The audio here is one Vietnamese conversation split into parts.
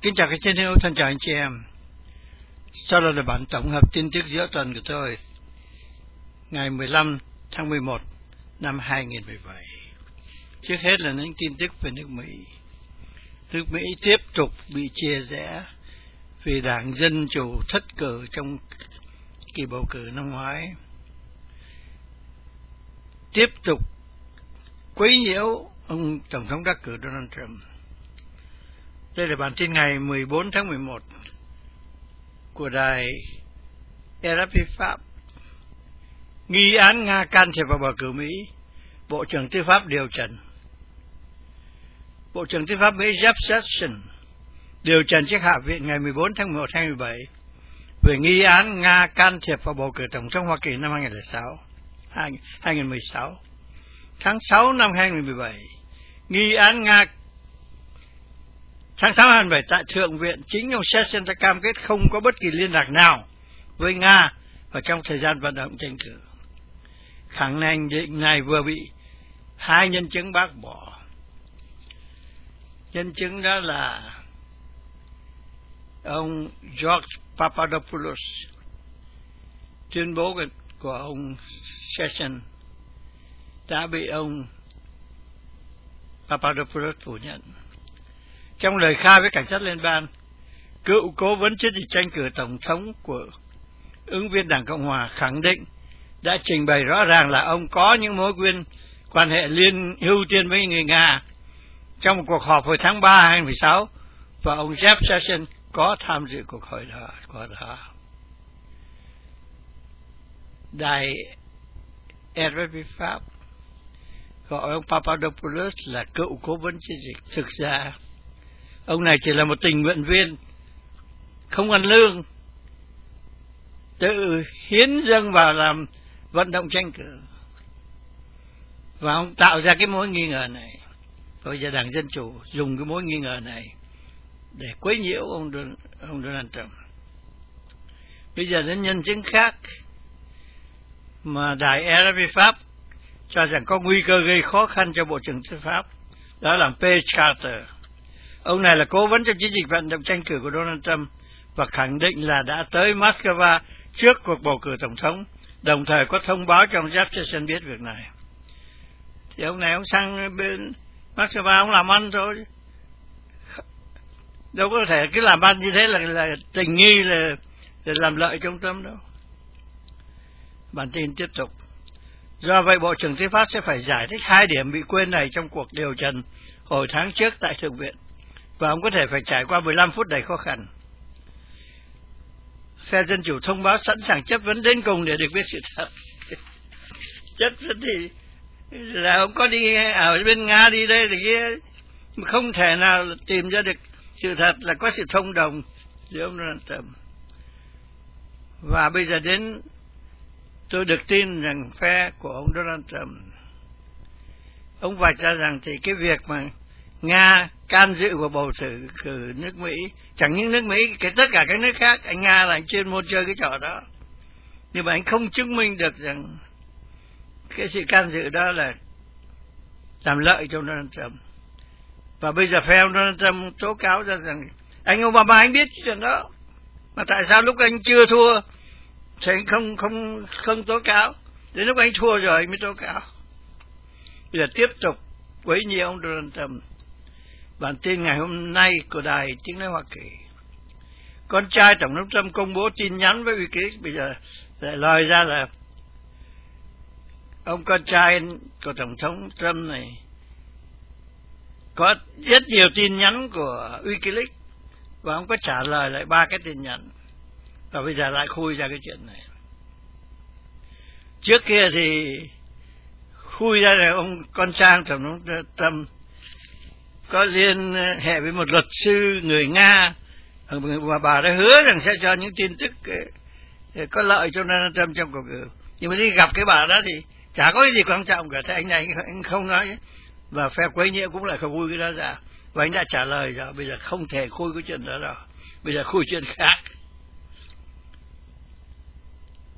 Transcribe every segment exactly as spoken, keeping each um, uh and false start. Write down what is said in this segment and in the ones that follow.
Kính chào các chiến hữu, thân chào anh chị em. Sau đây là bản tổng hợp tin tức giữa tuần của tôi, ngày mười lăm tháng mười một năm hai nghìn không trăm mười bảy. Trước hết là những tin tức về nước Mỹ. Nước Mỹ tiếp tục bị chia rẽ vì đảng Dân Chủ thất cử trong kỳ bầu cử năm ngoái. Tiếp tục quấy nhiễu ông Tổng thống đắc cử Donald Trump. Đây là bản tin ngày mười bốn tháng mười một của đài rờ ép pê Pháp. Nghi án Nga can thiệp vào bầu cử Mỹ, Bộ trưởng Tư pháp điều trần. Bộ trưởng Tư pháp Mỹ Jeff Sessions điều trần trước Hạ viện ngày mười bốn tháng mười một hai nghìn không trăm mười bảy về nghi án Nga can thiệp vào bầu cử Tổng thống Hoa Kỳ năm hai nghìn không trăm mười sáu. Tháng sáu năm hai nghìn không trăm mười bảy, nghi án Nga Tháng sáu năm hai nghìn không trăm mười bảy, tại Thượng viện, chính ông Sessions đã cam kết không có bất kỳ liên lạc nào với Nga và trong thời gian vận động tranh cử. Khẳng định này vừa bị hai nhân chứng bác bỏ. Nhân chứng đó là ông George Papadopoulos. Tuyên bố của ông Sessions đã bị ông Papadopoulos phủ nhận. Trong lời khai với cảnh sát liên bang, cựu cố vấn chiến dịch tranh cử tổng thống của ứng viên Đảng Cộng Hòa khẳng định đã trình bày rõ ràng là ông có những mối quan quan hệ liên ưu tiên với người Nga trong một cuộc họp hồi tháng ba hai nghìn không trăm mười sáu, và ông Jeff Sessions có tham dự cuộc hội đó. Của đó. Đài rờ ép pê Pháp gọi ông Papadopoulos là cựu cố vấn chiến dịch. Thực ra ông này chỉ là một tình nguyện viên không ăn lương, tự hiến dâng vào làm vận động tranh cử, và ông tạo ra cái mối nghi ngờ này. Bây giờ Đảng Dân Chủ dùng cái mối nghi ngờ này để quấy nhiễu ông, ông Donald Trump. Bây giờ đến nhân chứng khác mà đài rờ ép pê Pháp cho rằng có nguy cơ gây khó khăn cho Bộ trưởng Tư pháp, đó là Page Carter. Ông này là cố vấn trong chiến dịch vận động tranh cử của Donald Trump và khẳng định là đã tới Moscow trước cuộc bầu cử tổng thống, đồng thời có thông báo cho ông Jeff Sessions biết việc này. Thì ông này ông sang bên Moscow ông làm ăn thôi, đâu có thể cứ làm ăn như thế là, là tình nghi là, là làm lợi trong tâm đâu. Bản tin tiếp tục. Do vậy, Bộ trưởng Tư pháp sẽ phải giải thích hai điểm bị quên này trong cuộc điều trần hồi tháng trước tại Thượng viện, và ông có thể phải trải qua mười lăm phút đầy khó khăn. Phe Dân Chủ thông báo sẵn sàng chất vấn đến cùng để được biết sự thật. Chất vấn thì là ông có đi ở bên Nga đi đây thì kia, mà không thể nào tìm ra được sự thật là có sự thông đồng giữa ông Donald Trump. Và bây giờ đến tôi được tin rằng phe của ông Donald Trump, ông vạch ra rằng thì cái việc mà Nga can dự vào bầu cử cử nước Mỹ, chẳng những nước Mỹ, cái tất cả các nước khác, anh Nga là anh chuyên môn chơi cái trò đó, nhưng mà anh không chứng minh được rằng cái sự can dự đó là làm lợi cho Donald Trump. Và bây giờ phe Donald Trump tố cáo ra rằng anh Obama anh biết chuyện đó, mà tại sao lúc anh chưa thua thì anh không không không tố cáo, đến lúc anh thua rồi anh mới tố cáo. Bây giờ tiếp tục quấy nhiễu ông Donald Trump. Bản tin ngày hôm nay của đài tiếng nói Hoa Kỳ. Con trai Tổng thống Trump công bố tin nhắn với Wikileaks. Bây giờ lại lòi ra là ông con trai của Tổng thống Trump này có rất nhiều tin nhắn của Wikileaks, và ông có trả lời lại ba cái tin nhắn, và bây giờ lại khui ra cái chuyện này. Trước kia thì khui ra là ông con trai Tổng thống Trump có liên hệ với một luật sư người Nga, và bà đã hứa rằng sẽ cho những tin tức có lợi cho Donald Trump trong cuộc cử. Nhưng mà đi gặp cái bà đó thì chả có cái gì quan trọng cả. Thế anh này anh không nói, và phe quấy nhiễu cũng lại không khui cái đó ra, và anh đã trả lời rồi. Bây giờ không thể khui cái chuyện đó đâu, bây giờ khui chuyện khác.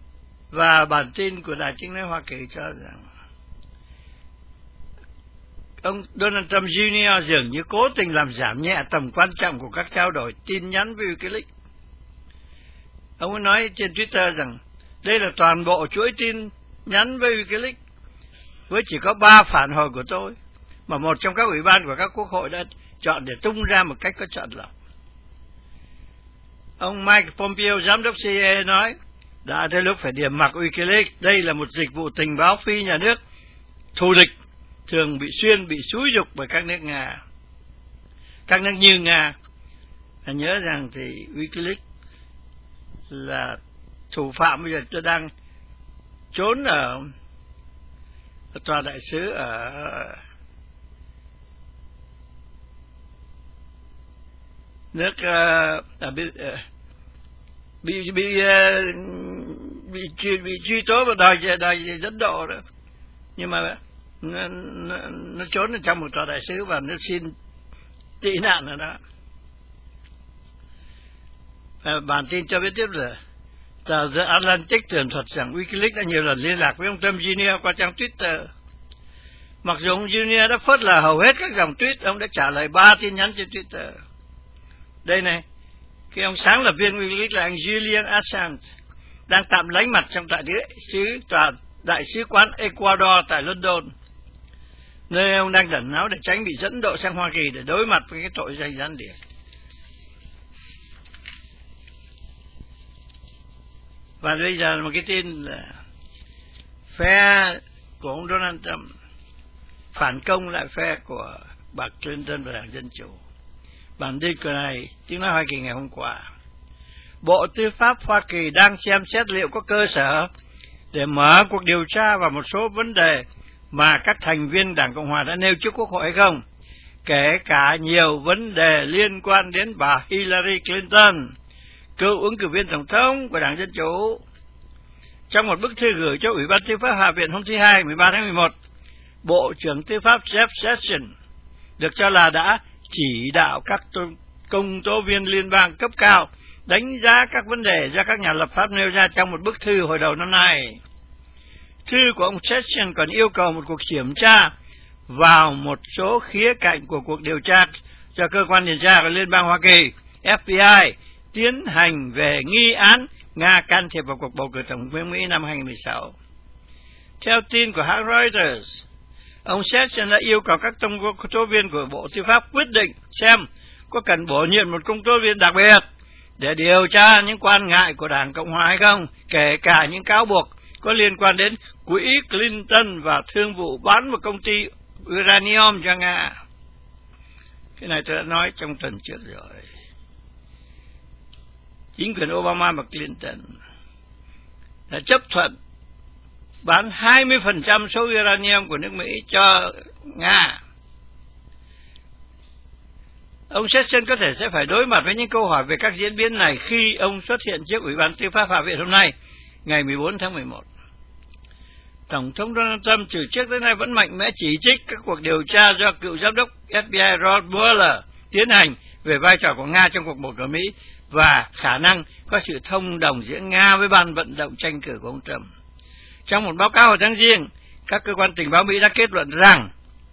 Và bản tin của đài tiếng nói Hoa Kỳ cho rằng ông Donald Trump Junior dường như cố tình làm giảm nhẹ tầm quan trọng của các trao đổi tin nhắn với Wikileaks. Ông ấy nói trên Twitter rằng đây là toàn bộ chuỗi tin nhắn với Wikileaks, với chỉ có ba phản hồi của tôi, mà một trong các ủy ban của các quốc hội đã chọn để tung ra một cách có chọn lọc. Ông Mike Pompeo, giám đốc C I A nói, đã tới lúc phải điểm mặc Wikileaks. Đây là một dịch vụ tình báo phi nhà nước thù địch, thường bị xuyên, bị xúi dục bởi các nước Nga. Các nước như Nga. Phải nhớ rằng thì Wikileaks là thủ phạm bây giờ tôi đang trốn ở, ở tòa đại sứ ở nước uh, à, bị, uh, bị bị uh, bị truy bị truy tố và đòi đòi dẫn độ đó, nhưng mà nó, nó, nó trốn ở trong một tòa đại sứ và nó xin tị nạn ở đó. Và bản tin cho biết tiếp là tờ The Atlantic tường thuật rằng Wikileaks đã nhiều lần liên lạc với ông Trump Junior qua trang Twitter. Mặc dù ông Junior đã phớt lờ hầu hết các dòng tweet, ông đã trả lời ba tin nhắn trên Twitter. Đây này, cái ông sáng lập viên Wikileaks là anh Julian Assange đang tạm lánh mặt trong đại sứ tòa đại sứ quán Ecuador tại London, nơi ông đang đẩn náu để tránh bị dẫn độ sang Hoa Kỳ để đối mặt với cái tội danh gián điệp. Và bây giờ một cái tin là phe của ông Donald Trump phản công lại phe của bà Clinton và Đảng Dân Chủ. Bản tin của này, tiếng nói Hoa Kỳ ngày hôm qua. Bộ Tư pháp Hoa Kỳ đang xem xét liệu có cơ sở để mở cuộc điều tra vào một số vấn đề mà các thành viên Đảng Cộng Hòa đã nêu trước Quốc hội hay không, kể cả nhiều vấn đề liên quan đến bà Hillary Clinton, cựu ứng cử viên tổng thống của Đảng Dân Chủ. Trong một bức thư gửi cho Ủy ban Tư pháp Hạ viện hôm thứ Hai, mười ba tháng mười một, Bộ trưởng Tư pháp Jeff Sessions được cho là đã chỉ đạo các công tố viên liên bang cấp cao đánh giá các vấn đề do các nhà lập pháp nêu ra trong một bức thư hồi đầu năm nay. Thư của ông Sessions còn yêu cầu một cuộc kiểm tra vào một số khía cạnh của cuộc điều tra do cơ quan điều tra của Liên bang Hoa Kỳ F B I tiến hành về nghi án Nga can thiệp vào cuộc bầu cử tổng thống Mỹ năm hai nghìn không trăm mười sáu. Theo tin của hãng Reuters, ông Sessions đã yêu cầu các công tố viên của Bộ Tư pháp quyết định xem có cần bổ nhiệm một công tố viên đặc biệt để điều tra những quan ngại của Đảng Cộng Hòa hay không, kể cả những cáo buộc có liên quan đến quỹ Clinton và thương vụ bán một công ty uranium cho Nga. Cái này tôi đã nói trong tuần trước rồi. Chính quyền Obama và Clinton đã chấp thuận bán hai mươi phần trăm số uranium của nước Mỹ cho Nga. Ông Sessions có thể sẽ phải đối mặt với những câu hỏi về các diễn biến này khi ông xuất hiện trước Ủy ban Tư pháp Hạ viện hôm nay, ngày mười bốn tháng mười một. Tổng thống Donald Trump từ trước đến nay vẫn mạnh mẽ chỉ trích các cuộc điều tra do cựu giám đốc F B I Robert Mueller tiến hành về vai trò của Nga trong cuộc bầu cử Mỹ và khả năng có sự thông đồng giữa Nga với ban vận động tranh cử của ông Trump. Trong một báo cáo hồi tháng Giêng, các cơ quan tình báo Mỹ đã kết luận rằng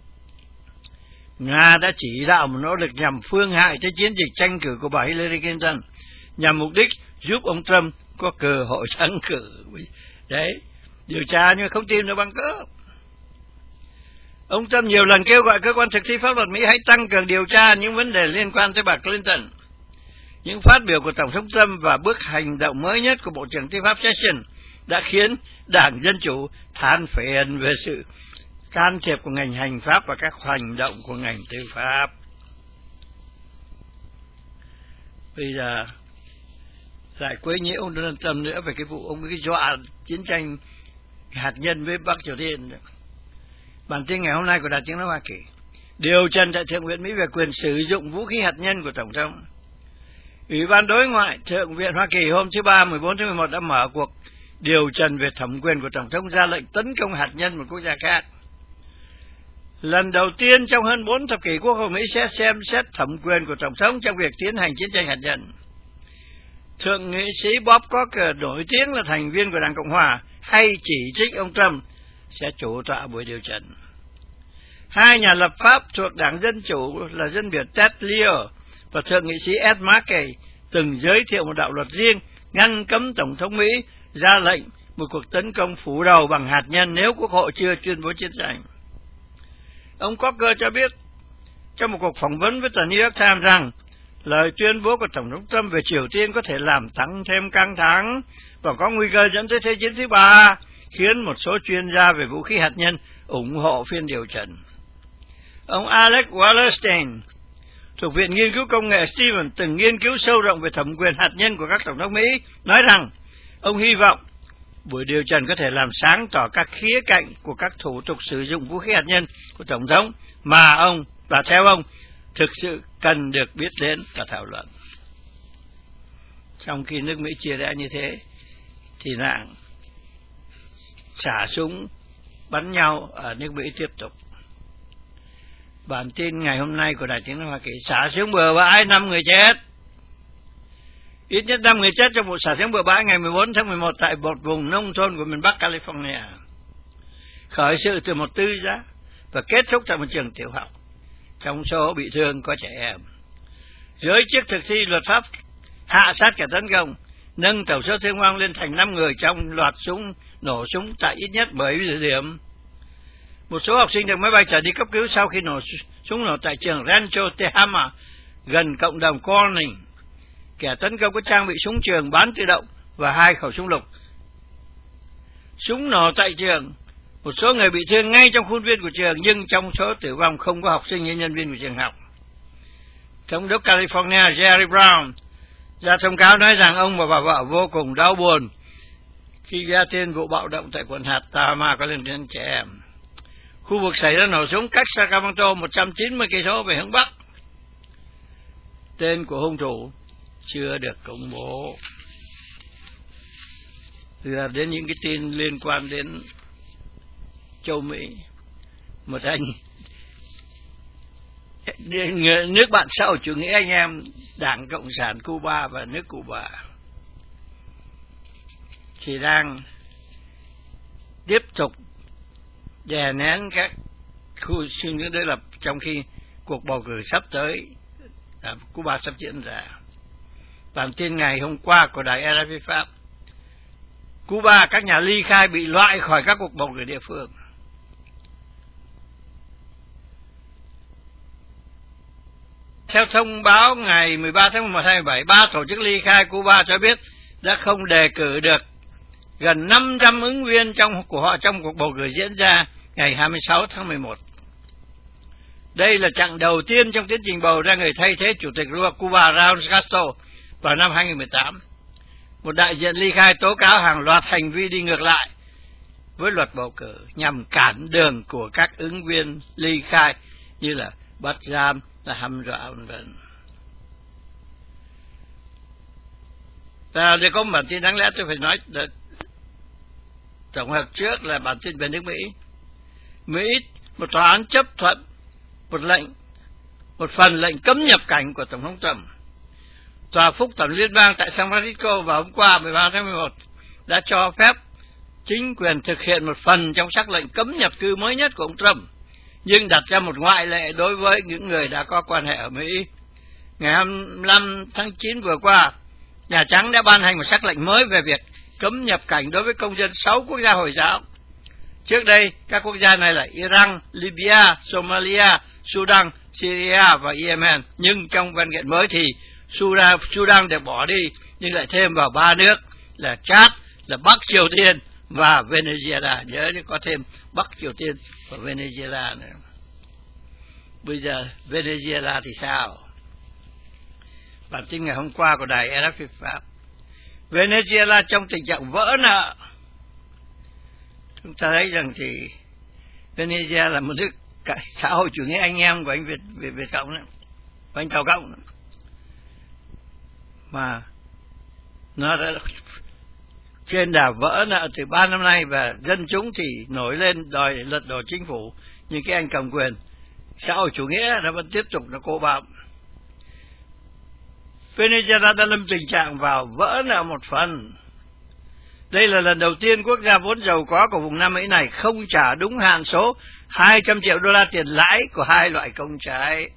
Nga đã chỉ đạo một nỗ lực nhằm phương hại tới chiến dịch tranh cử của bà Hillary Clinton, nhằm mục đích giúp ông Trump có cơ hội thắng cử. Đấy, điều tra nhưng không tìm được bằng cớ. Ông Trump nhiều lần kêu gọi cơ quan thực thi pháp luật Mỹ hãy tăng cường điều tra những vấn đề liên quan tới bà Clinton. Những phát biểu của Tổng thống Trump và bước hành động mới nhất của Bộ trưởng Tư pháp Sessions đã khiến Đảng Dân Chủ than phiền về sự can thiệp của ngành hành pháp và các hành động của ngành tư pháp. Bây giờ lại quấy nhiễu ông Donald Trump nữa về cái vụ ông cái dọa chiến tranh hạt nhân với Bắc Triều Tiên. Bản tin ngày hôm nay của Đài Tiếng nói Hoa Kỳ: điều trần tại Thượng viện Mỹ về quyền sử dụng vũ khí hạt nhân của Tổng thống. Ủy ban Đối ngoại Thượng viện Hoa Kỳ hôm thứ Ba mười bốn tháng mười một đã mở cuộc điều trần về thẩm quyền của Tổng thống ra lệnh tấn công hạt nhân một quốc gia khác. Lần đầu tiên trong hơn bốn thập kỷ, Quốc hội Mỹ sẽ xem xét thẩm quyền của Tổng thống trong việc tiến hành chiến tranh hạt nhân. Thượng nghị sĩ Bob Corker, nổi tiếng là thành viên của Đảng Cộng Hòa, hay chỉ trích ông Trump, sẽ chủ tọa buổi điều trần. Hai nhà lập pháp thuộc Đảng Dân Chủ là dân biểu Ted Lieu và Thượng nghị sĩ Ed Markey từng giới thiệu một đạo luật riêng ngăn cấm Tổng thống Mỹ ra lệnh một cuộc tấn công phủ đầu bằng hạt nhân nếu Quốc hội chưa tuyên bố chiến tranh. Ông Coker cho biết trong một cuộc phỏng vấn với tờ New York Times rằng lời tuyên bố của Tổng thống Trump về Triều Tiên có thể làm tăng thêm căng thẳng và có nguy cơ dẫn tới Thế chiến thứ ba, khiến một số chuyên gia về vũ khí hạt nhân ủng hộ phiên điều trần. Ông Alex Wallerstein thuộc Viện Nghiên cứu Công nghệ Stevens từng nghiên cứu sâu rộng về thẩm quyền hạt nhân của các Tổng thống Mỹ, nói rằng ông hy vọng buổi điều trần có thể làm sáng tỏ các khía cạnh của các thủ tục sử dụng vũ khí hạt nhân của Tổng thống mà ông và theo ông thực sự cần được biết đến và thảo luận. Trong khi nước Mỹ chia rẽ như thế, thì nạn xả súng bắn nhau ở nước Mỹ tiếp tục. Bản tin ngày hôm nay của Đài Tiếng nói Hoa Kỳ: xả súng bừa bãi, năm người chết. Ít nhất năm người chết trong vụ xả súng bừa bãi ngày mười bốn tháng mười một tại một vùng nông thôn của miền Bắc California, khởi sự từ một tư giá và kết thúc tại một trường tiểu học. Trong số bị thương có trẻ em. Giới chức thực thi luật pháp hạ sát kẻ tấn công, nâng tổng số thương vong lên thành năm người trong loạt súng nổ súng tại ít nhất bảy địa điểm. Một số học sinh được máy bay chở đi cấp cứu sau khi nổ súng nổ tại trường Rancho Tehama gần cộng đồng Corning. Kẻ tấn công có trang bị súng trường bán tự động và hai khẩu súng lục. Súng nổ tại trường, một số người bị thương ngay trong khuôn viên của trường, nhưng trong số tử vong không có học sinh hay nhân viên của trường học. Thống đốc California Jerry Brown ra thông cáo nói rằng ông và bà vợ vô cùng đau buồn khi nghe tin vụ bạo động tại quận hạt Tahoma có liên quan đến trẻ em. Khu vực xảy ra nổ súng cách Sacramento một trăm chín mươi cây số về hướng bắc. Tên của hung thủ chưa được công bố. Giờ đến những cái tin liên quan đến châu Mỹ. Một anh nước bạn xã hội chủ nghĩa anh em Đảng Cộng sản Cuba và nước Cuba thì đang tiếp tục đè nén các khu suy nghĩ đối lập trong khi cuộc bầu cử sắp tới ở Cuba sắp diễn ra. Bản tin ngày hôm qua của đài rờ ép Pháp: Cuba, các nhà ly khai bị loại khỏi các cuộc bầu cử địa phương. Theo thông báo ngày mười ba tháng mười một hai mươi bảy, ba tổ chức ly khai Cuba cho biết đã không đề cử được gần năm trăm ứng viên trong của họ trong cuộc bầu cử diễn ra ngày hai mươi sáu tháng mười một. Đây là chặng đầu tiên trong tiến trình bầu ra người thay thế Chủ tịch Cuba Raúl Castro vào năm hai nghìn không trăm mười tám. Một đại diện ly khai tố cáo hàng loạt hành vi đi ngược lại với luật bầu cử nhằm cản đường của các ứng viên ly khai như là bắt giam, là hăm dọa vân vân. Ta để có một bản tin đáng lẽ tôi phải nói là, tổng hợp trước là bản tin về nước Mỹ. Mỹ, một tòa án chấp thuận một lệnh, một phần lệnh cấm nhập cảnh của Tổng thống Trump. Tòa phúc thẩm liên bang tại San Francisco vào hôm qua mười ba tháng mười một đã cho phép chính quyền thực hiện một phần trong sắc lệnh cấm nhập cư mới nhất của ông Trump, nhưng đặt ra một ngoại lệ đối với những người đã có quan hệ ở Mỹ. Ngày hai mươi lăm tháng chín vừa qua, Nhà Trắng đã ban hành một sắc lệnh mới về việc cấm nhập cảnh đối với công dân sáu quốc gia Hồi giáo. Trước đây, các quốc gia này là Iran, Libya, Somalia, Sudan, Syria và Yemen. Nhưng trong văn kiện mới thì Sudan, Sudan được bỏ đi, nhưng lại thêm vào ba nước là Chad, là Bắc Triều Tiên và Venezuela. Nhớ có thêm Bắc Triều Tiên và Venezuela nữa. Bây giờ Venezuela thì sao? Bản tin ngày hôm qua của đài rờ ép Pháp: Venezuela trong tình trạng vỡ nợ. Chúng ta thấy rằng thì Venezuela là một nước xã hội chủ nghĩa anh em của anh Việt Việt, Việt Cộng đó, của anh Tàu Cộng đó. Mà nó đã trên đà vỡ nợ từ ba năm nay, và dân chúng thì nổi lên đòi lật đổ chính phủ, nhưng cái anh cầm quyền xã hội chủ nghĩa nó vẫn tiếp tục nó cố bám. Venezuela đã lâm tình trạng vào vỡ nợ một phần. Đây là lần đầu tiên quốc gia vốn giàu có của vùng Nam Mỹ này không trả đúng hạn số hai trăm triệu đô la tiền lãi của hai loại công trái.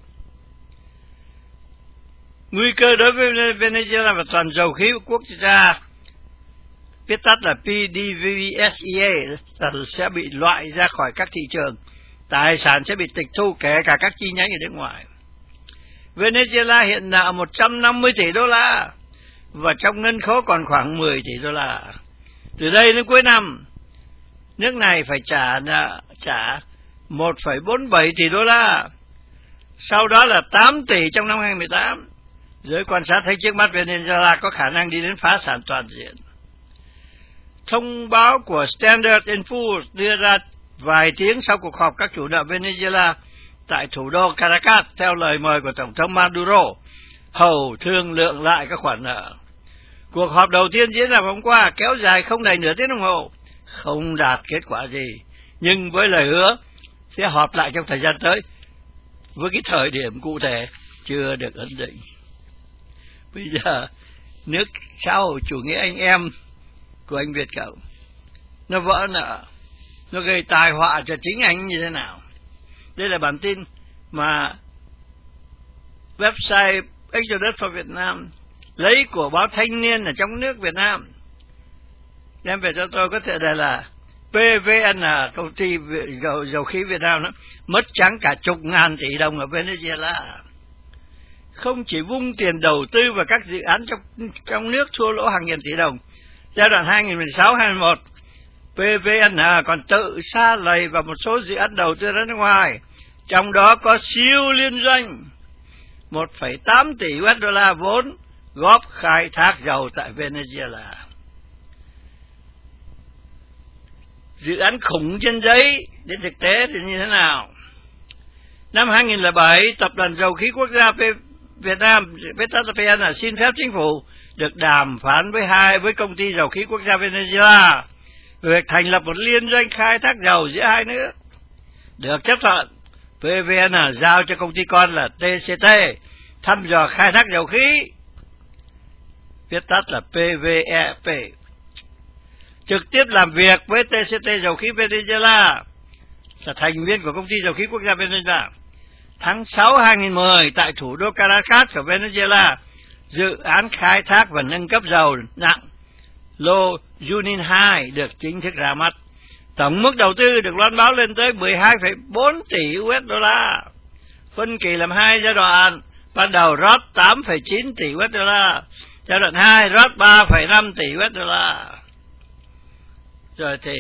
Nguy cơ đối với Venezuela và toàn dầu khí quốc gia, viết tắt là pê đê vê ét e a, là sẽ bị loại ra khỏi các thị trường. Tài sản sẽ bị tịch thu kể cả các chi nhánh ở nước ngoài. Venezuela hiện nợ một trăm năm mươi tỷ đô la và trong ngân khố còn khoảng mười tỷ đô la. Từ đây đến cuối năm, nước này phải trả nợ trả một phẩy bốn mươi bảy tỷ đô la. Sau đó là tám tỷ trong năm hai không một tám. Giới quan sát thấy trước mắt Venezuela có khả năng đi đến phá sản toàn diện. Thông báo của Standard and Poor's đưa ra vài tiếng sau cuộc họp các chủ nợ Venezuela tại thủ đô Caracas theo lời mời của Tổng thống Maduro, hầu thương lượng lại các khoản nợ. Cuộc họp đầu tiên diễn ra hôm qua kéo dài không đầy nửa tiếng đồng hồ, không đạt kết quả gì, nhưng với lời hứa sẽ họp lại trong thời gian tới, với cái thời điểm cụ thể chưa được ấn định. Bây giờ nước xã hội chủ nghĩa anh em của anh Việt Cộng nó vỡ nợ, nó gây tai họa cho chính anh như thế nào. Đây là bản tin mà website Exodus for Việt Nam lấy của báo Thanh Niên ở trong nước Việt Nam đem về cho tôi. Có thể đây là pê vê en, công ty dầu, dầu khí Việt Nam đó, mất trắng cả chục ngàn tỷ đồng ở Venezuela. Không chỉ vung tiền đầu tư vào các dự án trong, trong nước thua lỗ hàng nghìn tỷ đồng. Giai đoạn hai nghìn mười sáu hai nghìn mười một, pê vê en còn tự sa lầy vào một số dự án đầu tư ra nước ngoài, trong đó có siêu liên doanh một phẩy tám tỷ đô la vốn góp khai thác dầu tại Venezuela. Dự án khủng trên giấy, đến thực tế thì như thế nào? Năm hai nghìn lẻ bảy, Tập đoàn Dầu khí Quốc gia Việt Nam viết tắt là pê en xin phép chính phủ được đàm phán với hai với công ty dầu khí quốc gia Venezuela về việc thành lập một liên doanh khai thác dầu giữa hai nước. Được chấp thuận, pê vê en giao cho công ty con là tê xê tê thăm dò khai thác dầu khí, viết tắt là pê vê e pê, trực tiếp làm việc với tê xê tê dầu khí Venezuela, là thành viên của công ty dầu khí quốc gia Venezuela. Tháng sáu hai nghìn mười, tại thủ đô Caracas của Venezuela, dự án khai thác và nâng cấp dầu nặng lô Junin hai được chính thức ra mắt. Tổng mức đầu tư được loan báo lên tới mười hai phẩy bốn tỷ đô la, phân kỳ làm hai giai đoạn. Ban đầu rót tám phẩy chín tỷ đô la, giai đoạn hai rót ba phẩy năm tỷ đô la. Rồi thì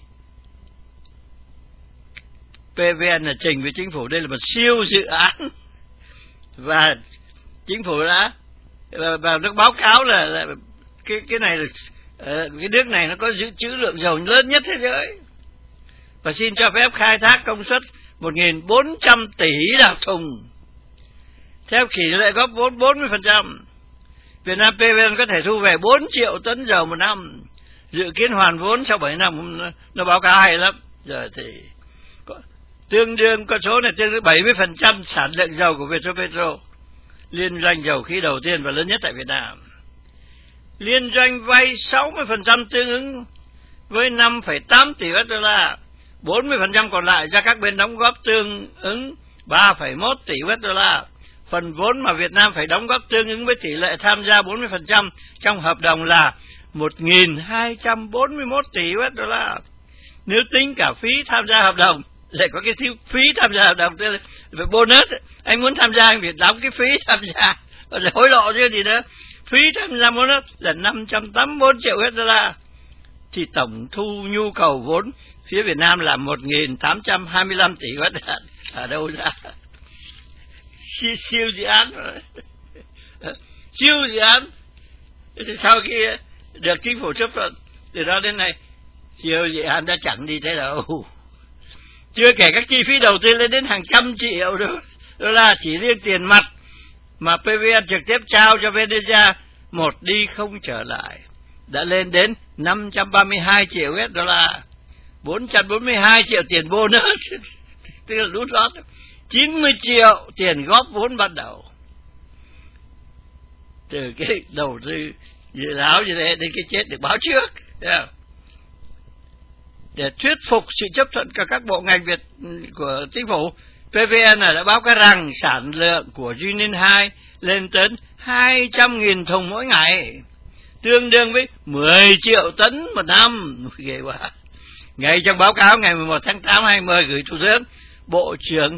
pê vê en là trình với chính phủ đây là một siêu dự án, và chính phủ đã vào nước báo cáo là, là cái cái này là cái nước này nó có dự trữ lượng dầu lớn nhất thế giới và xin cho phép khai thác công suất một nghìn bốn trăm tỷ đào thùng theo tỷ lệ góp vốn bốn mươi phần trăm. Việt Nam pê vê en có thể thu về bốn triệu tấn dầu một năm, dự kiến hoàn vốn sau bảy năm. Nó báo cáo hay lắm. Rồi thì có, tương đương con số này tương đương bảy mươi phần trăm sản lượng dầu của Vietropetro, liên doanh dầu khí đầu tiên và lớn nhất tại Việt Nam. Liên doanh vay sáu mươi phần trăm tương ứng với năm phẩy tám tỷ đô la, bốn mươi phần trăm còn lại do các bên đóng góp tương ứng ba phẩy một tỷ đô la. Phần vốn mà Việt Nam phải đóng góp tương ứng với tỷ lệ tham gia bốn mươi phần trăm trong hợp đồng là một nghìn hai trăm bốn mươi mốt tỷ đô la. Nếu tính cả phí tham gia hợp đồng, lại có cái phí tham gia hợp đồng, tức là bonus, anh muốn tham gia anh phải đóng cái phí tham gia, rồi hối lộ chứ gì nữa. Phí tham gia bonus là năm trăm tám mươi tư triệu đô la, thì tổng thu nhu cầu vốn phía Việt Nam là một nghìn tám trăm hai mươi lăm tỷ đô la. Ở đâu ra? Siêu, siêu dự án rồi. Siêu dự án. Sau khi được chính phủ chấp thuận, từ đó đến nay siêu dự án đã chẳng đi thế đâu. Chưa kể các chi phí đầu tư lên đến hàng trăm triệu đô la chỉ riêng tiền mặt mà pê vê en trực tiếp trao cho Venezuela một đi không trở lại đã lên đến năm trăm ba mươi hai triệu đô la, bốn trăm bốn mươi hai triệu tiền bonus, tức là lút lót, chín mươi triệu tiền góp vốn ban đầu. Từ cái đầu tư dự báo như thế đến cái chết được báo trước. Yeah. Để thuyết phục sự chấp thuận của các bộ ngành Việt của chính phủ, pê vê en đã báo cáo rằng sản lượng của Junin hai lên tới hai trăm nghìn thùng mỗi ngày, tương đương với mười triệu tấn một năm. Ghê quá. Ngay trong báo cáo ngày mười một tháng tám hai mươi gửi Thủ tướng, Bộ trưởng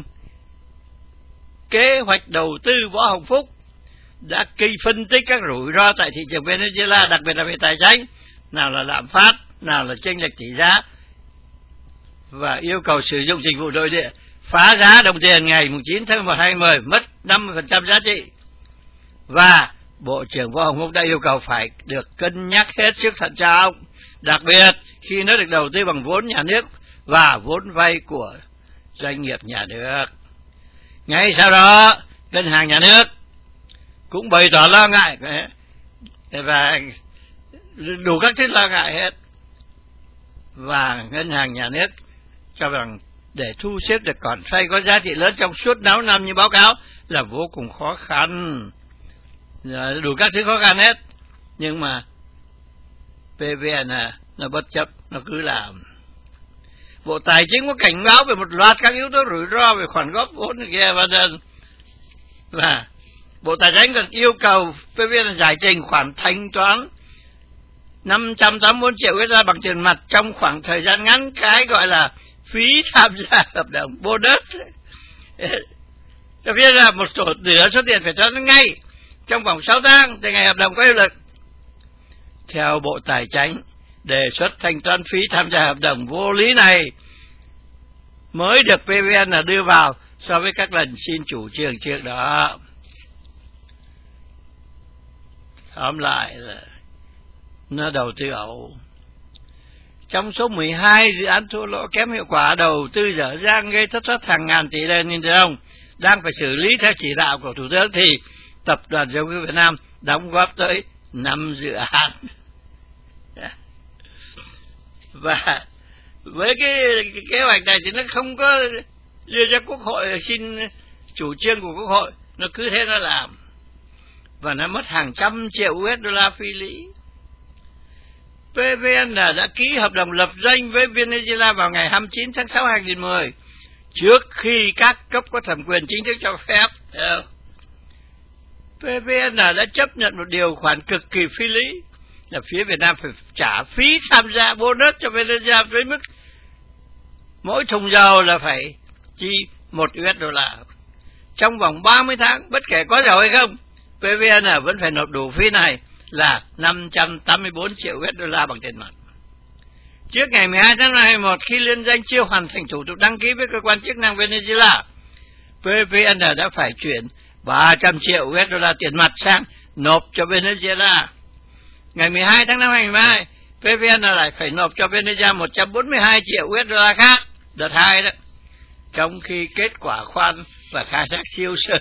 Kế hoạch Đầu tư Võ Hồng Phúc đã kỳ phân tích các rủi ro tại thị trường Venezuela, đặc biệt là về tài chính, nào là lạm phát, nào là chênh lệch tỷ giá, và yêu cầu sử dụng dịch vụ nội địa phá giá đồng tiền ngày chín tháng một hai mươi mất năm mươi phần trăm giá trị. Và Bộ trưởng Võ Hồng Phúc đã yêu cầu phải được cân nhắc hết sức thận trọng, đặc biệt khi nó được đầu tư bằng vốn nhà nước và vốn vay của doanh nghiệp nhà nước. Ngay sau đó, ngân hàng nhà nước cũng bày tỏ lo ngại và đủ các thứ lo ngại hết. Và ngân hàng nhà nước cho rằng để thu xếp được khoản vay có giá trị lớn trong suốt sáu năm như báo cáo là vô cùng khó khăn, đủ các thứ khó khăn hết. Nhưng mà pê vê en nó bất chấp, nó cứ làm. Bộ Tài chính có cảnh báo về một loạt các yếu tố rủi ro về khoản góp vốn kia, và, và Bộ Tài chính còn yêu cầu pê vê en giải trình khoản thanh toán năm trăm tám mươi tư triệu đô la bằng tiền mặt trong khoảng thời gian ngắn, cái gọi là phí tham gia hợp đồng bonus. Cho biết là một số nửa số tiền phải toán ngay trong vòng sáu tháng từ ngày hợp đồng có hiệu lực. Theo Bộ Tài chính, đề xuất thanh toán phí tham gia hợp đồng vô lý này mới được pê vê en là đưa vào so với các lần xin chủ trương trước đó. Tóm lại là nó đầu tư ẩu. Trong số mười hai dự án thua lỗ kém hiệu quả, đầu tư dở dang gây thất thoát hàng ngàn tỷ đồng đang phải xử lý theo chỉ đạo của Thủ tướng, thì Tập đoàn Dầu khí Việt Nam đóng góp tới năm dự án. Và với cái, cái kế hoạch này thì nó không có đưa ra Quốc hội xin chủ trương của Quốc hội, nó cứ thế nó làm, và nó mất hàng trăm triệu u ét đô la phi lý. pê vê en đã ký hợp đồng lập doanh với Venezuela vào ngày hai mươi chín tháng sáu năm hai nghìn không trăm mười, trước khi các cấp có thẩm quyền chính thức cho phép. pê vê en đã chấp nhận một điều khoản cực kỳ phi lý, là phía Việt Nam phải trả phí tham gia bonus cho Venezuela với mức mỗi thùng dầu là phải chi một u ét đô la trong vòng ba mươi tháng, bất kể có dầu hay không. pê vê en vẫn phải nộp đủ phí này là năm trăm tám mươi tư triệu u ét đô la bằng tiền mặt. Trước ngày mười hai tháng hai mươi mốt, khi liên danh chưa hoàn thành thủ tục đăng ký với cơ quan chức năng Venezuela, pê vê en đã phải chuyển ba trăm triệu u ét đô la tiền mặt sang nộp cho Venezuela. Ngày mười hai tháng năm hai nghìn không trăm mười hai, pê vê en lại phải nộp cho Venezuela một trăm bốn mươi hai triệu u ét đô la khác, đợt hai đó. Trong khi kết quả khoan và khai thác siêu sớm,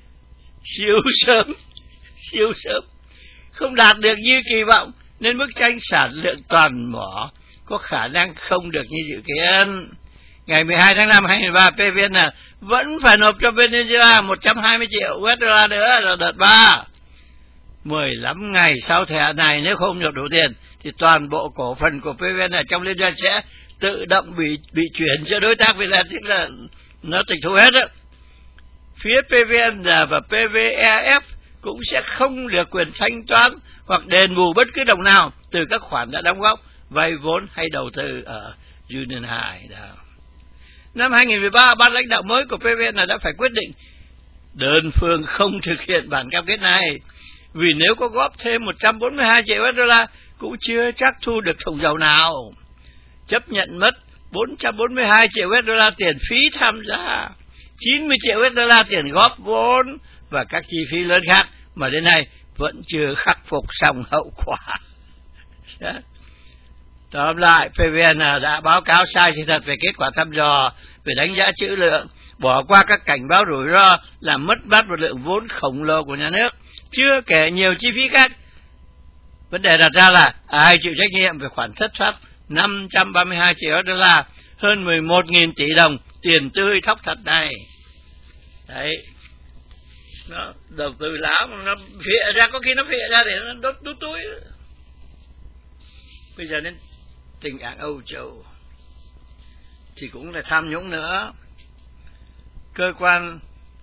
siêu sớm, siêu sớm, không đạt được như kỳ vọng, nên bức tranh sản lượng toàn mỏ có khả năng không được như dự kiến. Ngày mười hai tháng năm hai nghìn không trăm mười ba, pê vê en vẫn phải nộp cho Venezuela một trăm hai mươi triệu u ét đô la nữa là đợt ba. mười lăm ngày sau thời hạn này, nếu không nộp đủ tiền thì toàn bộ cổ phần của pê vê en ở trong liên doanh sẽ tự động bị bị chuyển cho đối tác Việt Nam, tức là nó tịch thu hết đó. Phía pê vê en và pê vê e ép cũng sẽ không được quyền thanh toán hoặc đền bù bất cứ đồng nào từ các khoản đã đóng góp, vay vốn hay đầu tư ở Junin hai. Năm hai nghìn không trăm mười ba, ban lãnh đạo mới của pê vê en đã phải quyết định đơn phương không thực hiện bản cam kết này, vì nếu có góp thêm một trăm bốn mươi hai triệu u ét đô la cũng chưa chắc thu được thùng dầu nào. Chấp nhận mất bốn trăm bốn mươi hai triệu u ét đô la tiền phí tham gia, chín mươi triệu u ét đô la tiền góp vốn và các chi phí lớn khác mà đến nay vẫn chưa khắc phục xong hậu quả. Đó. Tóm lại, pê vê en đã báo cáo sai sự thật về kết quả thăm dò, về đánh giá trữ lượng, bỏ qua các cảnh báo rủi ro làm mất mát một lượng vốn khổng lồ của nhà nước, chưa kể nhiều chi phí khác. Vấn đề đặt ra là ai chịu trách nhiệm về khoản thất thoát năm trăm ba mươi hai triệu đô la, hơn mười một nghìn tỷ đồng tiền tươi thóc thật này. Đấy, nó đầu tư láo, nó phịa ra, có khi nó phịa ra để nó đốt đút túi. Bây giờ đến tình trạng Âu Châu thì cũng là tham nhũng nữa. Cơ quan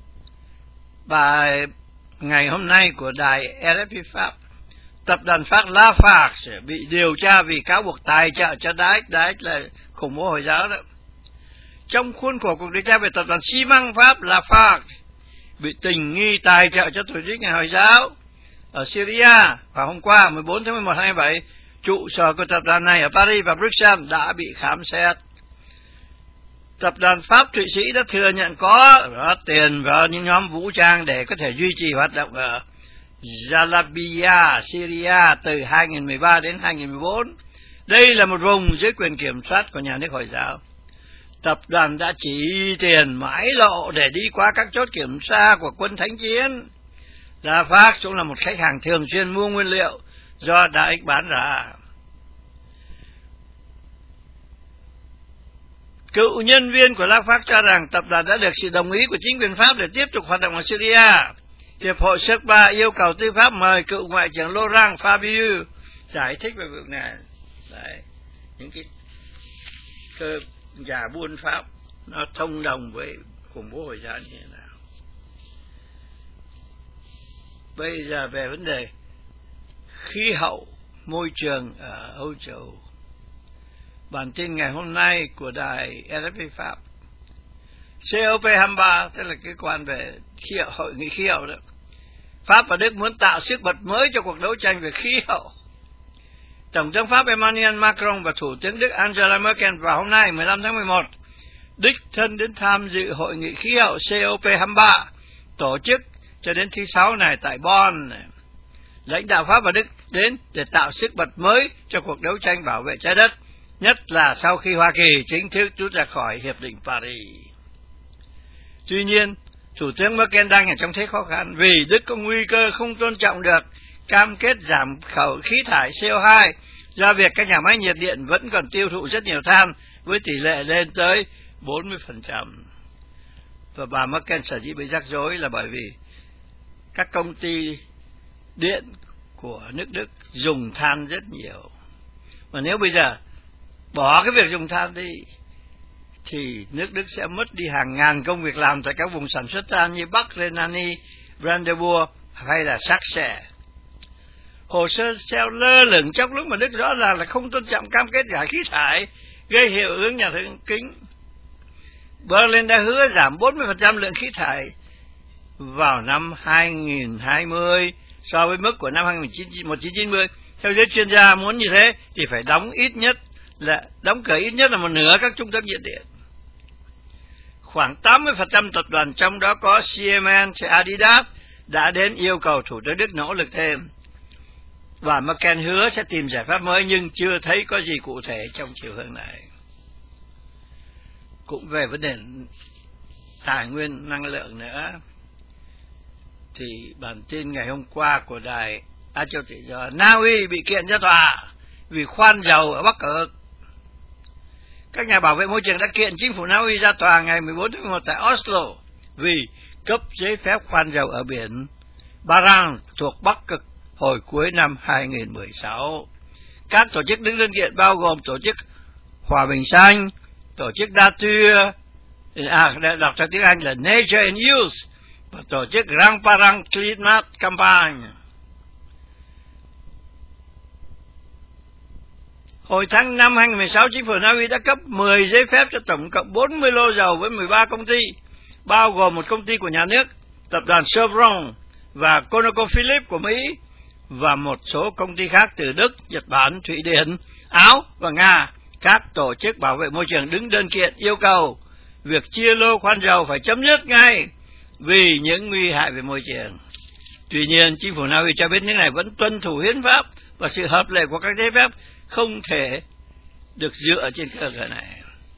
bài ngày hôm nay của đài rờ ép pê Pháp, tập đoàn Pháp Lafarge bị điều tra vì cáo buộc tài trợ cho Daesh. Daesh là khủng bố Hồi giáo đó. Trong khuôn khổ cuộc điều tra về tập đoàn xi măng Pháp Lafarge bị tình nghi tài trợ cho tổ chức Nhà Hồi giáo ở Syria, và hôm qua mười bốn tháng mười một năm hai nghìn không trăm hai mươi bảy, trụ sở của tập đoàn này ở Paris và Bruxelles đã bị khám xét. Tập đoàn Pháp Thụy Sĩ đã thừa nhận có rót tiền vào những nhóm vũ trang để có thể duy trì hoạt động ở Jalabia, Syria từ hai nghìn không trăm mười ba đến hai nghìn không trăm mười bốn. Đây là một vùng dưới quyền kiểm soát của nhà nước Hồi giáo. Tập đoàn đã chỉ tiền mãi lộ để đi qua các chốt kiểm tra của quân thánh chiến. Lafarge cũng là một khách hàng thường xuyên mua nguyên liệu do Daesh bán ra. Cựu nhân viên của Lafarge cho rằng tập đoàn đã được sự đồng ý của chính quyền Pháp để tiếp tục hoạt động ở Syria. Hiệp hội ét e pê a yêu cầu tư pháp mời cựu Ngoại trưởng Laurent Fabius giải thích về việc này. Đấy, những cái cơ nhà buôn Pháp nó thông đồng với khủng bố Hồi giáo như thế nào. Bây giờ về vấn đề khí hậu môi trường ở Âu Châu. Bản tin ngày hôm nay của đài rờ ép pê Pháp, xê o pê hai mươi ba, tức là cái quan về khí hậu, hội nghị khí hậu đó. Pháp và Đức muốn tạo sức bật mới cho cuộc đấu tranh về khí hậu. Tổng thống Pháp Emmanuel Macron và Thủ tướng Đức Angela Merkel vào hôm nay mười lăm tháng mười một đích thân đến tham dự hội nghị khí hậu xê o pê hai mươi ba tổ chức cho đến thứ sáu này tại Bonn. Lãnh đạo Pháp và Đức đến để tạo sức bật mới cho cuộc đấu tranh bảo vệ trái đất, nhất là sau khi Hoa Kỳ chính thức rút ra khỏi Hiệp định Paris. Tuy nhiên, Thủ tướng Merkel đang ở trong thế khó khăn vì Đức có nguy cơ không tôn trọng được cam kết giảm khẩu khí thải xê o hai do việc các nhà máy nhiệt điện vẫn còn tiêu thụ rất nhiều than với tỷ lệ lên tới bốn mươi phần trăm. Và bà Merkel sở dĩ bị rắc rối là bởi vì các công ty điện của nước Đức dùng than rất nhiều. Và nếu bây giờ bỏ cái việc dùng than đi thì nước Đức sẽ mất đi hàng ngàn công việc làm tại các vùng sản xuất than như Bắc Rhenania, Brandenburg hay là Saxe. Hồ sơ treo lơ lửng trong lúc mà Đức rõ ràng là không tôn trọng cam kết giảm khí thải, gây hiệu ứng nhà kính. Berlin đã hứa giảm bốn mươi phần trăm lượng khí thải vào năm hai nghìn không trăm hai mươi so với mức của năm một nghìn chín trăm chín mươi. Theo giới chuyên gia, muốn như thế thì phải đóng ít nhất là đóng cửa ít nhất là một nửa các trung tâm nhiệt điện. Khoảng tám mươi phần trăm tập đoàn, trong đó có Siemens, Adidas, đã đến yêu cầu Thủ tướng Đức nỗ lực thêm. Và Merkel hứa sẽ tìm giải pháp mới nhưng chưa thấy có gì cụ thể trong chiều hướng này. Cũng về vấn đề tài nguyên năng lượng nữa, thì bản tin ngày hôm qua của đài Á Châu Tự Do, Na Uy bị kiện ra tòa vì khoan dầu ở Bắc Cực. Các nhà bảo vệ môi trường đã kiện chính phủ Na Uy ra tòa ngày mười bốn tháng mười một tại Oslo vì cấp giấy phép khoan dầu ở biển Barents thuộc Bắc Cực hồi cuối năm hai nghìn không trăm mười sáu. Các tổ chức đứng đơn kiện bao gồm tổ chức Hòa bình Xanh, tổ chức Nature, à, đọc theo tiếng Anh là Nature and Youth, và tổ chức Grand Parent Climate Campaign. Hồi tháng năm hai nghìn không trăm mười sáu, chính phủ Na Uy đã cấp mười giấy phép cho tổng cộng bốn mươi lô dầu với mười ba công ty, bao gồm một công ty của nhà nước, tập đoàn Chevron và ConocoPhillips của Mỹ, và một số công ty khác từ Đức, Nhật Bản, Thụy Điển, Áo và Nga. Các tổ chức bảo vệ môi trường đứng đơn kiện yêu cầu việc chia lô khoan dầu phải chấm dứt ngay vì những nguy hại về môi trường. Tuy nhiên, chính phủ Na Uy cho biết nước này vẫn tuân thủ hiến pháp và sự hợp lệ của các giấy phép không thể được dựa trên cơ sở này.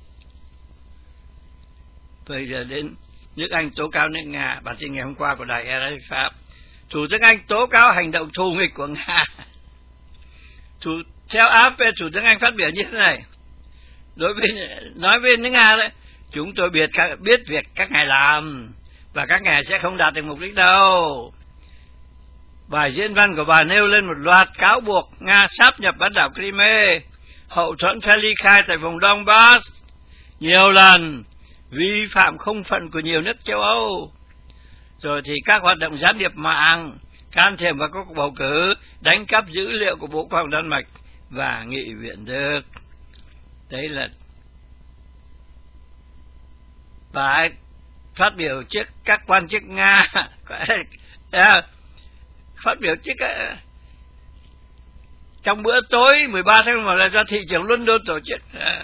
Bây giờ đến nước Anh tố cáo nước Nga. Bản tin ngày hôm qua của đài rờ ép pê Pháp, Thủ tướng Anh tố cáo hành động thù nghịch của Nga. Thủ, theo a ép pê, Thủ tướng Anh phát biểu như thế này: đối với nói với nước Nga đấy, chúng tôi biết biết việc các ngài làm và các ngài sẽ không đạt được mục đích đâu. Bài diễn văn của bà nêu lên một loạt cáo buộc Nga sáp nhập bán đảo Crimea, hậu thuẫn phe ly khai tại vùng Donbass, nhiều lần vi phạm không phận của nhiều nước châu Âu, rồi thì các hoạt động gián điệp mạng, can thiệp vào các cuộc bầu cử, đánh cắp dữ liệu của Bộ Quốc phòng Đan Mạch và Nghị viện Đức. Đấy là bài phát biểu trước các quan chức Nga, phát biểu trước trong bữa tối mười ba tháng mười một là do thị trưởng London tổ chức.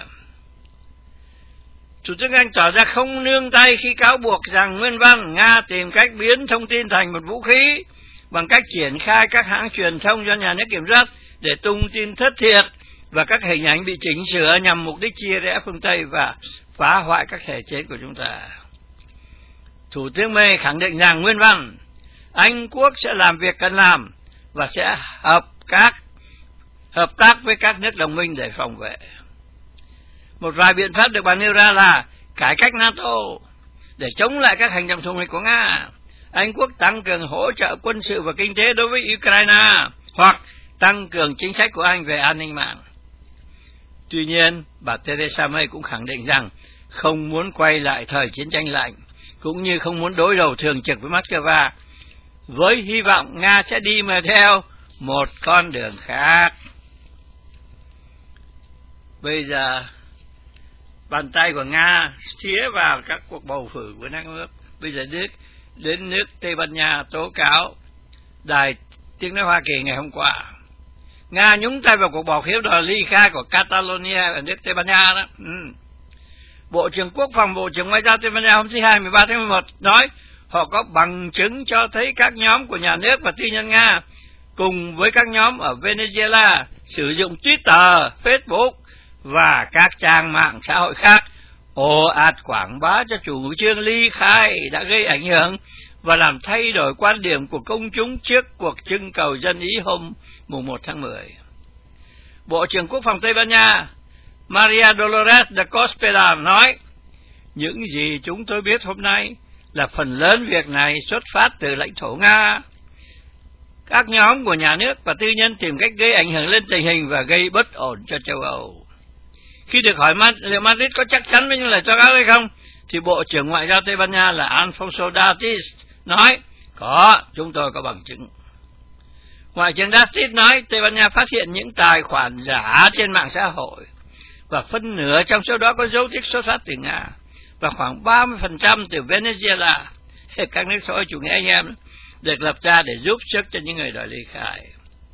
Thủ tướng Anh tỏ ra không nương tay khi cáo buộc rằng nguyên văn Nga tìm cách biến thông tin thành một vũ khí bằng cách triển khai các hãng truyền thông do nhà nước kiểm soát để tung tin thất thiệt và các hình ảnh bị chỉnh sửa nhằm mục đích chia rẽ phương Tây và phá hoại các thể chế của chúng ta. Thủ tướng May khẳng định rằng nguyên văn Anh Quốc sẽ làm việc cần làm và sẽ hợp các hợp tác với các nước đồng minh để phòng vệ. Một vài biện pháp được bà nêu ra là cải cách NATO để chống lại các hành động thù nghịch của Nga, Anh Quốc tăng cường hỗ trợ quân sự và kinh tế đối với Ukraine, hoặc tăng cường chính sách của Anh về an ninh mạng. Tuy nhiên, bà Theresa May cũng khẳng định rằng không muốn quay lại thời chiến tranh lạnh, cũng như không muốn đối đầu thường trực với Moscow, với hy vọng Nga sẽ đi mà theo một con đường khác. Bây giờ, bàn tay của Nga xía vào các cuộc bầu cử của các nước. Bây giờ nước đến nước Tây Ban Nha tố cáo Đài Tiếng nói Hoa Kỳ ngày hôm qua Nga nhúng tay vào cuộc bỏ phiếu đòi ly khai của Catalonia ở nước Tây Ban Nha đó. Ừ. Bộ trưởng Quốc phòng, Bộ trưởng Ngoại giao Tây Ban Nha hôm thứ Hai mười ba tháng mười một nói họ có bằng chứng cho thấy các nhóm của nhà nước và tư nhân Nga cùng với các nhóm ở Venezuela sử dụng Twitter, Facebook và các trang mạng xã hội khác ồ ạt quảng bá cho chủ trương ly khai đã gây ảnh hưởng và làm thay đổi quan điểm của công chúng trước cuộc trưng cầu dân ý hôm mùng một tháng mười. Bộ trưởng Quốc phòng Tây Ban Nha Maria Dolores de Cospeda nói, những gì chúng tôi biết hôm nay là phần lớn việc này xuất phát từ lãnh thổ Nga. Các nhóm của nhà nước và tư nhân tìm cách gây ảnh hưởng lên tình hình và gây bất ổn cho châu Âu. Khi được hỏi liệu Madrid có chắc chắn với những lời tố cáo hay không, thì Bộ trưởng Ngoại giao Tây Ban Nha là Alfonso Dastis nói, có, chúng tôi có bằng chứng. Ngoại trưởng Dastis nói Tây Ban Nha phát hiện những tài khoản giả trên mạng xã hội, và phân nửa trong số đó có dấu tích xuất phát từ Nga, và khoảng ba mươi phần trăm từ Venezuela, các nước xã hội chủ nghĩa anh em, được lập ra để giúp sức cho những người đòi ly khai.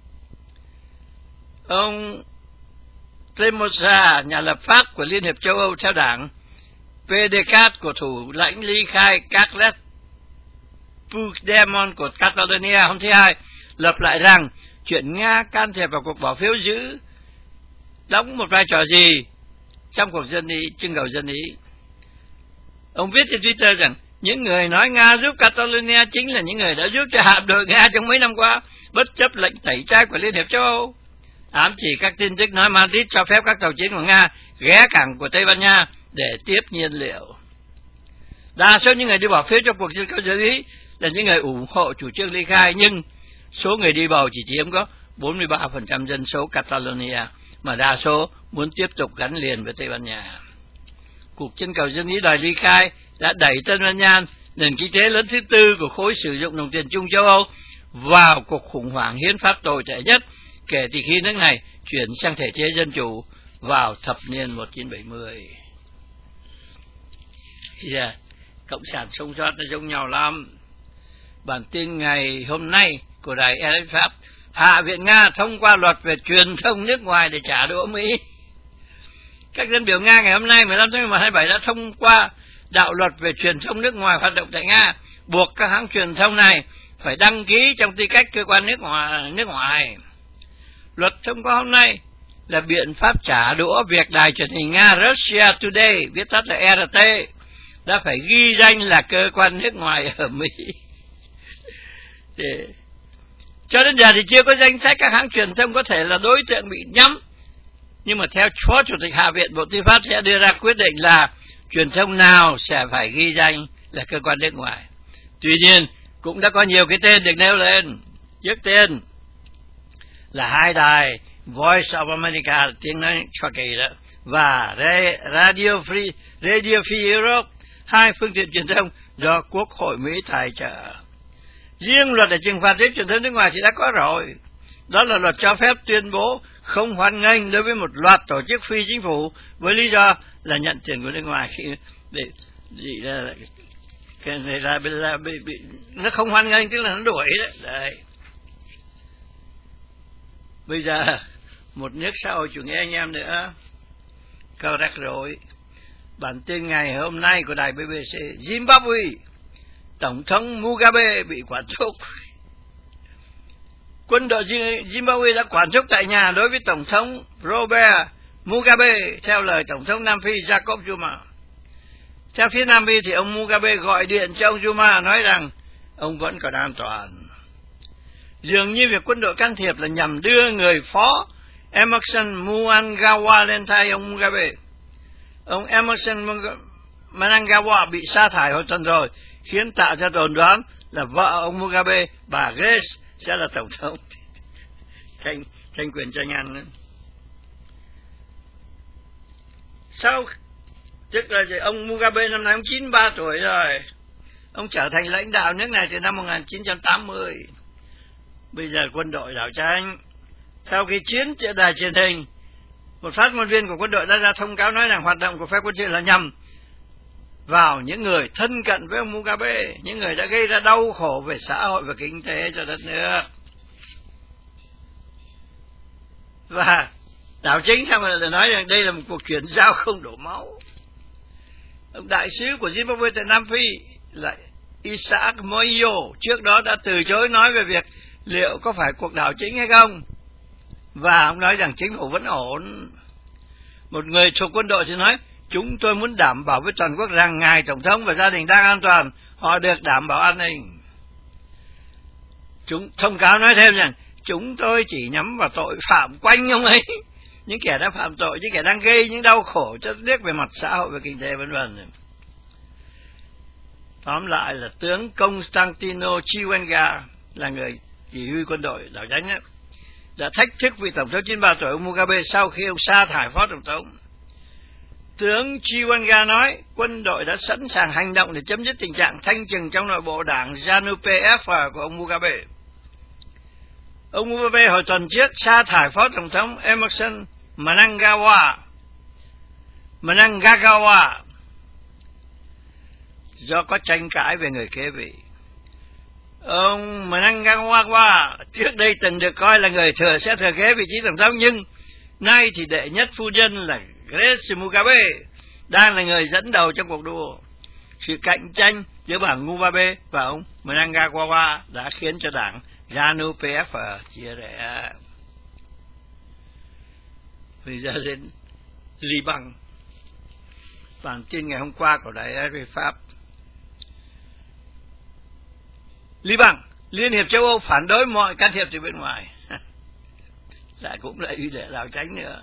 Ông Tremosa, nhà lập pháp của Liên hiệp châu Âu theo đảng pê đê ca của thủ lãnh ly khai Carles Puigdemont của Catalonia hôm thứ Hai, lập lại rằng chuyện Nga can thiệp vào cuộc bỏ phiếu giữ đóng một vai trò gì trong cuộc dân ý, trưng cầu dân ý. Ông viết trên Twitter rằng những người nói Nga giúp Catalonia chính là những người đã giúp cho hạm đội Nga trong mấy năm qua, bất chấp lệnh tẩy chay của Liên hiệp châu Âu, ám chỉ các tin tức nói Madrid cho phép các tàu chiến của Nga ghé cảng của Tây Ban Nha để tiếp nhiên liệu. Đa số những người đi bỏ phiếu cho cuộc trưng cầu dân ý là những người ủng hộ chủ trương ly khai, nhưng số người đi bầu chỉ chiếm có bốn mươi ba phần trăm dân số Catalonia, mà đa số muốn tiếp tục gắn liền với Tây Ban Nha. Cuộc trưng cầu dân ý đòi ly khai đã đẩy Tây Ban Nha, nền kinh tế lớn thứ tư của khối sử dụng đồng tiền chung châu Âu, vào cuộc khủng hoảng hiến pháp tồi tệ nhất kể từ khi nước này chuyển sang thể chế dân chủ vào thập niên một nghìn chín trăm bảy mươi. Yeah, Cộng sản sống sót nó giống nhau lắm. Bản tin ngày hôm nay của đài rờ ép Pháp, Hạ viện Nga thông qua luật về truyền thông nước ngoài để trả đũa Mỹ. Các dân biểu Nga ngày hôm nay mười lăm tháng mười một hai mươi bảy đã thông qua đạo luật về truyền thông nước ngoài hoạt động tại Nga, buộc các hãng truyền thông này phải đăng ký trong tư cách cơ quan nước ngoài. Nước ngoài. Luật thông qua hôm nay là biện pháp trả đũa việc đài truyền hình Nga Russia Today, viết tắt là rờ tê, đã phải ghi danh là cơ quan nước ngoài ở Mỹ. Để... Cho đến giờ thì chưa có danh sách các hãng truyền thông có thể là đối tượng bị nhắm. Nhưng mà theo Phó Chủ tịch Hạ viện, Bộ Tư pháp sẽ đưa ra quyết định là truyền thông nào sẽ phải ghi danh là cơ quan nước ngoài. Tuy nhiên, cũng đã có nhiều cái tên được nêu lên. Trước tiên là hai đài Voice of America, tiếng nói Hoa Kỳ đó, và Radio Free, Radio Free Europe, hai phương tiện truyền thông do Quốc hội Mỹ tài trợ. Riêng luật để trừng phạt tiếp truyền thông nước ngoài thì đã có rồi. Đó là luật cho phép tuyên bố không hoan nghênh đối với một loạt tổ chức phi chính phủ với lý do là nhận tiền của nước ngoài khi để, để, là, cái này là, là bị, bị, nó không hoan nghênh tức là nó đuổi đấy. Đấy. Bây giờ một nước xã hội chủ nghĩa anh em nữa, câu rắc rối. Bản tin ngày hôm nay của đài bê bê xê, Zimbabwe, Tổng thống Mugabe bị quản thúc. Quân đội Zimbabwe đã quản thúc tại nhà đối với Tổng thống Robert Mugabe, theo lời Tổng thống Nam Phi Jacob Zuma. Theo phía Nam Phi thì ông Mugabe gọi điện cho ông Zuma nói rằng ông vẫn còn an toàn. Dường như việc quân đội can thiệp là nhằm đưa người phó Emerson Mnangagwa lên thay ông Mugabe. Ông Emerson Mnangagwa bị sa thải hồi tuần rồi, khiến tạo ra đồn đoán là vợ ông Mugabe, bà Grace, sẽ là tổng thống. tranh, tranh quyền tranh ăn nữa. Sau tức là ông Mugabe năm nay ông chín mươi ba tuổi rồi. Ông trở thành lãnh đạo nước này từ năm một nghìn chín trăm tám mươi. Bây giờ quân đội đảo tranh. Sau khi chiến trên đài truyền hình, một phát ngôn viên của quân đội đã ra thông cáo nói rằng hoạt động của phe quân sự là nhằm vào những người thân cận với ông Mugabe, những người đã gây ra đau khổ về xã hội và kinh tế cho đất nước. Và đảo chính sao mà nói rằng đây là một cuộc chuyển giao không đổ máu. Ông đại sứ của Zimbabwe tại Nam Phi là Isaac Moyo trước đó đã từ chối nói về việc liệu có phải cuộc đảo chính hay không, và ông nói rằng chính phủ vẫn ổn. Một người thuộc quân đội thì nói, chúng tôi muốn đảm bảo với toàn quốc rằng ngài tổng thống và gia đình đang an toàn, họ được đảm bảo an ninh. Chúng thông cáo nói thêm rằng chúng tôi chỉ nhắm vào tội phạm quanh ông ấy, những kẻ đã phạm tội, những kẻ đang gây những đau khổ cho đất nước về mặt xã hội và kinh tế vân vân. Tóm lại là tướng Constantino Chiwenga là người chỉ huy quân đội đảo chính ấy, đã thách thức vị tổng thống chín mươi ba tuổi ông Mugabe sau khi ông sa thải phó tổng thống. Tướng Chiwenga nói quân đội đã sẵn sàng hành động để chấm dứt tình trạng thanh trừng trong nội bộ đảng ZANU-pê ép của ông Mugabe. Ông Mugabe hồi tuần trước sa thải phó tổng thống Emerson Mnangagwa, Mnangagwa do có tranh cãi về người kế vị. Ông Mnangagwa trước đây từng được coi là người thừa sẽ thừa kế vị trí tổng thống, nhưng nay thì đệ nhất phu nhân là Grace Mugabe đang là người dẫn đầu trong cuộc đua. Sự cạnh tranh giữa bà Mugabe và ông Mnangagwa đã khiến cho đảng ZANU-pê ép chia rẽ. Bây giờ đến Liban. Bản tin ngày hôm qua của Đài rờ pê Pháp. Liban, Liên hiệp châu Âu phản đối mọi can thiệp từ bên ngoài. Lại cũng là ý để đảo tránh nữa.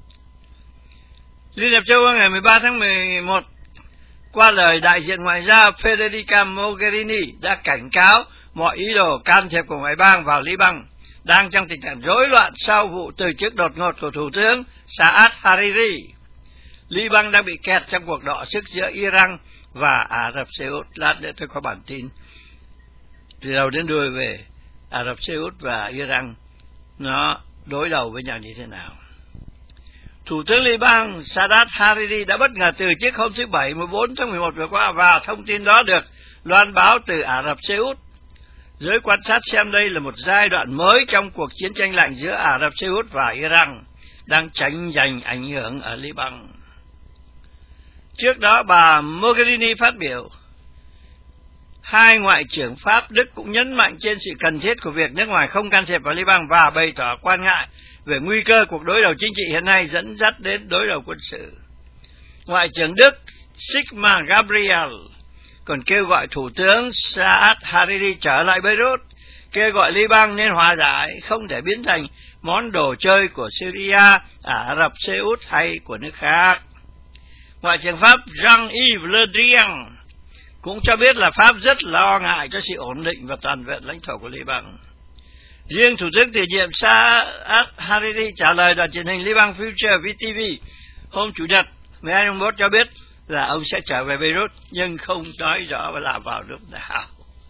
Liên hiệp châu Âu ngày mười ba tháng mười một qua lời đại diện ngoại giao Federica Mogherini đã cảnh cáo mọi ý đồ can thiệp của ngoại bang vào Liban đang trong tình trạng rối loạn sau vụ từ chức đột ngột của Thủ tướng Saad Hariri. Liban đang bị kẹt trong cuộc đọ sức giữa Iran và Ả Rập Xê Út. Lát nữa tôi có bản tin từ đầu đến đuôi về Ả Rập Xê Út và Iran nó đối đầu với nhau như thế nào. Thủ tướng Liban Saad Hariri đã bất ngờ từ chức hôm thứ Bảy mười bốn tháng mười một vừa qua, và thông tin đó được loan báo từ Ả Rập Xê Út. Giới quan sát xem đây là một giai đoạn mới trong cuộc chiến tranh lạnh giữa Ả Rập Xê Út và Iran đang tranh giành ảnh hưởng ở Liban. Trước đó bà Mogherini phát biểu, hai ngoại trưởng Pháp, Đức cũng nhấn mạnh trên sự cần thiết của việc nước ngoài không can thiệp vào Liban và bày tỏ quan ngại về nguy cơ cuộc đối đầu chính trị hiện nay dẫn dắt đến đối đầu quân sự. Ngoại trưởng Đức Sigmar Gabriel còn kêu gọi Thủ tướng Saad Hariri trở lại Beirut, kêu gọi Liban nên hòa giải, không để biến thành món đồ chơi của Syria, Ả Rập Xê Út hay của nước khác. Ngoại trưởng Pháp Jean-Yves Le Drian cũng cho biết là Pháp rất lo ngại cho sự ổn định và toàn vẹn lãnh thổ của Liban. Riêng Thủ tướng tiền nhiệm Saad Hariri trả lời đài truyền hình Liban Future vê tê vê hôm Chủ nhật mười hai tháng mốt cho biết là ông sẽ trở về Beirut, nhưng không nói rõ và làm vào lúc nào.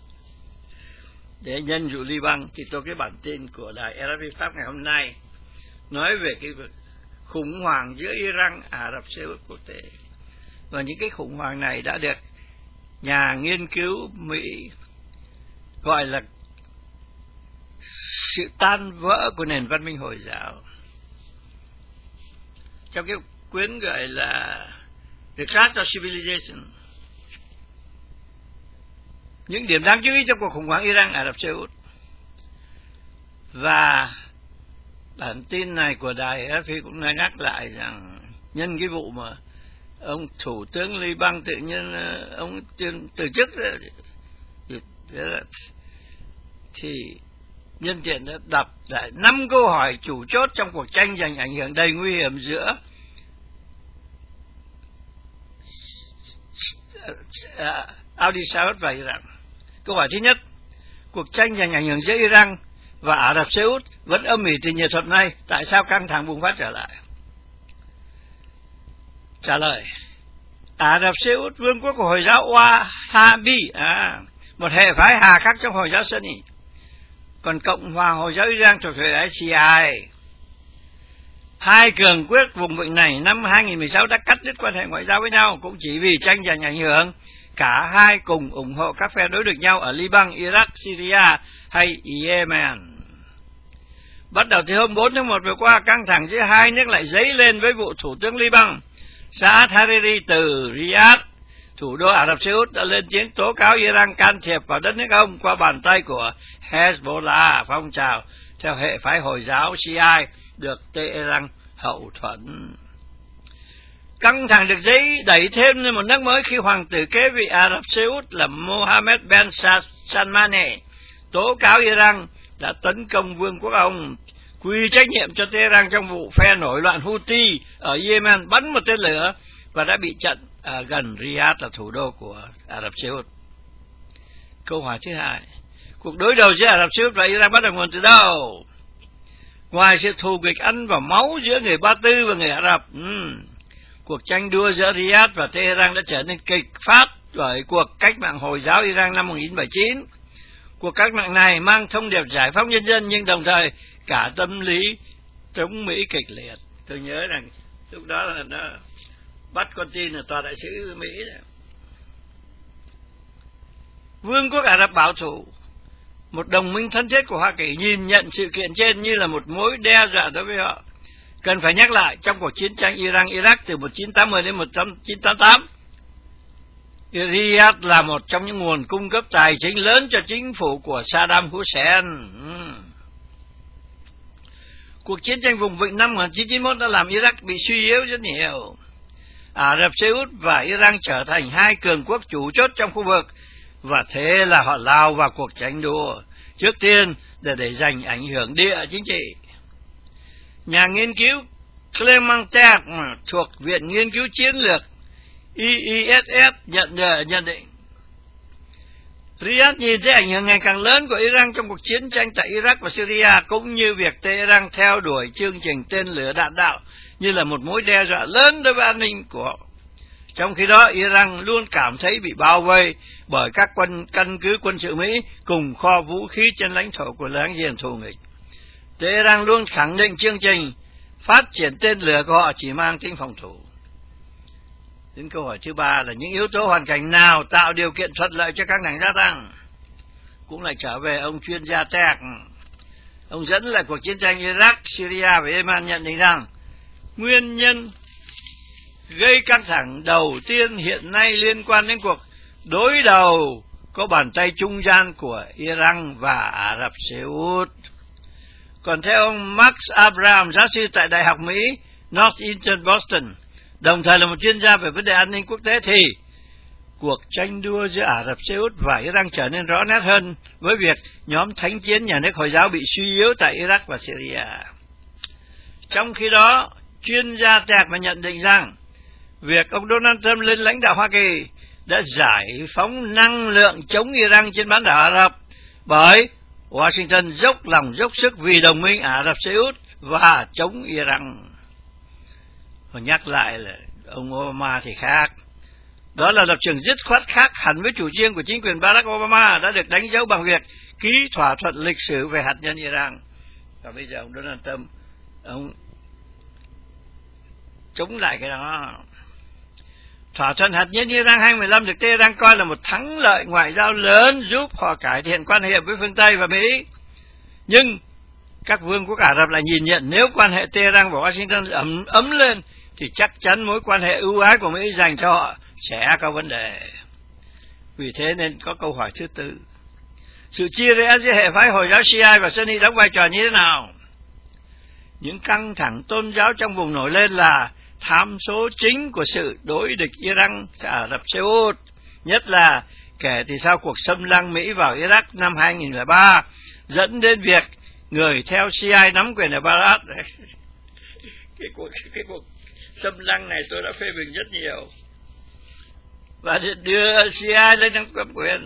Để nhân dụ Liban thì tôi cái bản tin của đài rờ ép pê Pháp ngày hôm nay nói về cái khủng hoảng giữa Iran, Ả Rập Xê Út quốc tế. Và những cái khủng hoảng này đã được nhà nghiên cứu Mỹ gọi là sự tan vỡ của nền văn minh Hồi giáo. Trong cái quyển gọi là The Crash of Civilization, những điểm đáng chú ý trong cuộc khủng hoảng Iran, Ả Rập Xê Út. Và bản tin này của đài rờ ép pê cũng nói nhắc lại rằng nhân cái vụ mà ông Thủ tướng Liban tự nhiên ông từ chức thì nhân tiện đã đọc lại năm câu hỏi chủ chốt trong cuộc tranh giành ảnh hưởng đầy nguy hiểm giữa Saudi Saud và Iran. Câu hỏi thứ nhất: cuộc tranh giành ảnh hưởng giữa Iran và Ả Rập Xê Út vẫn âm ỉ từ nhiều thập nay, tại sao căng thẳng bùng phát trở lại? Trả lời: Ả Rập Xê Út, vương quốc của Hồi giáo Wahhabi, à, một hệ phái hà khắc trong Hồi giáo Sunni, còn Cộng hòa Hồi giáo Iran thuộc hệ phái Shia. Hai cường quốc vùng vịnh này năm hai nghìn mười sáu đã cắt đứt quan hệ ngoại giao với nhau, cũng chỉ vì tranh giành ảnh hưởng. Cả hai cùng ủng hộ các phe đối địch nhau ở Liban, Iraq, Syria hay Yemen. Bắt đầu từ hôm bốn tháng một vừa qua, căng thẳng giữa hai nước lại dấy lên với vụ Thủ tướng Liban Saad Hariri từ Riyadh, thủ đô Ả Rập Xê Út, đã lên tiếng tố cáo Iran can thiệp vào đất nước ông qua bàn tay của Hezbollah, phong trào theo hệ phái Hồi giáo Shia được Tehran hậu thuẫn. Căng thẳng được giấy đẩy thêm lên một nấc mới khi hoàng tử kế vị Ả Rập Xê Út là Mohammed Ben Salmane tố cáo Iran đã tấn công vương quốc ông, quy trách nhiệm cho Tehran trong vụ phe nổi loạn Houthi ở Yemen bắn một tên lửa và đã bị chặn ở gần Riyadh, là thủ đô của Ả Rập Xê Út. Câu hỏi thứ hai: cuộc đối đầu giữa Ả Rập Xê Út và Iran bắt đầu nguồn từ đâu? Ngoài sự thù nghịch ăn vào máu giữa người Ba Tư và người Ả Rập, uhm, cuộc tranh đua giữa Riyadh và Tehran đã trở nên kịch phát bởi cuộc cách mạng Hồi giáo Iran năm một nghìn chín trăm bảy mươi chín. Cuộc cách mạng này mang thông điệp giải phóng nhân dân, nhưng đồng thời cả tâm lý chống Mỹ kịch liệt. Tôi nhớ rằng lúc đó là nó bắt con tin là tòa đại sứ Mỹ đấy. Vương quốc Ả Rập bảo thủ, một đồng minh thân thiết của Hoa Kỳ, nhìn nhận sự kiện trên như là một mối đe dọa đối với họ. Cần phải nhắc lại, trong cuộc chiến tranh Iran-Iraq từ một nghìn chín trăm tám mươi đến một nghìn chín trăm tám mươi tám, Riyadh là một trong những nguồn cung cấp tài chính lớn cho chính phủ của Saddam Hussein. Uhm. Cuộc chiến tranh vùng vịnh năm một nghìn chín trăm chín mươi mốt đã làm Iraq bị suy yếu rất nhiều. Ả Rập Xê Út và Iran trở thành hai cường quốc chủ chốt trong khu vực, và thế là họ lao vào cuộc tranh đua. Trước tiên, để để giành ảnh hưởng địa chính trị. Nhà nghiên cứu Clemente thuộc Viện Nghiên cứu Chiến lược I I S S nhận, nhận định Riyadh nhìn thấy ảnh hưởng ngày càng lớn của Iran trong cuộc chiến tranh tại Iraq và Syria, cũng như việc Tehran theo đuổi chương trình tên lửa đạn đạo như là một mối đe dọa lớn đối với an ninh của họ. Trong khi đó, Iran luôn cảm thấy bị bao vây bởi các quân căn cứ quân sự Mỹ cùng kho vũ khí trên lãnh thổ của láng giềng thù nghịch. Tehran luôn khẳng định chương trình phát triển tên lửa của họ chỉ mang tính phòng thủ. Đến câu hỏi thứ ba là những yếu tố hoàn cảnh nào tạo điều kiện thuận lợi cho căng thẳng gia tăng? Cũng lại trở về ông chuyên gia Tech. Ông dẫn lại cuộc chiến tranh Iraq, Syria và Yemen nhận định rằng nguyên nhân gây căng thẳng đầu tiên hiện nay liên quan đến cuộc đối đầu có bàn tay trung gian của Iran và Ả Rập Xê Út. Còn theo ông Max Abraham, giáo sư tại Đại học Mỹ Northeastern Boston, đồng thời là một chuyên gia về vấn đề an ninh quốc tế, thì cuộc tranh đua giữa Ả Rập Xê Út và Iran trở nên rõ nét hơn với việc nhóm thánh chiến nhà nước Hồi giáo bị suy yếu tại Iraq và Syria. Trong khi đó, chuyên gia Tech mà nhận định rằng việc ông Donald Trump lên lãnh đạo Hoa Kỳ đã giải phóng năng lượng chống Iran trên bán đảo Ả Rập, bởi Washington dốc lòng dốc sức vì đồng minh Ả Rập Xê Út và chống Iran. Và nhắc lại là ông Obama thì khác. Đó là lập trường dứt khoát khác hẳn với chủ trương của chính quyền Barack Obama đã được đánh dấu bằng việc ký thỏa thuận lịch sử về hạt nhân Iran. Và bây giờ ông Donald Trump, ông chống lại cái đó. Thỏa thuận hạt nhân Iran hai mười lăm được Tehran coi là một thắng lợi ngoại giao lớn giúp họ cải thiện quan hệ với phương Tây và Mỹ. Nhưng các vương quốc Ả Rập lại nhìn nhận nếu quan hệ Tehran và Washington ấm, ấm lên thì chắc chắn mối quan hệ ưu ái của Mỹ dành cho họ sẽ có vấn đề. Vì thế nên có câu hỏi thứ tư. Sự chia rẽ giữa hệ phái Hồi giáo Shia và Sunni đóng vai trò như thế nào? Những căng thẳng tôn giáo trong vùng nổi lên là tham số chính của sự đối địch Iran Ả Rập Xê Út, nhất là kể từ sau cuộc xâm lăng Mỹ vào Iraq năm hai nghìn lẻ ba, dẫn đến việc người theo Shia nắm quyền ở Baghdad. cái cuộc cái cuộc xâm lăng này tôi đã phê bình rất nhiều và đưa Shia lên nắm quyền.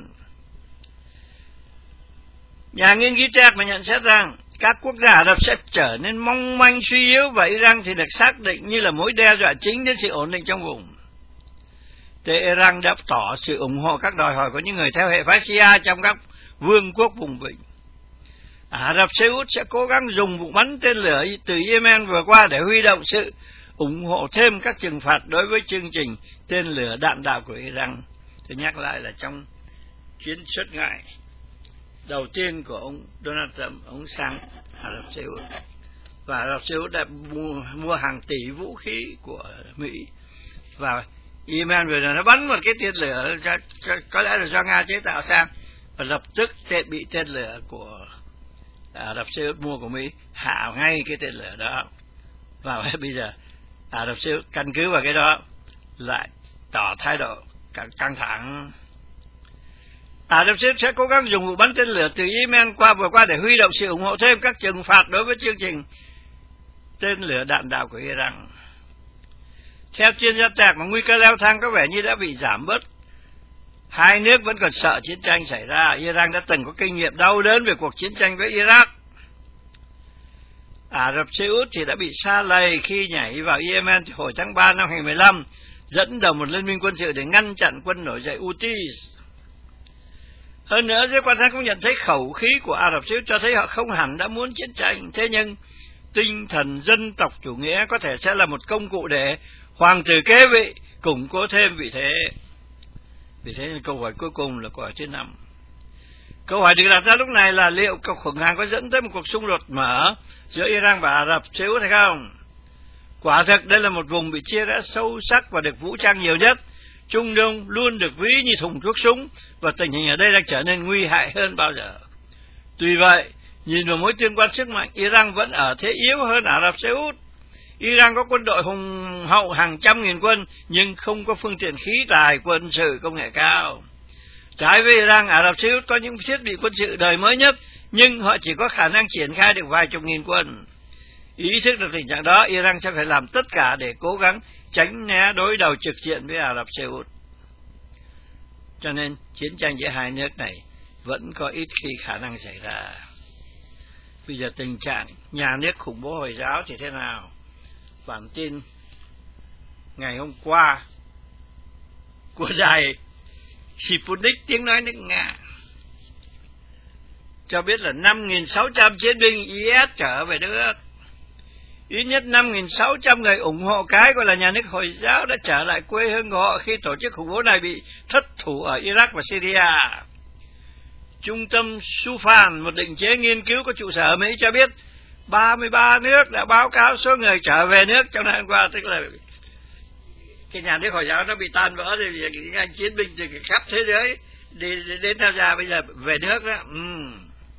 Nhà nghiên cứu Czech mà nhận xét rằng các quốc gia Ả Rập sẽ trở nên mong manh suy yếu và Iran thì được xác định như là mối đe dọa chính đến sự ổn định trong vùng. Tehran đã tỏ sự ủng hộ các đòi hỏi của những người theo hệ phái Shia trong các vương quốc vùng vịnh. Ả Rập Xê Út sẽ cố gắng dùng vụ bắn tên lửa từ Yemen vừa qua để huy động sự ủng hộ thêm các trừng phạt đối với chương trình tên lửa đạn đạo của Iran. Tôi nhắc lại là trong chuyến xuất ngoại đầu tiên của ông Donald Trump, ông sang Ả Rập Xê Út, và Ả Rập Xê Út đã mua, mua hàng tỷ vũ khí của Mỹ, và Yemen vừa rồi nó bắn một cái tên lửa cho, cho, có lẽ là do Nga chế tạo sang, và lập tức tên, bị tên lửa của Ả Rập Xê Út mua của Mỹ hạ ngay cái tên lửa đó. Và bây giờ Ả Rập Xê Út căn cứ vào cái đó lại tỏ thái độ căng, căng thẳng. Ả Rập Xê Út sẽ cố gắng dùng vụ bắn tên lửa từ Yemen qua vừa qua để huy động sự ủng hộ thêm các trừng phạt đối với chương trình tên lửa đạn đạo của Iran. Theo chuyên gia Trạc, mà nguy cơ leo thang có vẻ như đã bị giảm bớt. Hai nước vẫn còn sợ chiến tranh xảy ra. Iran đã từng có kinh nghiệm đau đớn về cuộc chiến tranh với Iraq. Ả Rập Xê Út thì đã bị sa lầy khi nhảy vào Yemen hồi tháng ba năm hai nghìn mười lăm, dẫn đầu một liên minh quân sự để ngăn chặn quân nổi dậy Houthis. Hơn nữa, giới quan sát cũng nhận thấy khẩu khí của Ả Rập Xê Út cho thấy họ không hẳn đã muốn chiến tranh. Thế nhưng tinh thần dân tộc chủ nghĩa có thể sẽ là một công cụ để hoàng tử kế vị, củng cố thêm vị thế. Vì thế nên câu hỏi cuối cùng là câu hỏi thứ năm. Câu hỏi được đặt ra lúc này là liệu cuộc khủng hoảng có dẫn tới một cuộc xung đột mở giữa Iran và Ả Rập Xê Út hay không? Quả thực đây là một vùng bị chia rẽ sâu sắc và được vũ trang nhiều nhất. Trung Đông luôn được ví như thùng thuốc súng, và tình hình ở đây đang trở nên nguy hại hơn bao giờ. Tuy vậy, nhìn vào mối tương quan sức mạnh, Iran vẫn ở thế yếu hơn Ả Rập Xê Út. Iran có quân đội hùng hậu hàng trăm nghìn quân, nhưng không có phương tiện khí tài quân sự công nghệ cao. Trái với Iran, Ả Rập Xê Út có những thiết bị quân sự đời mới nhất, nhưng họ chỉ có khả năng triển khai được vài chục nghìn quân. Ý thức được tình trạng đó, Iran sẽ phải làm tất cả để cố gắng tránh né đối đầu trực diện với Ả Rập Xê Út. Cho nên chiến tranh giữa hai nước này vẫn có ít khi khả năng xảy ra. Bây giờ tình trạng nhà nước khủng bố Hồi giáo thì thế nào? Bản tin ngày hôm qua của đài Sputnik tiếng nói nước Nga cho biết là năm nghìn sáu trăm chiến binh i ét trở về nước. Ít nhất năm nghìn sáu trăm người ủng hộ cái gọi là nhà nước Hồi giáo đã trở lại quê hương của họ khi tổ chức khủng bố này bị thất thủ ở Iraq và Syria. Trung tâm Sufan, một định chế nghiên cứu có trụ sở ở Mỹ, cho biết ba mươi ba nước đã báo cáo số người trở về nước trong năm qua, tức là cái nhà nước Hồi giáo nó bị tan vỡ thì những anh chiến binh từ khắp thế giới đi đến tham gia bây giờ về nước đó. Uhm.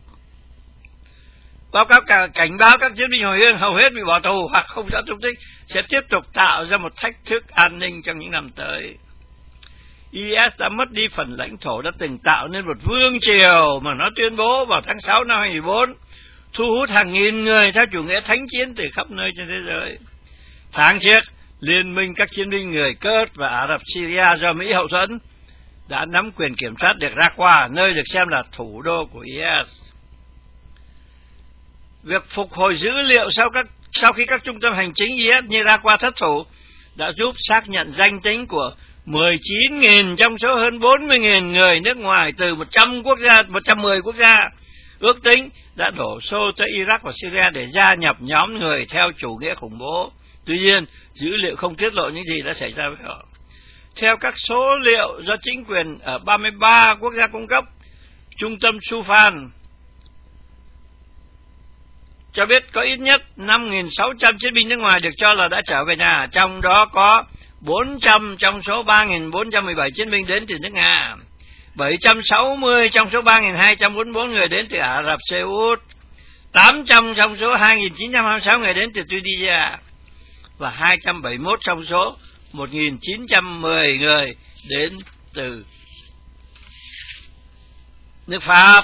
Báo cáo cả cảnh báo các chiến binh hồi hương hầu hết bị bỏ tù hoặc không rõ tung tích, sẽ tiếp tục tạo ra một thách thức an ninh trong những năm tới. i ét đã mất đi phần lãnh thổ đã từng tạo nên một vương triều mà nó tuyên bố vào tháng sáu năm hai nghìn không trăm mười bốn, thu hút hàng nghìn người theo chủ nghĩa thánh chiến từ khắp nơi trên thế giới. Tháng trước, Liên minh các chiến binh người Kurd và Ả Rập Syria do Mỹ hậu thuẫn đã nắm quyền kiểm soát được Raqqa, nơi được xem là thủ đô của i ét. việc phục hồi dữ liệu sau các sau khi các trung tâm hành chính i ét như Raqqa thất thủ đã giúp xác nhận danh tính của mười chín nghìn trong số hơn bốn mươi nghìn người nước ngoài từ một trăm quốc gia, một trăm mười quốc gia ước tính đã đổ xô tới Iraq và Syria để gia nhập nhóm người theo chủ nghĩa khủng bố. Tuy nhiên, dữ liệu không tiết lộ những gì đã xảy ra với họ. Theo các số liệu do chính quyền ở ba mươi ba quốc gia cung cấp, Trung tâm Sufan cho biết có ít nhất năm nghìn sáu trăm chiến binh nước ngoài được cho là đã trở về nhà, trong đó có bốn trăm trong số ba nghìn bốn trăm mười bảy chiến binh đến từ nước Nga, bảy trăm sáu mươi trong số ba nghìn hai trăm bốn mươi bốn người đến từ Ả Rập Xê Út, tám trăm trong số hai nghìn chín trăm hai mươi sáu người đến từ Tunisia và hai trăm bảy mươi mốt trong số một nghìn chín trăm mười người đến từ nước Pháp.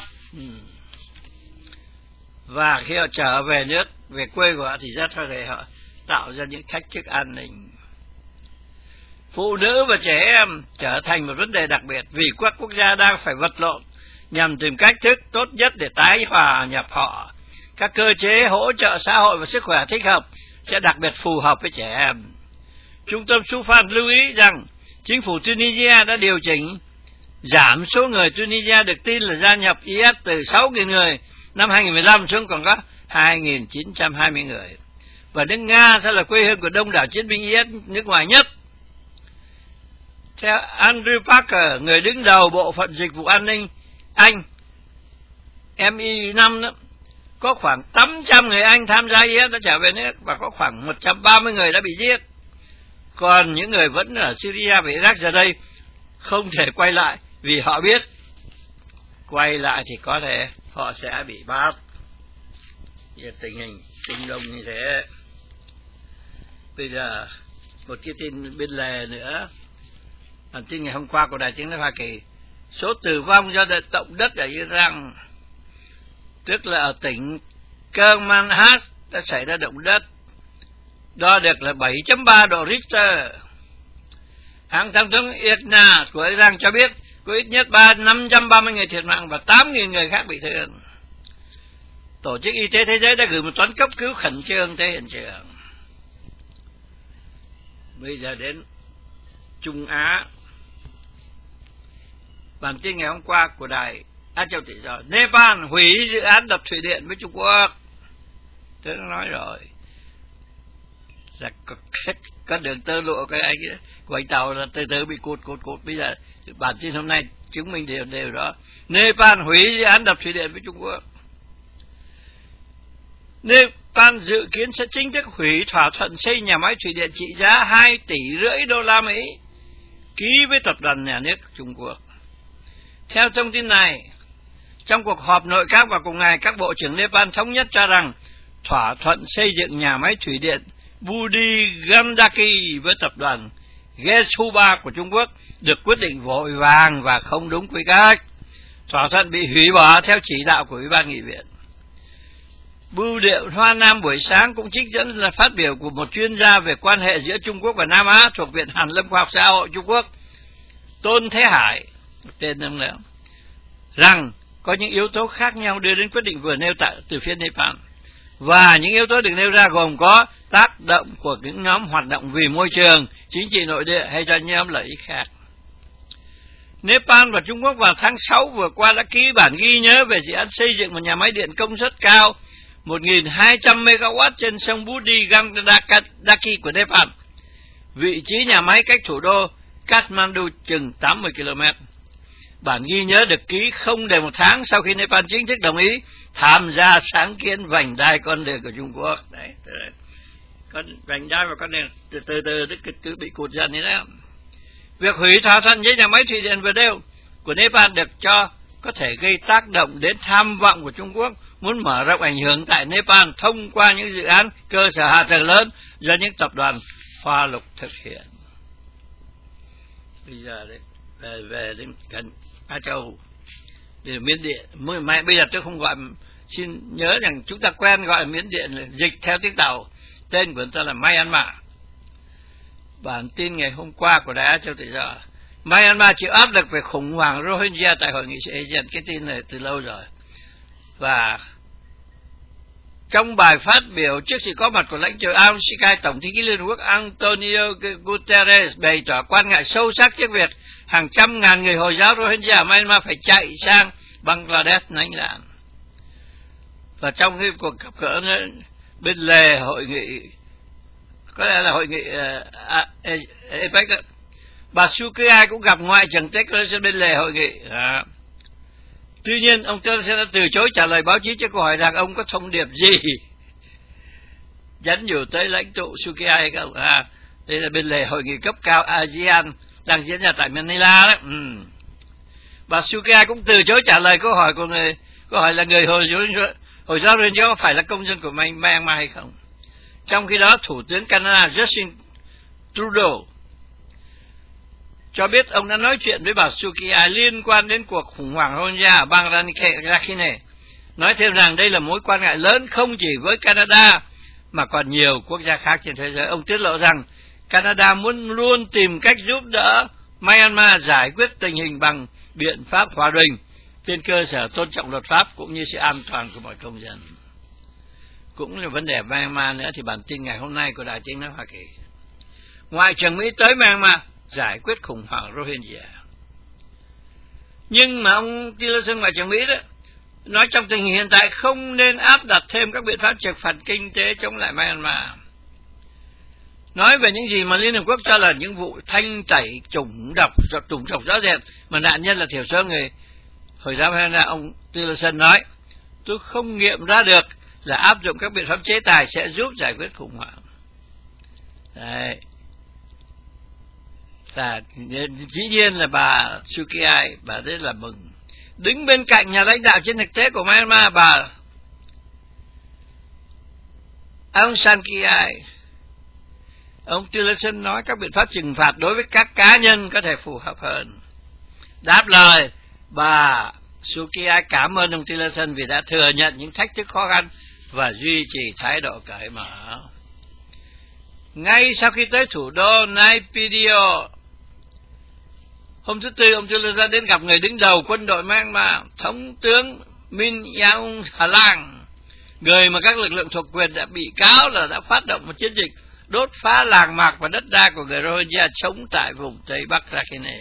Và khi họ trở về nước, về quê của họ thì rất có thể họ tạo ra những thách thức an ninh. Phụ nữ và trẻ em trở thành một vấn đề đặc biệt vì các quốc gia đang phải vật lộn nhằm tìm cách thức tốt nhất để tái hòa nhập họ. Các cơ chế hỗ trợ xã hội và sức khỏe thích hợp sẽ đặc biệt phù hợp với trẻ em. Trung tâm Sufan lưu ý rằng chính phủ Tunisia đã điều chỉnh giảm số người Tunisia được tin là gia nhập i ét từ sáu nghìn người năm hai nghìn mười lăm xuống còn có hai nghìn chín trăm hai mươi người. Và nước Nga sẽ là quê hương của đông đảo chiến binh i ét nước ngoài nhất. Theo Andrew Parker, người đứng đầu bộ phận dịch vụ an ninh Anh, em i năm đó, có khoảng tám trăm người Anh tham gia i ét đã trở về nước và có khoảng một trăm ba mươi người đã bị giết. Còn những người vẫn ở Syria và Iraq giờ đây không thể quay lại vì họ biết quay lại thì có thể họ sẽ bị bắt. Về tình hình Trung Đông như thế. Bây giờ một cái tin bên lề nữa. Bản tin ngày hôm qua của Đài Tiếng nói Hoa Kỳ, số tử vong do động đất ở Iran, tức là ở tỉnh Kermanshah đã xảy ra động đất, đo được là bảy chấm ba độ Richter. Hãng thông tấn IRNA của Iran cho biết có ít nhất năm trăm ba mươi người thiệt mạng và tám nghìn người khác bị thương. Tổ chức Y tế Thế giới đã gửi một toán cấp cứu khẩn trương tới hiện trường. Bây giờ đến Trung Á. Bản tin ngày hôm qua của Đài Á Châu Tự Do, Nepal hủy dự án đập thủy điện với Trung Quốc. Tôi đã nói rồi, là có, có đường tơ lụa cái anh ấy, của anh Tàu là từ từ bị cụt cụt cụt. Bây giờ bản tin hôm nay chứng minh đều đều đó. Nepal hủy dự án đập thủy điện với Trung Quốc. Nepal dự kiến sẽ chính thức hủy thỏa thuận xây nhà máy thủy điện trị giá hai tỷ rưỡi đô la Mỹ ký với tập đoàn nhà nước Trung Quốc. Theo thông tin này, trong cuộc họp nội các vào cùng ngày, các bộ trưởng Nepal thống nhất cho rằng thỏa thuận xây dựng nhà máy thủy điện Budi Gandaki với tập đoàn Gesuba của Trung Quốc được quyết định vội vàng và không đúng quy cách. Thỏa thuận bị hủy bỏ theo chỉ đạo của Ủy ban Nghị viện. Bưu điện Hoa Nam buổi sáng cũng trích dẫn là phát biểu của một chuyên gia về quan hệ giữa Trung Quốc và Nam Á thuộc Viện Hàn Lâm Khoa học Xã hội Trung Quốc, Tôn Thế Hải, tên ông nữa, rằng có những yếu tố khác nhau đưa đến quyết định vừa nêu tại từ phía Nepal. Và những yếu tố được nêu ra gồm có tác động của những nhóm hoạt động vì môi trường, chính trị nội địa hay cho nhóm lợi ích khác. Nepal và Trung Quốc vào tháng sáu vừa qua đã ký bản ghi nhớ về dự án xây dựng một nhà máy điện công suất cao một nghìn hai trăm mê ga oát trên sông Budi Gandaki của Nepal. Vị trí nhà máy cách thủ đô Kathmandu chừng tám mươi ki lô mét. Bản ghi nhớ được ký không đầy một tháng sau khi Nepal chính thức đồng ý tham gia sáng kiến vành đai con đường của Trung Quốc. Đấy, con vành đai và con đường từ từ từ từ, từ bị cụt dần như thế. Việc hủy thỏa thuận với nhà máy thủy điện vừa nêu của Nepal được cho có thể gây tác động đến tham vọng của Trung Quốc muốn mở rộng ảnh hưởng tại Nepal thông qua những dự án cơ sở hạ tầng lớn do những tập đoàn Hoa Lục thực hiện. Bây giờ đấy, về về đến gần Á Châu, về Miến Điện. Mới, bây giờ tôi không gọi, xin nhớ rằng chúng ta quen gọi là Miến Điện là dịch theo tiếng Tàu, tên của ta là Myanmar. Bản tin ngày hôm qua của Đài Á Châu Tự Do, Myanmar chịu áp lực về khủng hoảng Rohingya tại hội nghị a sê an, cái tin này từ lâu rồi. Và trong bài phát biểu trước sự có mặt của lãnh tụ a u xê ca, Tổng thư ký Liên Hợp Quốc Antonio Guterres bày tỏ quan ngại sâu sắc trước việc hàng trăm ngàn người Hồi giáo Rohingya ở Myanmar phải chạy sang Bangladesh lánh nạn. Và trong cái cuộc gặp gỡ bên lề hội nghị, có lẽ là hội nghị a pếch, bà Sukiai cũng gặp Ngoại trưởng Tillerson bên lề hội nghị. À. Tuy nhiên, ông Tillerson đã từ chối trả lời báo chí cho câu hỏi rằng ông có thông điệp gì nhắn nhủ tới lãnh tụ Sukiai hay không. À, đây là bên lề hội nghị cấp cao a sê an đang diễn ra tại Manila đó. Ừ. Bà Sukiai cũng từ chối trả lời câu hỏi của người, câu hỏi là người Hồi giáo Hồi giáo Rohingya có phải là công dân của Myanmar hay không. Trong khi đó, Thủ tướng Canada Justin Trudeau cho biết ông đã nói chuyện với bà Sukiai liên quan đến cuộc khủng hoảng Rohingya ở bang Rakhine, nói thêm rằng đây là mối quan ngại lớn không chỉ với Canada mà còn nhiều quốc gia khác trên thế giới. Ông tiết lộ rằng Canada muốn luôn tìm cách giúp đỡ Myanmar giải quyết tình hình bằng biện pháp hòa bình trên cơ sở tôn trọng luật pháp cũng như sự an toàn của mọi công dân. Cũng là vấn đề Myanmar nữa thì bản tin ngày hôm nay của Đài Tiếng nói Hoa Kỳ. Ngoại trưởng Mỹ tới Myanmar giải quyết khủng hoảng Rohingya. Nhưng mà ông Tillerson, Ngoại trưởng Mỹ đó, nói trong tình hình hiện tại không nên áp đặt thêm các biện pháp trừng phạt kinh tế chống lại Myanmar. Nói về những gì mà Liên Hợp Quốc cho là những vụ thanh tẩy chủng độc, chủng độc rõ rệt mà nạn nhân là thiểu số người Hồi giáo Myanmar, ông Tillerson nói, tôi không nghiệm ra được là áp dụng các biện pháp chế tài sẽ giúp giải quyết khủng hoảng. Đấy. Và dĩ nhiên là bà Sukiai, bà rất là mừng. Đứng bên cạnh nhà lãnh đạo trên thực tế của Myanmar, bà Aung San Suu Kyi, ông Tillerson nói các biện pháp trừng phạt đối với các cá nhân có thể phù hợp hơn. Đáp lời, bà Sukiai cảm ơn ông Tillerson vì đã thừa nhận những thách thức khó khăn và duy trì thái độ cởi mở. Ngay sau khi tới thủ đô Naypyidaw, hôm thứ Tư, ông Tillerson đến gặp người đứng đầu quân đội Myanmar, Thống tướng Min Aung Hlaing, người mà các lực lượng thuộc quyền đã bị cáo là đã phát động một chiến dịch đốt phá làng mạc và đất đai của người Rohingya sống tại vùng Tây Bắc Rakhine.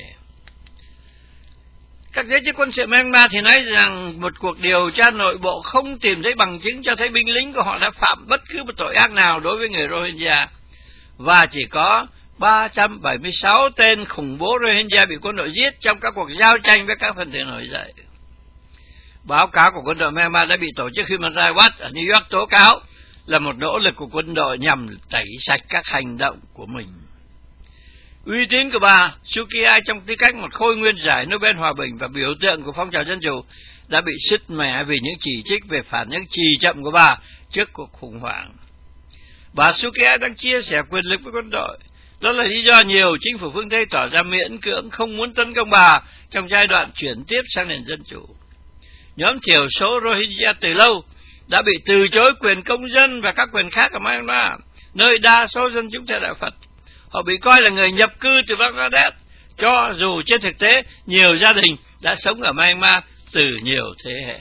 Các giới chức quân sự Myanmar thì nói rằng một cuộc điều tra nội bộ không tìm thấy bằng chứng cho thấy binh lính của họ đã phạm bất cứ một tội ác nào đối với người Rohingya, và chỉ có ba trăm bảy mươi sáu tên khủng bố Rohingya bị quân đội giết trong các cuộc giao tranh với các phần tử nổi dậy. Báo cáo của quân đội Myanmar đã bị tổ chức Human Rights Watch ở New York tố cáo là một nỗ lực của quân đội nhằm tẩy sạch các hành động của mình. Uy tín của bà Suu Kyi trong tư cách một khôi nguyên giải Nobel Hòa bình và biểu tượng của phong trào dân chủ đã bị sứt mẻ vì những chỉ trích về phản ứng trì chậm của bà trước cuộc khủng hoảng. Bà Suu Kyi đang chia sẻ quyền lực với quân đội. Đó là lý do nhiều chính phủ phương Tây tỏ ra miễn cưỡng không muốn tấn công bà trong giai đoạn chuyển tiếp sang nền dân chủ. Nhóm thiểu số Rohingya từ lâu đã bị từ chối quyền công dân và các quyền khác ở Myanmar, nơi đa số dân chúng theo đạo Phật. Họ bị coi là người nhập cư từ Bangladesh, cho dù trên thực tế nhiều gia đình đã sống ở Myanmar từ nhiều thế hệ.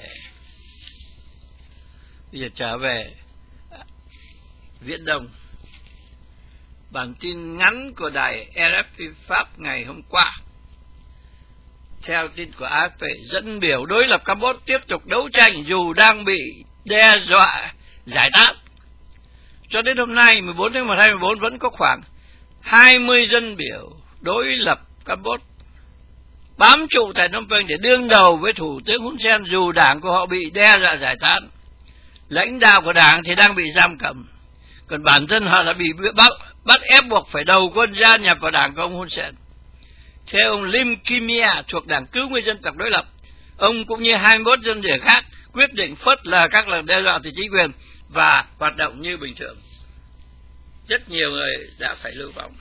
Bây giờ trở về Viễn Đông. Bản tin ngắn của đài R F P Pháp ngày hôm qua. Theo tin của A F P, dân biểu đối lập Campuchia tiếp tục đấu tranh dù đang bị đe dọa giải tán. Cho đến hôm nay, mười bốn tháng một năm hai nghìn không trăm mười bốn, vẫn có khoảng hai mươi dân biểu đối lập Campuchia bám trụ tại Phnom Penh để đương đầu với Thủ tướng Hun Sen dù đảng của họ bị đe dọa giải tán. Lãnh đạo của đảng thì đang bị giam cầm, còn bản thân họ đã bị bắt, bắt ép buộc phải đầu quân gia nhập vào đảng của ông Hun Sen. Theo ông Lim Kimia thuộc đảng Cứu Nguyên Dân tộc đối lập, ông cũng như hai mươi mốt dân biểu khác quyết định phớt lờ các lần đe dọa từ chính quyền và hoạt động như bình thường. Rất nhiều người đã phải lưu vong.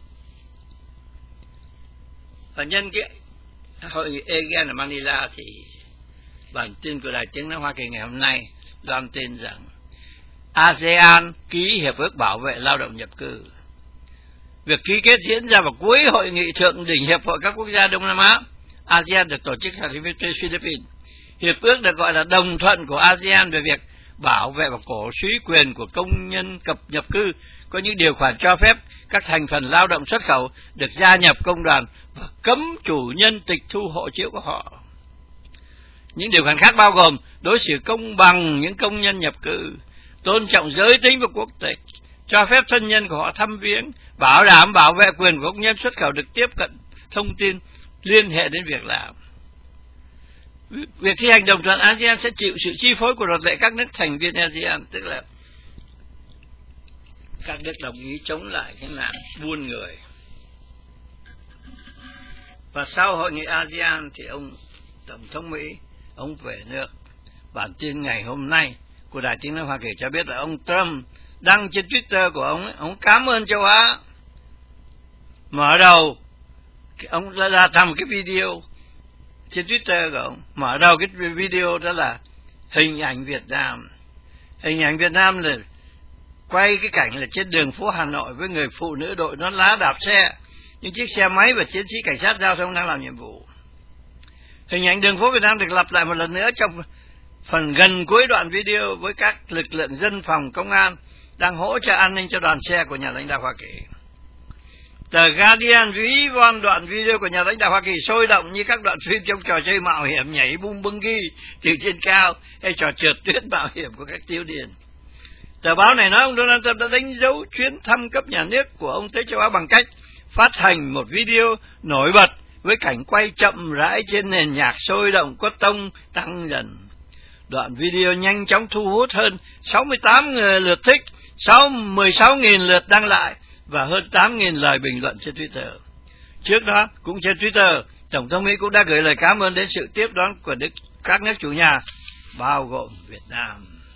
Và nhân cái hội nghị a sê an ở Manila thì bản tin của Đài Tiếng nói Hoa Kỳ ngày hôm nay loan tin rằng a sê an ký hiệp ước bảo vệ lao động nhập cư. Việc ký kết diễn ra vào cuối hội nghị thượng đỉnh Hiệp hội các quốc gia Đông Nam Á. a sê an được tổ chức tại Philippines. Hiệp ước được gọi là đồng thuận của a sê an về việc bảo vệ và cổ suý quyền của công nhân cập nhập cư, có những điều khoản cho phép các thành phần lao động xuất khẩu được gia nhập công đoàn và cấm chủ nhân tịch thu hộ chiếu của họ. Những điều khoản khác bao gồm đối xử công bằng những công nhân nhập cư, tôn trọng giới tính và quốc tịch, cho phép thân nhân của họ thăm viếng, bảo đảm bảo vệ quyền của công nhân xuất khẩu được tiếp cận thông tin liên hệ đến việc làm. Việc thi hành đồng thuận a sê an sẽ chịu sự chi phối của luật lệ các nước thành viên a sê an, tức là các nước đồng ý chống lại cái nạn buôn người. Và sau hội nghị a sê an thì ông Tổng thống Mỹ, ông về nước. Bản tin ngày hôm nay của Đài Tiếng nói Hoa Kỳ cho biết là ông Trump đăng trên Twitter của ông ấy, ông cảm ơn châu Á. Mở đầu, ông đã ra thăm một cái video trên Twitter của ông. Mở đầu cái video đó là hình ảnh Việt Nam. Hình ảnh Việt Nam là quay cái cảnh là trên đường phố Hà Nội với người phụ nữ đội nón lá đạp xe, những chiếc xe máy và chiến sĩ cảnh sát giao thông đang làm nhiệm vụ. Hình ảnh đường phố Việt Nam được lặp lại một lần nữa trong phần gần cuối đoạn video với các lực lượng dân phòng công an đang hỗ trợ an ninh cho đoàn xe của nhà lãnh đạo Hoa Kỳ. Tờ Guardian ví von đoạn video của nhà lãnh đạo Hoa Kỳ sôi động như các đoạn phim trong trò chơi mạo hiểm nhảy bung bung ghi từ trên cao hay trò trượt tuyết mạo hiểm của các thiếu niên. Tờ báo này nói ông Donald Trump đã đánh dấu chuyến thăm cấp nhà nước của ông tới châu Á bằng cách phát hành một video nổi bật với cảnh quay chậm rãi trên nền nhạc sôi động có tông tăng dần. Đoạn video nhanh chóng thu hút hơn sáu mươi tám nghìn lượt thích, mười sáu nghìn lượt đăng lại và hơn tám nghìn lời bình luận trên Twitter. Trước đó, cũng trên Twitter, Tổng thống Mỹ cũng đã gửi lời cảm ơn đến sự tiếp đón của Đức, các nước chủ nhà, bao gồm Việt Nam.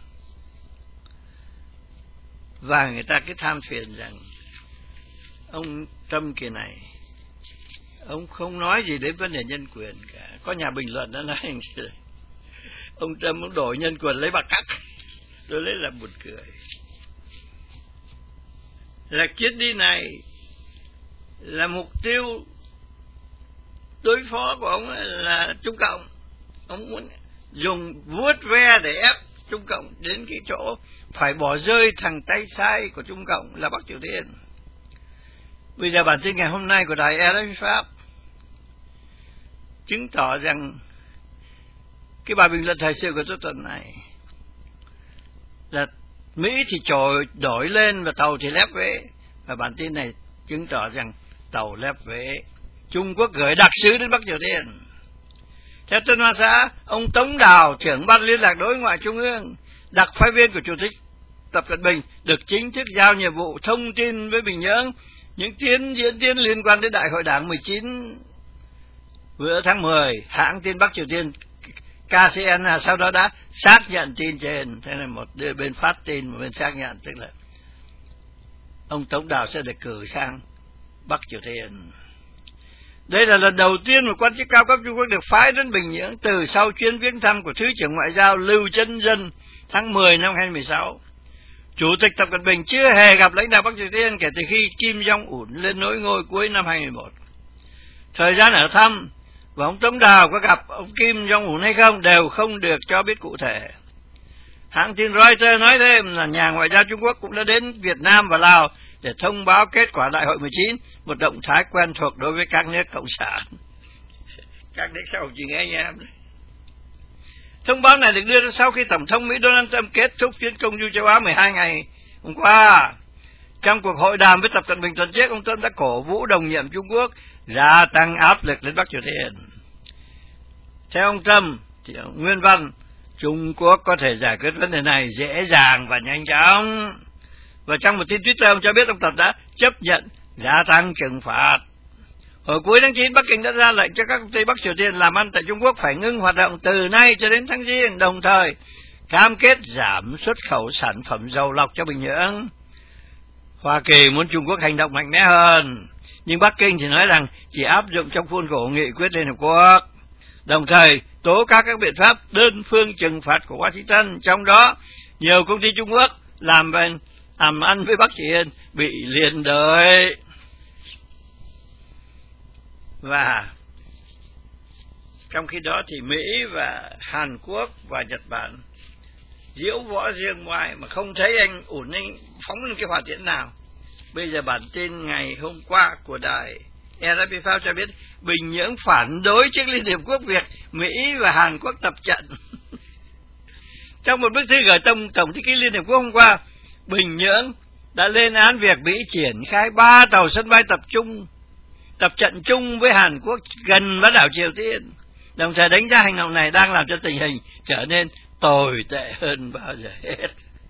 Và người ta cứ than phiền rằng ông Trump kỳ này, ông không nói gì đến vấn đề nhân quyền cả. Có nhà bình luận đã nói ông Trump muốn đổi nhân quyền lấy bạc cắt. Tôi lấy là buồn cười. Là chuyến đi này là mục tiêu đối phó của ông là Trung Cộng. Ông muốn dùng vuốt ve để ép Trung Cộng đến cái chỗ phải bỏ rơi thằng tay sai của Trung Cộng là Bắc Triều Tiên. Bây giờ bản tin ngày hôm nay của đài rờ ép i Pháp chứng tỏ rằng cái bài bình luận thời sự của tôi tuần này là Mỹ thì trồi đổi lên và tàu thì lép vế, và bản tin này chứng tỏ rằng tàu lép vế. Trung Quốc gửi đặc sứ đến Bắc Triều Tiên. Theo Tân Hoa Xã, ông Tống Đào, trưởng ban liên lạc đối ngoại trung ương, đặc phái viên của Chủ tịch Tập Cận Bình, được chính thức giao nhiệm vụ thông tin với Bình Nhưỡng những tiến diễn tiến liên quan đến Đại hội Đảng mười chín vừa tháng mười. Hãng tin Bắc Triều Tiên ca xê en a sau đó đã xác nhận tin trên. Thế là một bên phát tin, một bên xác nhận, tức là ông Tống Đào sẽ được cử sang Bắc Triều Tiên. Đây là lần đầu tiên một quan chức cao cấp Trung Quốc được phái đến Bình Nhưỡng từ sau chuyến viếng thăm của Thứ trưởng Ngoại giao Lưu Chân Dân tháng mười năm hai nghìn không trăm mười sáu. Chủ tịch Tập Cận Bình chưa hề gặp lãnh đạo Bắc Triều Tiên kể từ khi Kim Jong-un lên nối ngôi cuối năm hai nghìn không trăm mười một. Thời gian ở thăm và ông Tống Đào có gặp ông Kim Jong-un hay không đều không được cho biết cụ thể. Hãng tin Reuters nói thêm là nhà ngoại giao Trung Quốc cũng đã đến Việt Nam và Lào để thông báo kết quả Đại hội mười chín, một động thái quen thuộc đối với các nước cộng sản. Các nước xã hội chủ nghĩa anh em đấy. Thông báo này được đưa ra sau khi Tổng thống Mỹ Donald Trump kết thúc chuyến công du châu Á mười hai ngày hôm qua. Trong cuộc hội đàm với Tập Cận Bình tuần trước, ông Trump đã cổ vũ đồng nhiệm Trung Quốc gia tăng áp lực lên Bắc Triều Tiên. Theo ông Trump, thì nguyên văn, Trung Quốc có thể giải quyết vấn đề này dễ dàng và nhanh chóng. Và trong một tin Twitter, ông cho biết ông Tập đã chấp nhận gia tăng trừng phạt. Hồi cuối tháng chín, Bắc Kinh đã ra lệnh cho các công ty Bắc Triều Tiên làm ăn tại Trung Quốc phải ngưng hoạt động từ nay cho đến tháng Giêng, đồng thời cam kết giảm xuất khẩu sản phẩm dầu lọc cho Bình Nhưỡng. Hoa Kỳ muốn Trung Quốc hành động mạnh mẽ hơn, nhưng Bắc Kinh thì nói rằng chỉ áp dụng trong khuôn khổ nghị quyết Liên Hợp Quốc, đồng thời tố cáo các biện pháp đơn phương trừng phạt của Washington, trong đó nhiều công ty Trung Quốc làm bên làm ăn với Bắc Triều Tiên bị liên đới. Và trong khi đó thì Mỹ và Hàn Quốc và Nhật Bản diễu võ riêng ngoài mà không thấy anh ổn định phóng lên cái hỏa tiễn nào. Bây giờ bản tin ngày hôm qua của đài rờ ép pê cho biết Bình Nhưỡng phản đối trước Liên Hiệp Quốc việc Mỹ và Hàn Quốc tập trận. Trong một bức thư gửi Tổng Tổng thư ký Liên Hiệp Quốc hôm qua, Bình Nhưỡng đã lên án việc Mỹ triển khai ba tàu sân bay tập trung tập trận chung với Hàn Quốc gần bán đảo Triều Tiên, đồng thời đánh giá hành động này đang làm cho tình hình trở nên tồi tệ hơn bao giờ hết.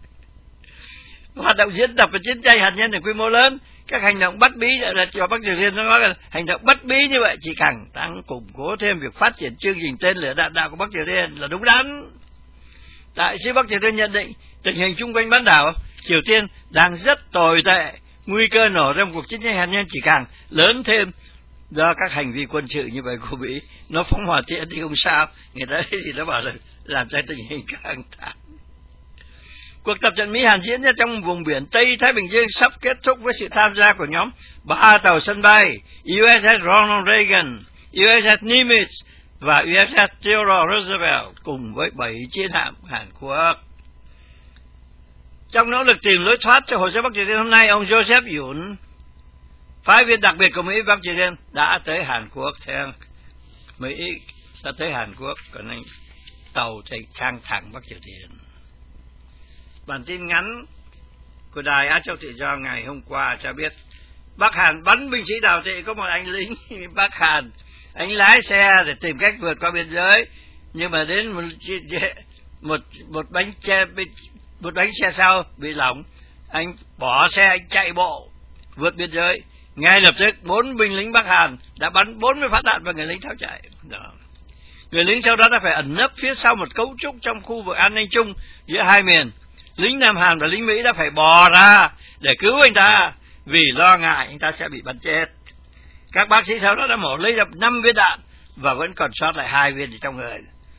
Hoạt động diễn tập và chiến tranh hạt nhân ở quy mô lớn, các hành động bắt bí là cho Bắc Triều Tiên nó nói là hành động bắt bí như vậy chỉ càng tăng củng cố thêm việc phát triển chương trình tên lửa đạn đạo của Bắc Triều Tiên là đúng đắn. Đại sứ Bắc Triều Tiên nhận định tình hình chung quanh bán đảo Triều Tiên đang rất tồi tệ, nguy cơ nổ ra một cuộc chiến tranh hạt nhân chỉ càng lớn thêm do các hành vi quân sự như vậy của Mỹ. Nó phóng hỏa tiễn thì không sao, người ta thì nó bảo là làm cho tình hình căng thẳng. Cuộc tập trận Mỹ Hàn diễn ra trong vùng biển Tây Thái Bình Dương sắp kết thúc với sự tham gia của nhóm ba tàu sân bay u ét ét Ronald Reagan, u ét ét Nimitz và u ét ét Theodore Roosevelt cùng với bảy chiến hạm Hàn Quốc. Trong nỗ lực tìm lối thoát cho hồ sơ Bắc Triều Tiên hôm nay, ông Joseph Yun, phái viên đặc biệt của Mỹ Bắc Triều Tiên đã tới Hàn Quốc theo Mỹ đã tới Hàn Quốc, còn anh tàu thì căng thẳng Bắc Triều Tiên. Bản tin ngắn của đài Á Châu Tự Do ngày hôm qua cho biết Bắc Hàn bắn binh sĩ đào tị, có một anh lính Bắc Hàn, anh lái xe để tìm cách vượt qua biên giới, nhưng mà đến một một, một bánh xe một bánh xe sau bị lỏng, anh bỏ xe, anh chạy bộ vượt biên giới. Ngay lập tức bốn binh lính Bắc Hàn đã bắn bốn mươi phát đạn vào người lính tháo chạy. Đó. Người lính sau đó đã phải ẩn nấp phía sau một cấu trúc trong khu vực an ninh chung giữa hai miền. Lính Nam Hàn và lính Mỹ đã phải bò ra để cứu anh ta vì lo ngại anh ta sẽ bị bắn chết. Các bác sĩ sau đó đã mổ lấy được năm viên đạn và vẫn còn sót lại hai viên trong người.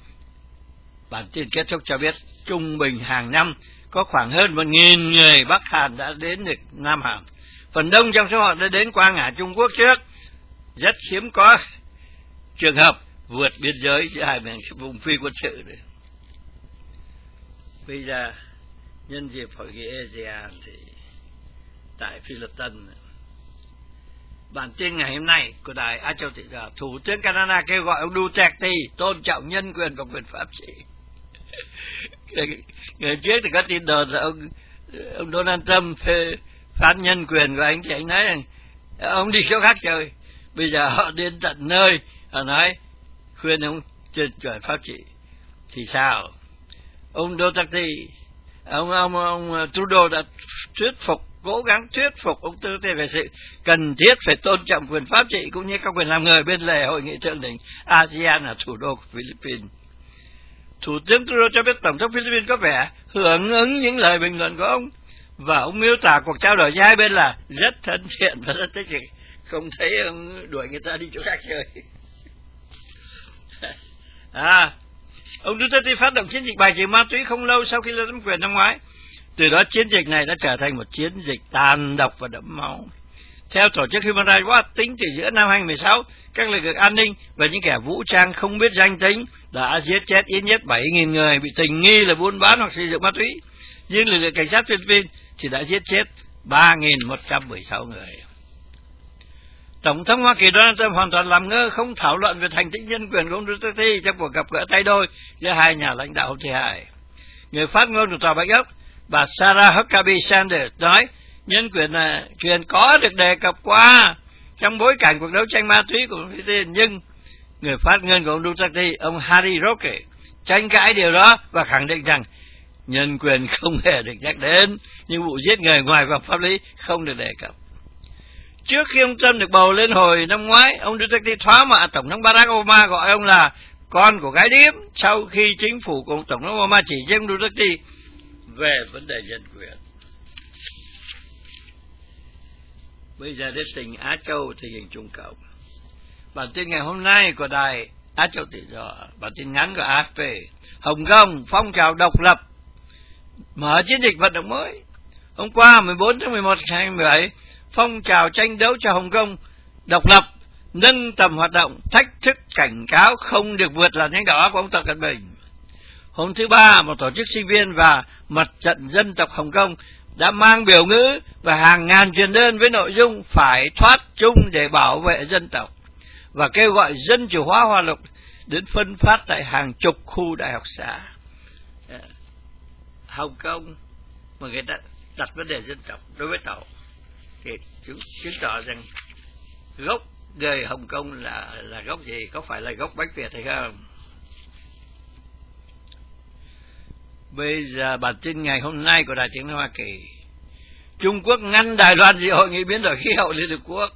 Bản tin kết thúc cho biết trung bình hàng năm có khoảng hơn một nghìn người Bắc Hàn đã đến được Nam Hàn. Phần đông trong số họ đã đến qua ngã Trung Quốc trước. Rất hiếm có trường hợp vượt biên giới giữa hai miền vùng phi quân sự này. Bây giờ nhân dịp hội nghị a sê an thì tại Phi Luật Tân, bản tin ngày hôm nay của đài Á Châu Tự Do, Thủ tướng Canada kêu gọi ông Duterte tôn trọng nhân quyền và quyền pháp trị. Ngày trước thì có tin đồn là ông ông Donald Trump phê phán nhân quyền của anh, thì anh nói rằng ông đi chỗ khác chơi. Bây giờ họ đến tận nơi, họ nói khuyên ông trên quyền pháp trị thì sao? Ông Duterte, ông ông ông Trudeau đã thuyết phục, cố gắng thuyết phục ông Duterte về sự cần thiết phải tôn trọng quyền pháp trị cũng như các quyền làm người bên lề hội nghị thượng đỉnh a sê an ở thủ đô Philippines. Thủ tướng Trudeau cho biết Tổng thống Philippines có vẻ hưởng ứng những lời bình luận của ông, và ông miêu tả cuộc trao đổi giữa hai bên là rất thân thiện và rất tích cực. Không thấy ông đuổi người ta đi chỗ khác chơi. À, ông Duterte phát động chiến dịch bài trừ ma túy không lâu sau khi lên nắm quyền năm ngoái. Từ đó chiến dịch này đã trở thành một chiến dịch tàn độc và đẫm máu. Theo tổ chức Human Rights Watch, tính từ giữa năm hai nghìn không trăm mười sáu, các lực lượng an ninh và những kẻ vũ trang không biết danh tính đã giết chết ít nhất bảy nghìn người bị tình nghi là buôn bán hoặc sử dụng ma túy. Nhưng lực lượng cảnh sát Philippines thì đã giết chết ba nghìn một trăm mười sáu người. Tổng thống Hoa Kỳ Donald Trump hoàn toàn làm ngơ, không thảo luận về thành tích nhân quyền của ông Duterte trong cuộc gặp gỡ tay đôi giữa hai nhà lãnh đạo hôm thứ Hai. Người phát ngôn của Tòa Bạch Ốc, bà Sarah Huckabee Sanders nói nhân quyền là quyền có được đề cập qua trong bối cảnh cuộc đấu tranh ma túy của Philippines, nhưng người phát ngôn của ông Duterte, ông Harry Roque, tranh cãi điều đó và khẳng định rằng nhân quyền không hề được nhắc đến, nhưng vụ giết người ngoài vòng pháp lý không được đề cập. Trước khi ông Trump được bầu lên hồi năm ngoái, ông Duterte thoá mạ Tổng thống Barack Obama, gọi ông là con của gái điếm, sau khi chính phủ của Tổng thống Obama chỉ trích ông Duterte về vấn đề nhân quyền. Bây giờ đến tỉnh Á Châu, tình hình Trung Cộng. Bản tin ngày hôm nay của đài Á Châu Tự Do, bản tin ngắn của a ép pê. Hồng Kông phong trào độc lập mở chiến dịch vận động mới. Hôm qua mười bốn tháng mười một năm hai nghìn không trăm mười bảy, phong trào tranh đấu cho Hồng Kông độc lập nâng tầm hoạt động, thách thức cảnh cáo không được vượt làn danh đỏ của ông Tập Cận Bình. Hôm thứ Ba, một tổ chức sinh viên và Mặt trận Dân tộc Hồng Kông đã mang biểu ngữ và hàng ngàn truyền đơn với nội dung phải thoát chung để bảo vệ dân tộc và kêu gọi dân chủ hóa Hoa Lục đến phân phát tại hàng chục khu đại học xã. Hồng Kông mà người ta đặt vấn đề dân tộc đối với Tàu thì chứng, chứng tỏ rằng gốc người Hồng Kông là là gốc gì, có phải là gốc Bách Việt hay không? Bây giờ bản tin ngày hôm nay của Đài Tiếng nói Hoa Kỳ: Trung Quốc ngăn Đài Loan dự hội nghị biến đổi khí hậu Liên Hợp Quốc.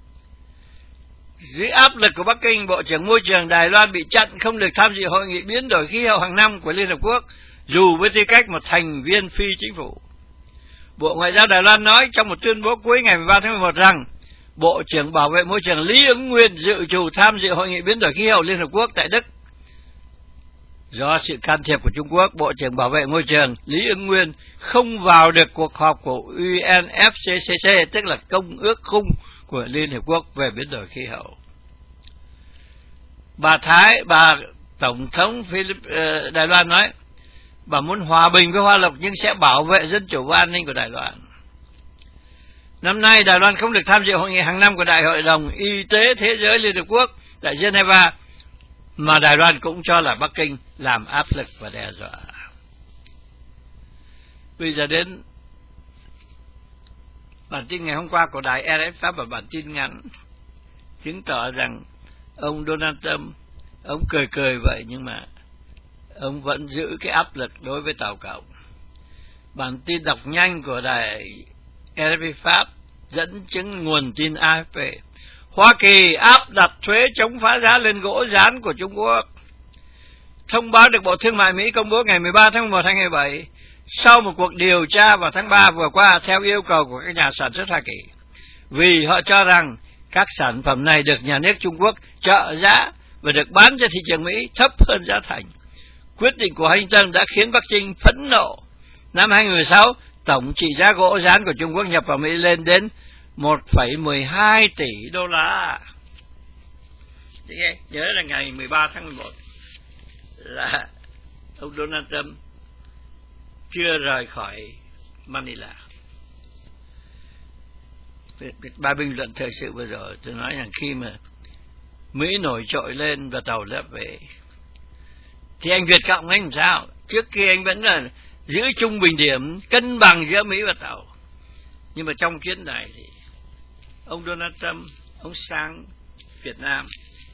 Dưới áp lực của Bắc Kinh, Bộ trưởng Môi trường Đài Loan bị chặn không được tham dự hội nghị biến đổi khí hậu hàng năm của Liên Hợp Quốc, dù với tư cách một thành viên phi chính phủ. Bộ Ngoại giao Đài Loan nói trong một tuyên bố cuối ngày mười ba tháng mười một rằng Bộ trưởng Bảo vệ Môi trường Lý Ứng Nguyên dự trù tham dự hội nghị biến đổi khí hậu Liên Hợp Quốc tại Đức. Do sự can thiệp của Trung Quốc, Bộ trưởng Bảo vệ Môi trường Lý Ứng Nguyên không vào được cuộc họp của U N F C C C, tức là Công ước Khung của Liên Hợp Quốc về biến đổi khí hậu. Bà Thái, bà Tổng thống Philip, uh, Đài Loan nói, bà muốn hòa bình với Hoa Lục nhưng sẽ bảo vệ dân chủ và an ninh của Đài Loan. Năm nay, Đài Loan không được tham dự hội nghị hàng năm của Đại hội đồng Y tế Thế giới Liên Hợp Quốc tại Geneva, mà Đài Loan cũng cho là Bắc Kinh làm áp lực và đe dọa. Bây giờ đến bản tin ngày hôm qua của đài R F Pháp và bản tin ngắn, chứng tỏ rằng ông Donald Trump, ông cười cười vậy nhưng mà ông vẫn giữ cái áp lực đối với Tàu Cộng. Bản tin đọc nhanh của đài R F Pháp dẫn chứng nguồn tin A F P: Hoa Kỳ áp đặt thuế chống phá giá lên gỗ dán của Trung Quốc. Thông báo được Bộ Thương mại Mỹ công bố ngày mười ba tháng mười một hai nghìn không trăm mười bảy sau một cuộc điều tra vào tháng ba vừa qua theo yêu cầu của các nhà sản xuất Hoa Kỳ, vì họ cho rằng các sản phẩm này được nhà nước Trung Quốc trợ giá và được bán cho thị trường Mỹ thấp hơn giá thành. Quyết định của Washington đã khiến Bắc Kinh phẫn nộ. Năm hai nghìn không trăm mười sáu, tổng trị giá gỗ dán của Trung Quốc nhập vào Mỹ lên đến một phẩy mười hai tỷ đô la. Nhớ là ngày mười ba tháng mười một là ông Donald Trump chưa rời khỏi Manila. Bài bình luận thời sự vừa rồi tôi nói rằng khi mà Mỹ nổi trội lên và Tàu lép về thì anh Việt Cộng anh làm sao? Trước kia anh vẫn là giữ trung bình điểm cân bằng giữa Mỹ và Tàu, nhưng mà trong chuyến này thì ông Donald Trump ông sang Việt Nam,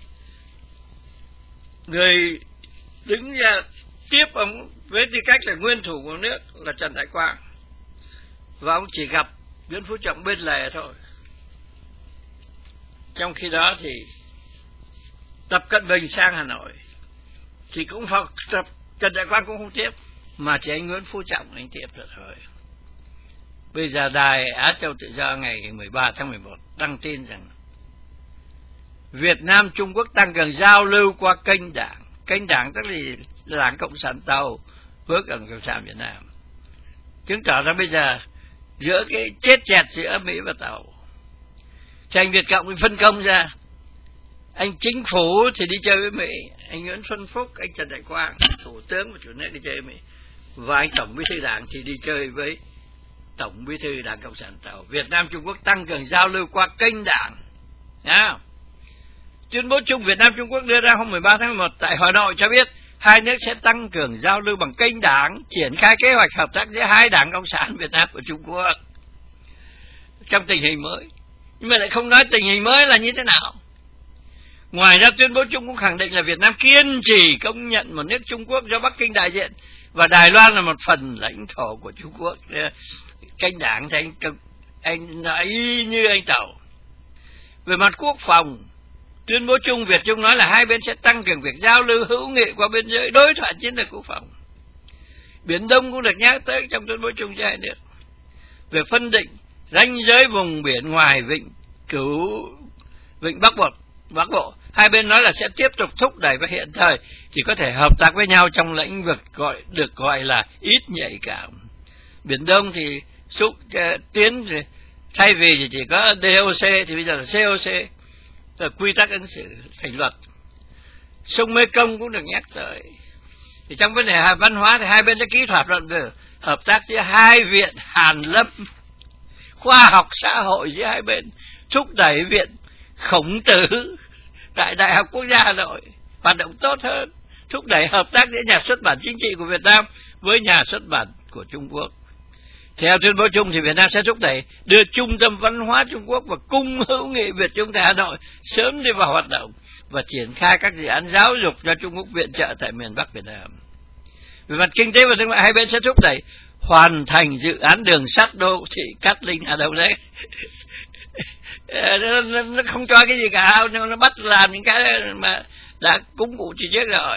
người đứng ra tiếp ông với tư cách là nguyên thủ của nước là Trần Đại Quang, và ông chỉ gặp Nguyễn Phú Trọng bên lề thôi. Trong khi đó thì Tập Cận Bình sang Hà Nội thì cũng phải tập Trần Đại Quang cũng không tiếp, mà chỉ anh Nguyễn Phú Trọng anh tiếp được thôi. Bây giờ đài Á Châu Tự Do ngày mười ba tháng mười một đăng tin rằng Việt Nam Trung Quốc tăng cường giao lưu qua kênh đảng. Kênh đảng tức là Đảng Cộng sản Tàu với Đảng Cộng sản Việt Nam. Chứng tỏ ra bây giờ giữa cái chết chẹt giữa Mỹ và Tàu, thì anh Việt Cộng phân công ra, anh chính phủ thì đi chơi với Mỹ, anh Nguyễn Xuân Phúc, anh Trần Đại Quang, thủ tướng và chủ tịch đi chơi với Mỹ, và anh Tổng Bí thư Đảng thì đi chơi với Tổng Bí thư Đảng Cộng sản Tàu. Việt Nam Trung Quốc tăng cường giao lưu qua kênh đảng. Nha. Tuyên bố chung Việt Nam Trung Quốc đưa ra hôm mười ba tháng mười một tại Hà Nội cho biết hai nước sẽ tăng cường giao lưu bằng kênh đảng, triển khai kế hoạch hợp tác giữa hai đảng Cộng sản Việt Nam và Trung Quốc trong tình hình mới. Nhưng mà lại không nói tình hình mới là như thế nào. Ngoài ra, tuyên bố chung cũng khẳng định là Việt Nam kiên trì công nhận một nước Trung Quốc do Bắc Kinh đại diện và Đài Loan là một phần lãnh thổ của Trung Quốc. Kênh đảng thì anh, anh nói như anh Tàu. Về mặt quốc phòng, tuyên bố chung Việt Trung nói là hai bên sẽ tăng cường việc giao lưu hữu nghị qua biên giới, đối thoại chiến lược quốc phòng. Biển Đông cũng được nhắc tới trong tuyên bố chung giữa hai nước. Về phân định ranh giới vùng biển ngoài vịnh Cửu vịnh Bắc Bộ, Bắc Bộ, hai bên nói là sẽ tiếp tục thúc đẩy và hiện thời chỉ có thể hợp tác với nhau trong lĩnh vực gọi được gọi là ít nhạy cảm. Biển Đông thì xúc uh, tiến thay vì thì chỉ có D O C thì bây giờ là C O C, là quy tắc ứng xử thành luật. Sông Mekong cũng được nhắc tới. Thì trong vấn đề văn hóa thì hai bên đã ký thỏa thuận về hợp tác giữa hai viện Hàn Lâm, khoa học xã hội giữa hai bên, thúc đẩy viện Khổng Tử tại Đại học Quốc gia Hà Nội hoạt động tốt hơn, thúc đẩy hợp tác giữa nhà xuất bản chính trị của Việt Nam với nhà xuất bản của Trung Quốc. Theo tuyên bố chung thì Việt Nam sẽ thúc đẩy đưa Trung tâm Văn hóa Trung Quốc và Cung hữu nghị Việt Trung tại Hà Nội sớm đi vào hoạt động và triển khai các dự án giáo dục cho Trung Quốc viện trợ tại miền Bắc Việt Nam. Về mặt kinh tế và thương mại, hai bên sẽ thúc đẩy hoàn thành dự án đường sắt đô thị Cát Linh Hà Đông đấy. nó, nó, nó không cho cái gì cả, nó, nó bắt làm những cái mà đã cúng cụ chỉ trước rồi.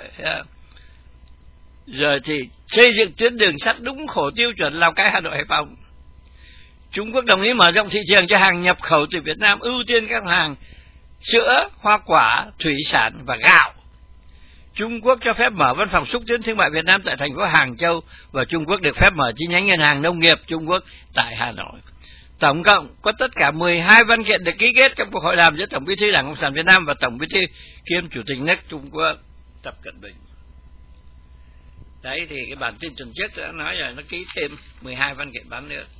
Rồi thì xây dựng tuyến đường sắt đúng khổ tiêu chuẩn Lào Cai, Hà Nội, Hải Phòng. Trung Quốc đồng ý mở rộng thị trường cho hàng nhập khẩu từ Việt Nam, ưu tiên các hàng sữa, hoa quả, thủy sản và gạo. Trung Quốc cho phép mở văn phòng xúc tiến thương mại Việt Nam tại thành phố Hàng Châu và Trung Quốc được phép mở chi nhánh ngân hàng nông nghiệp Trung Quốc tại Hà Nội. Tổng cộng có tất cả mười hai văn kiện được ký kết trong cuộc hội đàm giữa Tổng Bí thư Đảng Cộng sản Việt Nam và Tổng Bí thư kiêm Chủ tịch nước Trung Quốc Tập Cận Bình. Đấy thì cái bản tin tuần trước đã nói rồi, nó ký thêm mười hai văn kiện bán nước.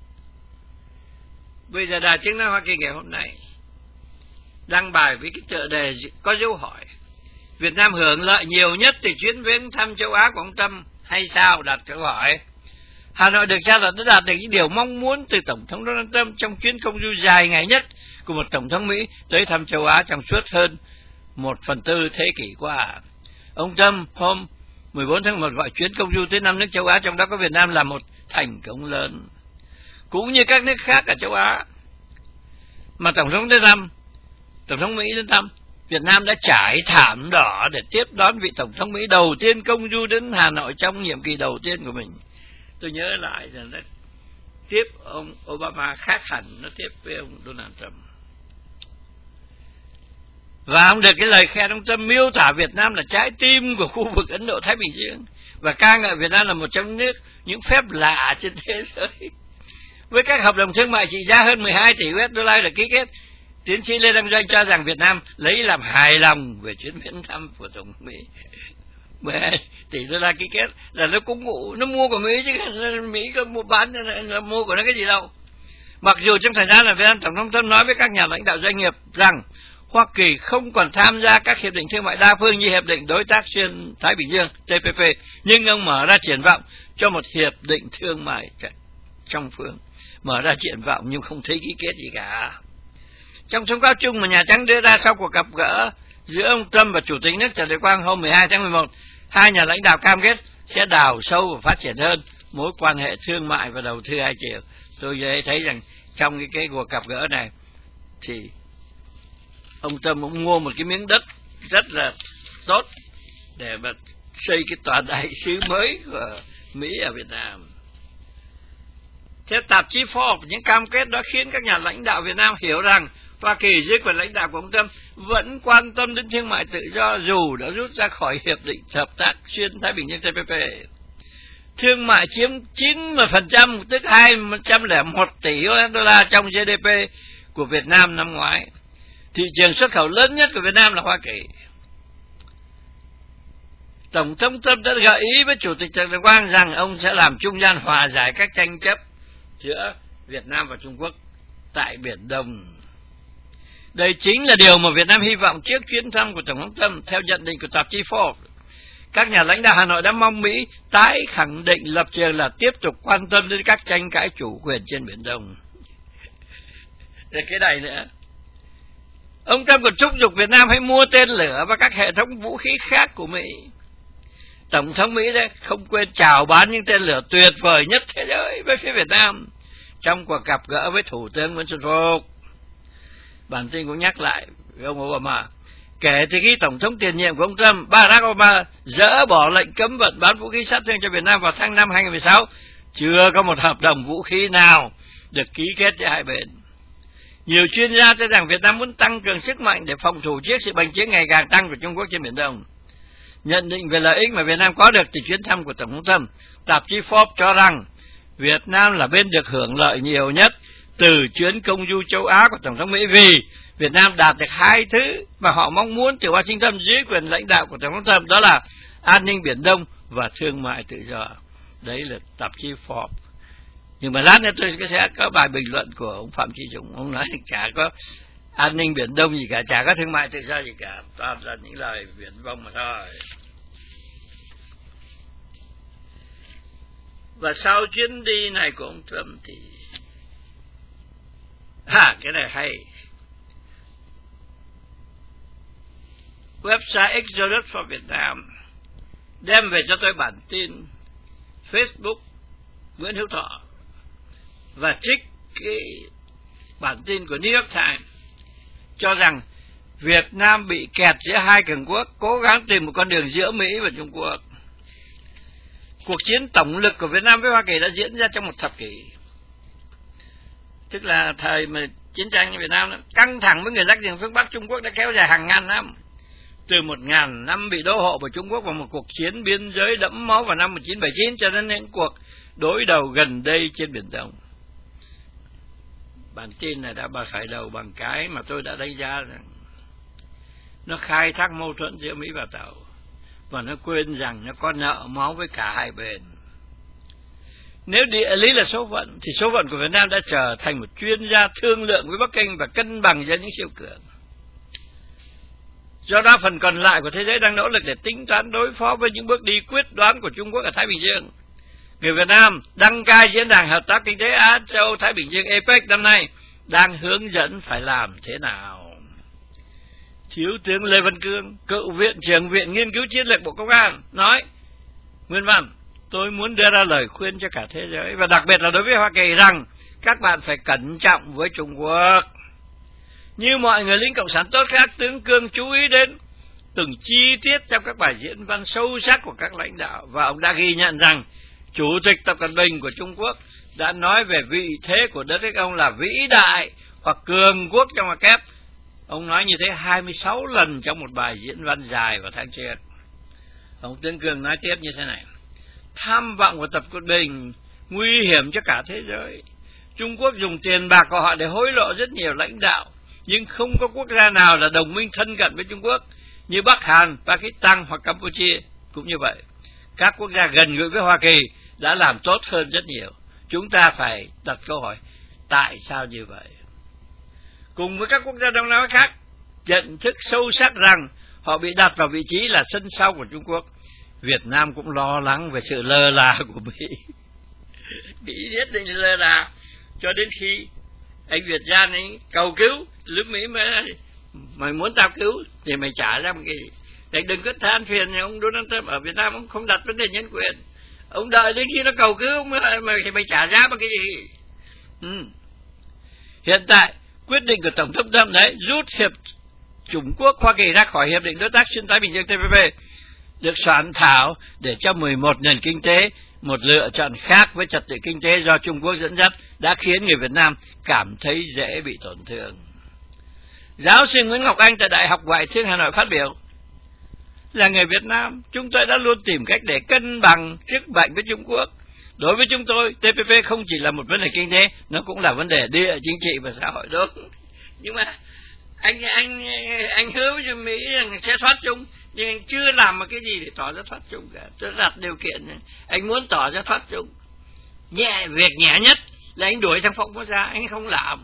Bây giờ Đài Tiếng nói Hoa Kỳ ngày hôm nay đăng bài với cái tựa đề có dấu hỏi: Việt Nam hưởng lợi nhiều nhất từ chuyến viếng thăm châu Á của ông Trump hay sao? Đặt câu hỏi. Hà Nội được cho là đã đạt được những điều mong muốn từ Tổng thống Donald Trump trong chuyến công du dài ngày nhất của một Tổng thống Mỹ tới thăm châu Á trong suốt hơn một phần tư thế kỷ qua. Ông Trump hôm mười bốn tháng một gọi chuyến công du tới năm nước châu Á, trong đó có Việt Nam, là một thành công lớn. Cũng như các nước khác ở châu Á mà Tổng thống đến thăm, Tổng thống Mỹ đến thăm, Việt Nam đã trải thảm đỏ để tiếp đón vị Tổng thống Mỹ đầu tiên công du đến Hà Nội trong nhiệm kỳ đầu tiên của mình. Tôi nhớ lại rằng nó tiếp ông Obama khác hẳn nó tiếp với ông Donald Trump. Và ông được cái lời khen ông Trump miêu tả Việt Nam là trái tim của khu vực Ấn Độ Thái Bình Dương và ca ngợi Việt Nam là một trong nước những phép lạ trên thế giới. Với các hợp đồng thương mại trị giá hơn mười hai tỷ u ét đô la được ký kết, tiến sĩ Lê Đăng Doanh cho rằng Việt Nam lấy làm hài lòng về chuyến viếng thăm của Tổng thống Mỹ. mười hai tỷ đô la ký kết là nó cũng ngủ, nó mua của Mỹ chứ Mỹ có mua bán là mua của nó cái gì đâu. Mặc dù trong thời gian là Việt Nam, Tổng thống Trump nói với các nhà lãnh đạo doanh nghiệp rằng Hoa Kỳ không còn tham gia các hiệp định thương mại đa phương như hiệp định đối tác xuyên Thái Bình Dương T P P, nhưng ông mở ra triển vọng cho một hiệp định thương mại song phương. Mở ra triển vọng nhưng không thấy ký kết gì cả. Trong thông cáo chung mà Nhà Trắng đưa ra sau cuộc gặp gỡ giữa ông Trump và Chủ tịch nước Trần Đại Quang hôm mười hai tháng mười một, hai nhà lãnh đạo cam kết sẽ đào sâu và phát triển hơn mối quan hệ thương mại và đầu tư hai chiều. Tôi thấy rằng trong cái, cái cuộc gặp gỡ này thì ông Trump cũng mua một cái miếng đất rất là tốt để mà xây cái tòa đại sứ mới của Mỹ ở Việt Nam. Theo tạp chí Forbes, những cam kết đó khiến các nhà lãnh đạo Việt Nam hiểu rằng Hoa Kỳ dưới quyền lãnh đạo của ông Trump vẫn quan tâm đến thương mại tự do dù đã rút ra khỏi hiệp định hợp tác xuyên Thái Bình Dương T P P. Thương mại chiếm chín mươi phần trăm, tức hai trăm lẻ một tỷ đô la trong G D P của Việt Nam năm ngoái. Thị trường xuất khẩu lớn nhất của Việt Nam là Hoa Kỳ. Tổng thống Trump đã gợi ý với Chủ tịch Trần Đại Quang rằng ông sẽ làm trung gian hòa giải các tranh chấp giữa Việt Nam và Trung Quốc tại Biển Đông. Đây chính là điều mà Việt Nam hy vọng trước chuyến thăm của Tổng thống Trump. Theo nhận định của tạp chí Forbes, các nhà lãnh đạo Hà Nội đã mong Mỹ tái khẳng định lập trường là tiếp tục quan tâm đến các tranh cãi chủ quyền trên Biển Đông. Rồi cái này nữa, ông Trump còn thúc giục Việt Nam hãy mua tên lửa và các hệ thống vũ khí khác của Mỹ. Tổng thống Mỹ đấy không quên chào bán những tên lửa tuyệt vời nhất thế giới với phía Việt Nam trong cuộc gặp gỡ với Thủ tướng Nguyễn Xuân Phúc. Bản tin cũng nhắc lại với ông Obama, kể từ khi Tổng thống tiền nhiệm của ông Trump, Barack Obama, dỡ bỏ lệnh cấm vận bán vũ khí sát thương cho Việt Nam vào tháng năm hai nghìn không trăm mười sáu, chưa có một hợp đồng vũ khí nào được ký kết giữa hai bên. Nhiều chuyên gia cho rằng Việt Nam muốn tăng cường sức mạnh để phòng thủ trước sự bành trướng ngày càng tăng của Trung Quốc trên Biển Đông. Nhận định về lợi ích mà Việt Nam có được từ chuyến thăm của Tổng thống Trump, tạp chí Forbes cho rằng Việt Nam là bên được hưởng lợi nhiều nhất từ chuyến công du châu Á của Tổng thống Mỹ, vì Việt Nam đạt được hai thứ mà họ mong muốn từ Washington dưới quyền lãnh đạo của Tổng thống Trump, đó là an ninh Biển Đông và thương mại tự do. Đấy là tạp chí Forbes. Nhưng mà lát nữa tôi sẽ có bài bình luận của ông Phạm Chí Dũng. Ông nói chả có an ninh Biển Đông gì cả, chả có thương mại tự do gì cả, toàn là những lời viển vông mà thôi. Và sau chuyến đi này của ông Trump thì à, cái này hay. Website Exodus for Vietnam đem về cho tôi bản tin Facebook Nguyễn Hữu Thọ và trích cái bản tin của New York Times cho rằng Việt Nam bị kẹt giữa hai cường quốc, cố gắng tìm một con đường giữa Mỹ và Trung Quốc. Cuộc chiến tổng lực của Việt Nam với Hoa Kỳ đã diễn ra trong một thập kỷ, tức là thời mà chiến tranh ở Việt Nam căng thẳng với người láng giềng phương Bắc Trung Quốc đã kéo dài hàng ngàn năm. Từ một ngàn năm bị đô hộ của Trung Quốc vào một cuộc chiến biên giới đẫm máu vào năm một nghìn chín trăm bảy mươi chín cho đến những cuộc đối đầu gần đây trên Biển Đông. Bản tin này đã khởi đầu bằng cái mà tôi đã đánh giá rằng nó khai thác mâu thuẫn giữa Mỹ và Tàu, và nó quên rằng nó có nợ máu với cả hai bên. Nếu địa lý là số phận, thì số phận của Việt Nam đã trở thành một chuyên gia thương lượng với Bắc Kinh và cân bằng giữa những siêu cường. Do đó, phần còn lại của thế giới đang nỗ lực để tính toán đối phó với những bước đi quyết đoán của Trung Quốc ở Thái Bình Dương. Người Việt Nam đăng cai diễn đàn hợp tác kinh tế Á Châu Thái Bình Dương a pếch năm nay đang hướng dẫn phải làm thế nào. Thiếu tướng Lê Văn Cương, cựu viện trưởng Viện Nghiên cứu Chiến lược Bộ Công an, nói: Nguyên văn, tôi muốn đưa ra lời khuyên cho cả thế giới, và đặc biệt là đối với Hoa Kỳ, rằng các bạn phải cẩn trọng với Trung Quốc. Như mọi người lính cộng sản tốt khác, tướng Cương chú ý đến từng chi tiết trong các bài diễn văn sâu sắc của các lãnh đạo, và ông đã ghi nhận rằng Chủ tịch Tập Cận Bình của Trung Quốc đã nói về vị thế của đất nước ông là vĩ đại hoặc cường quốc trong ngoặc kép. Ông nói như thế hai mươi sáu lần trong một bài diễn văn dài vào tháng trước. Ông tướng Cương nói tiếp như thế này: tham vọng của Tập Cận Bình nguy hiểm cho cả thế giới. Trung Quốc dùng tiền bạc của họ để hối lộ rất nhiều lãnh đạo, nhưng không có quốc gia nào là đồng minh thân cận với Trung Quốc như Bắc Hàn, Pakistan hoặc Campuchia cũng như vậy. Các quốc gia gần gũi với Hoa Kỳ đã làm tốt hơn rất nhiều. Chúng ta phải đặt câu hỏi tại sao như vậy. Cùng với các quốc gia Đông Nam Á khác, nhận thức sâu sắc rằng họ bị đặt vào vị trí là sân sau của Trung Quốc, Việt Nam cũng lo lắng về sự lơ là của Mỹ. Mỹ nhất định lơ là cho đến khi anh Việt Giang ấy cầu cứu, lúc Mỹ mới mày muốn tao cứu thì mày trả ra một cái gì. Anh đừng có than phiền ông Donald Trump ở Việt Nam ông không đặt vấn đề nhân quyền. Ông đợi đến khi nó cầu cứu ông mới mày thì mày trả giá bằng cái gì. Ừ. Hiện tại quyết định của Tổng thống Trump đấy rút hiệp Trung Quốc Hoa Kỳ ra khỏi hiệp định đối tác xuyên Thái Bình Dương T P P được soạn thảo để cho mười một nền kinh tế một lựa chọn khác với trật tự kinh tế do Trung Quốc dẫn dắt đã khiến người Việt Nam cảm thấy dễ bị tổn thương. Giáo sư Nguyễn Ngọc Anh tại Đại học Ngoại thương Hà Nội phát biểu: là người Việt Nam, chúng tôi đã luôn tìm cách để cân bằng sức mạnh với Trung Quốc. Đối với chúng tôi, T P P không chỉ là một vấn đề kinh tế, nó cũng là vấn đề địa chính trị và xã hội đúng. Nhưng mà anh anh anh hứa với Mỹ rằng sẽ thoát chung, nhưng anh chưa làm một cái gì để tỏ ra thoát chung cả. Tôi đặt điều kiện này. Anh muốn tỏ ra thoát chung. Nhẹ, việc nhẹ nhất là anh đuổi thằng Phong ra, anh không làm.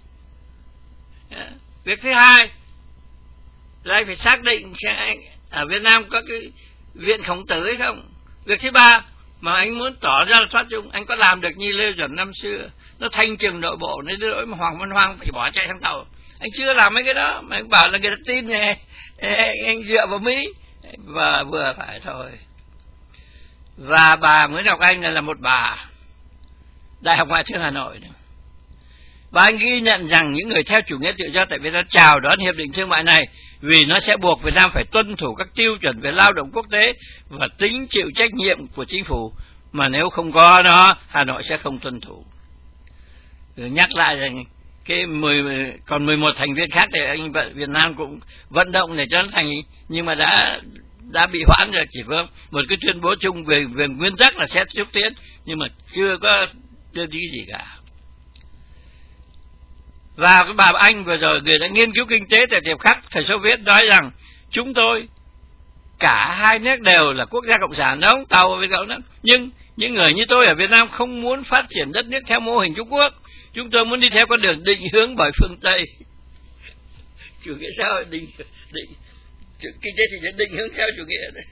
Việc thứ hai là anh phải xác định anh, ở Việt Nam có cái viện Khổng Tử hay không. Việc thứ ba mà anh muốn tỏ ra là thoát chung, anh có làm được như Lê Duẩn năm xưa, nó thanh trừng nội bộ, nên đến nỗi mà Hoàng Văn Hoang phải bỏ chạy thằng Tàu. Anh chưa làm mấy cái đó mà anh bảo là người ta tin này, anh dựa vào Mỹ, và vừa phải thôi. Và bà Nguyễn Ngọc Anh này là một bà Đại học Ngoại thương Hà Nội này. Và anh ghi nhận rằng những người theo chủ nghĩa tự do tại Việt Nam chào đón hiệp định thương mại này vì nó sẽ buộc Việt Nam phải tuân thủ các tiêu chuẩn về lao động quốc tế và tính chịu trách nhiệm của chính phủ, mà nếu không có nó, Hà Nội sẽ không tuân thủ. Rồi nhắc lại rằng cái mười còn mười một thành viên khác thì anh Việt Nam cũng vận động để cho nó thành, nhưng mà đã đã bị hoãn rồi, chỉ có một cái tuyên bố chung về về nguyên tắc là sẽ xúc tiến, nhưng mà chưa có chưa tí gì cả. Và cái bà Anh vừa rồi người đã nghiên cứu kinh tế tại tiệm khắc thời Xô Viết nói rằng chúng tôi cả hai nước đều là quốc gia cộng sản đó, Tàu và Việt Cộng đó. Nhưng những người như tôi ở Việt Nam không muốn phát triển đất nước theo mô hình Trung Quốc. Chúng tôi muốn đi theo con đường định hướng bởi phương Tây. Chủ nghĩa xã hội định, định kinh tế thị trường định hướng theo chủ nghĩa đấy.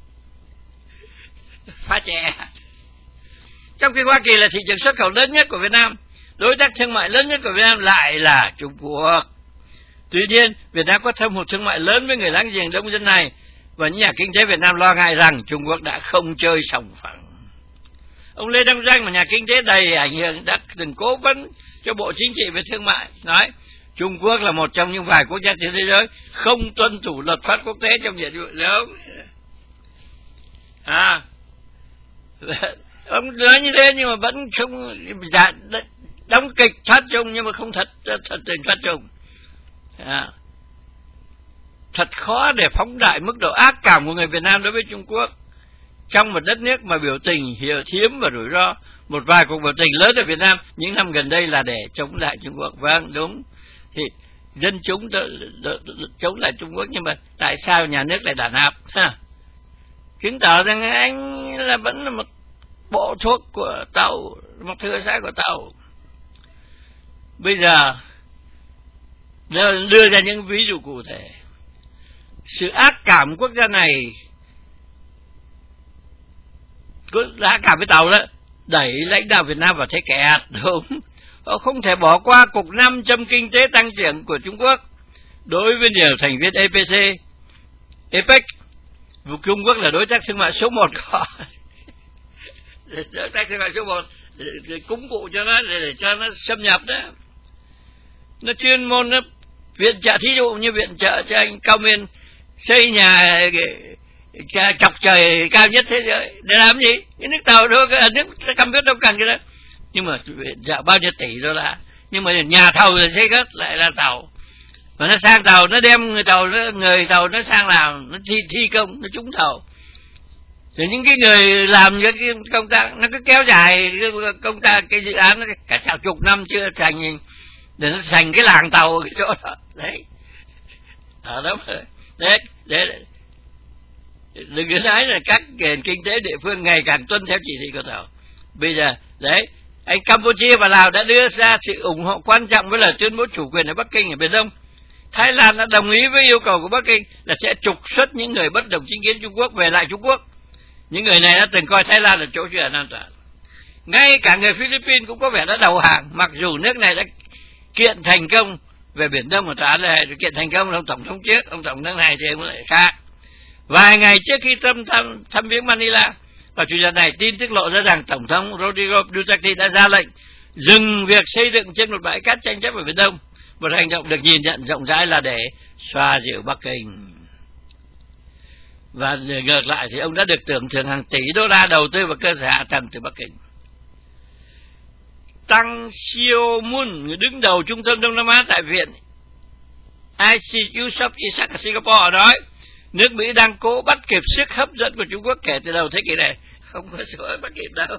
Phá trẻ. Trong khi Hoa Kỳ là thị trường xuất khẩu lớn nhất của Việt Nam, đối tác thương mại lớn nhất của Việt Nam lại là Trung Quốc. Tuy nhiên, Việt Nam có thâm hụt thương mại lớn với người láng giềng đông dân này, và những nhà kinh tế Việt Nam lo ngại rằng Trung Quốc đã không chơi sòng phẳng. Ông Lê Đăng Doanh, một nhà kinh tế đầy ảnh hưởng, đã từng cố vấn cho Bộ Chính trị về thương mại, nói Trung Quốc là một trong những vài quốc gia trên thế giới không tuân thủ luật pháp quốc tế trong nhiệm vụ lớn. À, ông nói như thế nhưng mà vẫn không dạ, đóng kịch thoát chung nhưng mà không thật thật tình thoát chung. À, thật khó để phóng đại mức độ ác cảm của người Việt Nam đối với Trung Quốc trong một đất nước mà biểu tình hiểu thiếm và rủi ro. Một vài cuộc biểu tình lớn ở Việt Nam những năm gần đây là để chống lại Trung Quốc. Vâng, đúng. Thì dân chúng đ, đ, đ, chống lại Trung Quốc, nhưng mà tại sao nhà nước lại đàn áp? Ha. Chứng tỏ rằng anh là vẫn là một bộ thuốc của Tàu, một thừa sai của Tàu. Bây giờ đưa ra những ví dụ cụ thể. Sự ác cảm quốc gia này đã cảm với Tàu đó, đẩy lãnh đạo Việt Nam vào thế kẹt, đúng. Họ không thể bỏ qua cục năm châm kinh tế tăng trưởng của Trung Quốc đối với nhiều thành viên e pê xê, a pếch. Trung Quốc là đối tác thương mại số một của họ. Đối tác thương mại số một để, để cúng cụ cho nó, để, để cho nó xâm nhập đó. Nó chuyên môn nó viện trợ, thí dụ như viện trợ cho anh Cao Miên xây nhà chọc trời cao nhất thế giới để làm gì? Cái nước Tàu đâu, cái nước Campuchia đâu cần cái đó. Nhưng mà viện trợ bao nhiêu tỷ đô la, nhưng mà nhà thầu rồi xây cất lại là Tàu. Và nó sang Tàu, nó đem người Tàu, nó, người Tàu nó sang làm, nó thi, thi công, nó trúng thầu. Rồi những cái người làm cái công tác nó cứ kéo dài cái công tác, cái dự án nó cả chục chục năm chưa thành, để nó thành cái làng Tàu cái chỗ đó. Đấy. Ở đó mà. Đấy, đấy. Đừng có nói là các nền kinh tế địa phương ngày càng tuân theo chỉ thị của Tàu. Bây giờ, đấy, anh Campuchia và Lào đã đưa ra sự ủng hộ quan trọng với lời tuyên bố chủ quyền ở Bắc Kinh ở Biển Đông. Thái Lan đã đồng ý với yêu cầu của Bắc Kinh là sẽ trục xuất những người bất đồng chính kiến Trung Quốc về lại Trung Quốc. Những người này đã từng coi Thái Lan là chỗ chuyện an toàn. Ngay cả người Philippines cũng có vẻ đã đầu hàng, mặc dù nước này đã kiện thành công về Biển Đông của tòa án này, kiện thành công ông tổng thống trước, ông tổng thống này thì cũng lại khác. Vài ngày trước khi Trump thăm, thăm viếng Manila, và chủ nhật này tin tức lộ ra rằng tổng thống Rodrigo Duterte đã ra lệnh dừng việc xây dựng trên một bãi cát tranh chấp ở Biển Đông, một hành động được nhìn nhận rộng rãi là để xoa dịu Bắc Kinh. Và ngược lại thì ông đã được tưởng thưởng hàng tỷ đô la đầu tư vào cơ sở hạ tầng từ Bắc Kinh. Tăng Xiao Mun, người đứng đầu trung tâm Đông Nam Á tại viện i xê Yusof Ishak ở Singapore nói, nước Mỹ đang cố bắt kịp sức hấp dẫn của Trung Quốc kể từ đầu thế kỷ này. Không có số bắt kịp đâu.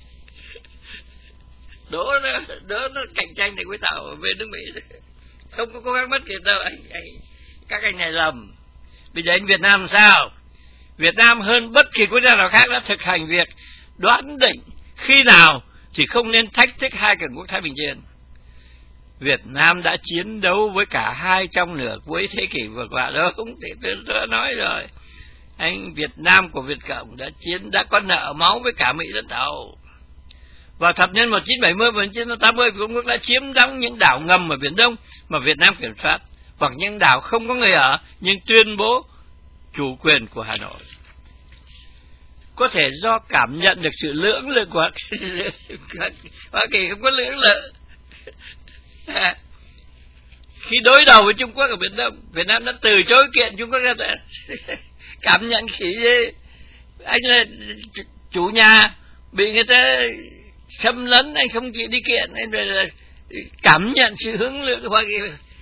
Đố nó, đố nó cạnh tranh được với Tàu về nước Mỹ. Không có cố gắng bắt kịp đâu. Anh, anh, các anh này lầm. Bây giờ anh Việt Nam sao? Việt Nam hơn bất kỳ quốc gia nào khác đã thực hành việc đoán định khi nào thì không nên thách thức hai cường quốc Thái Bình Dương. Việt Nam đã chiến đấu với cả hai trong nửa cuối thế kỷ vừa qua đó, không thể tôi đã nói rồi. Anh Việt Nam của Việt Cộng đã chiến đã có nợ máu với cả Mỹ lẫn Tàu. Vào thập niên một nghìn chín trăm bảy mươi và một nghìn chín trăm tám mươi, Trung Quốc đã chiếm đóng những đảo ngầm ở Biển Đông mà Việt Nam kiểm soát, hoặc những đảo không có người ở nhưng tuyên bố chủ quyền của Hà Nội. Có thể do cảm nhận được sự lưỡng lự của Hoa Kỳ không có lưỡng lự. À, khi đối đầu với Trung Quốc ở Biển Đông, Việt Nam đã từ chối kiện Trung Quốc ra. Cảm nhận khi anh là chủ nhà bị người ta xâm lấn, anh không chịu đi kiện, anh là cảm nhận sự hướng lượng của Hoa Kỳ.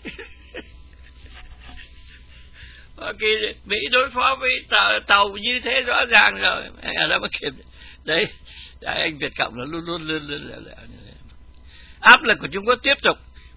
Hoa Kỳ Mỹ đối phó với tàu, tàu như thế rõ ràng rồi, ở đó mới kịp. Đấy, đấy, anh Việt Cộng là luôn luôn luôn luôn áp lực của Trung Quốc tiếp tục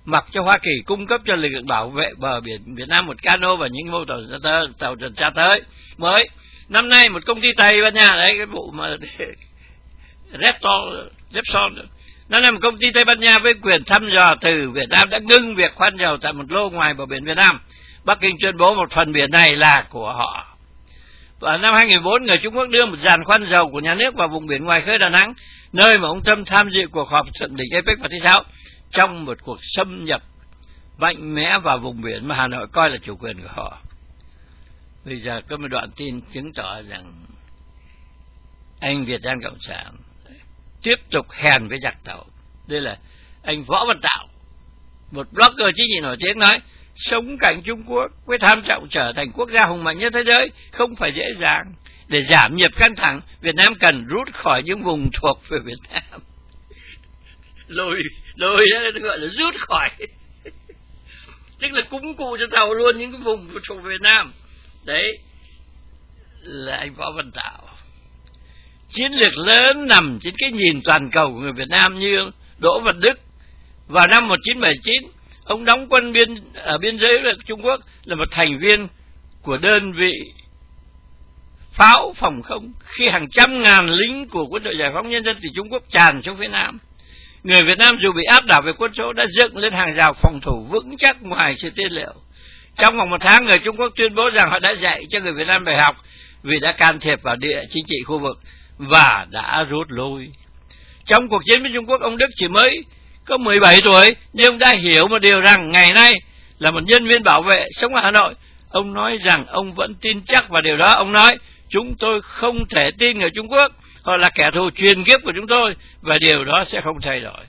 mặc cho Hoa Kỳ cung cấp cho lực lượng bảo vệ bờ biển Việt Nam một cano và những mô tàu tàu, tàu tuần tra tới mới. Năm nay một công ty Tây Ban Nha đấy, cái vụ mà Repsol, Repsol nó là một công ty Tây Ban Nha với quyền thăm dò từ Việt Nam đã ngưng việc khoan dầu tại một lô ngoài bờ biển Việt Nam. Bắc Kinh tuyên bố một phần biển này là của họ. Và năm hai nghìn không trăm lẻ bốn, người Trung Quốc đưa một dàn khoan dầu của nhà nước vào vùng biển ngoài khơi Đà Nẵng, nơi mà ông Trump tham dự cuộc họp thượng đỉnh a pếch vào thứ Sáu, trong một cuộc xâm nhập mạnh mẽ vào vùng biển mà Hà Nội coi là chủ quyền của họ. Bây giờ có một đoạn tin chứng tỏ rằng anh Việt Nam Cộng sản tiếp tục hèn với giặc tàu. Đây là anh Võ Văn Tạo, một blogger chính trị nổi tiếng, nói sống cạnh Trung Quốc với tham vọng trở thành quốc gia hùng mạnh nhất thế giới không phải dễ dàng. Để giảm nhiệt căng thẳng, Việt Nam cần rút khỏi những vùng thuộc về Việt Nam. Lôi, lôi đó gọi là rút khỏi. Tức là cúng cụ cho tàu luôn những cái vùng thuộc về Việt Nam. Đấy là anh Võ Văn Tạo. Chiến lược lớn nằm trên cái nhìn toàn cầu của người Việt Nam như Đỗ Văn Đức. Vào năm một nghìn chín trăm bảy mươi chín, ông đóng quân biên ở biên giới của Trung Quốc, là một thành viên của đơn vị pháo phòng không khi hàng trăm ngàn lính của Quân đội Giải phóng Nhân dân từ Trung Quốc tràn xuống phía Nam. Người Việt Nam dù bị áp đảo về quân số đã dựng lên hàng rào phòng thủ vững chắc ngoài sự tên liệu. Trong vòng một tháng, người Trung Quốc tuyên bố rằng họ đã dạy cho người Việt Nam bài học vì đã can thiệp vào địa chính trị khu vực và đã rút lui. Trong cuộc chiến với Trung Quốc, ông Đức chỉ mới có mười bảy tuổi, nhưng ông đã hiểu một điều rằng ngày nay là một nhân viên bảo vệ sống ở Hà Nội. Ông nói rằng ông vẫn tin chắc vào điều đó. Ông nói, chúng tôi không thể tin người Trung Quốc, họ là kẻ thù truyền kiếp của chúng tôi, và điều đó sẽ không thay đổi.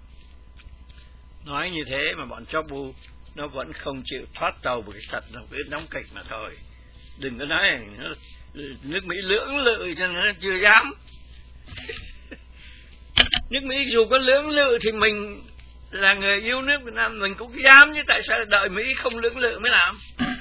Nói như thế mà bọn chó bu nó vẫn không chịu thoát tàu bởi thật là biết đóng kịch mà thôi. Đừng có nói nó, nước Mỹ lưỡng lự cho nó chưa dám. Nước Mỹ dù có lưỡng lự thì mình là người yêu nước Việt Nam mình cũng dám, chứ tại sao đợi Mỹ không lưỡng lự mới làm.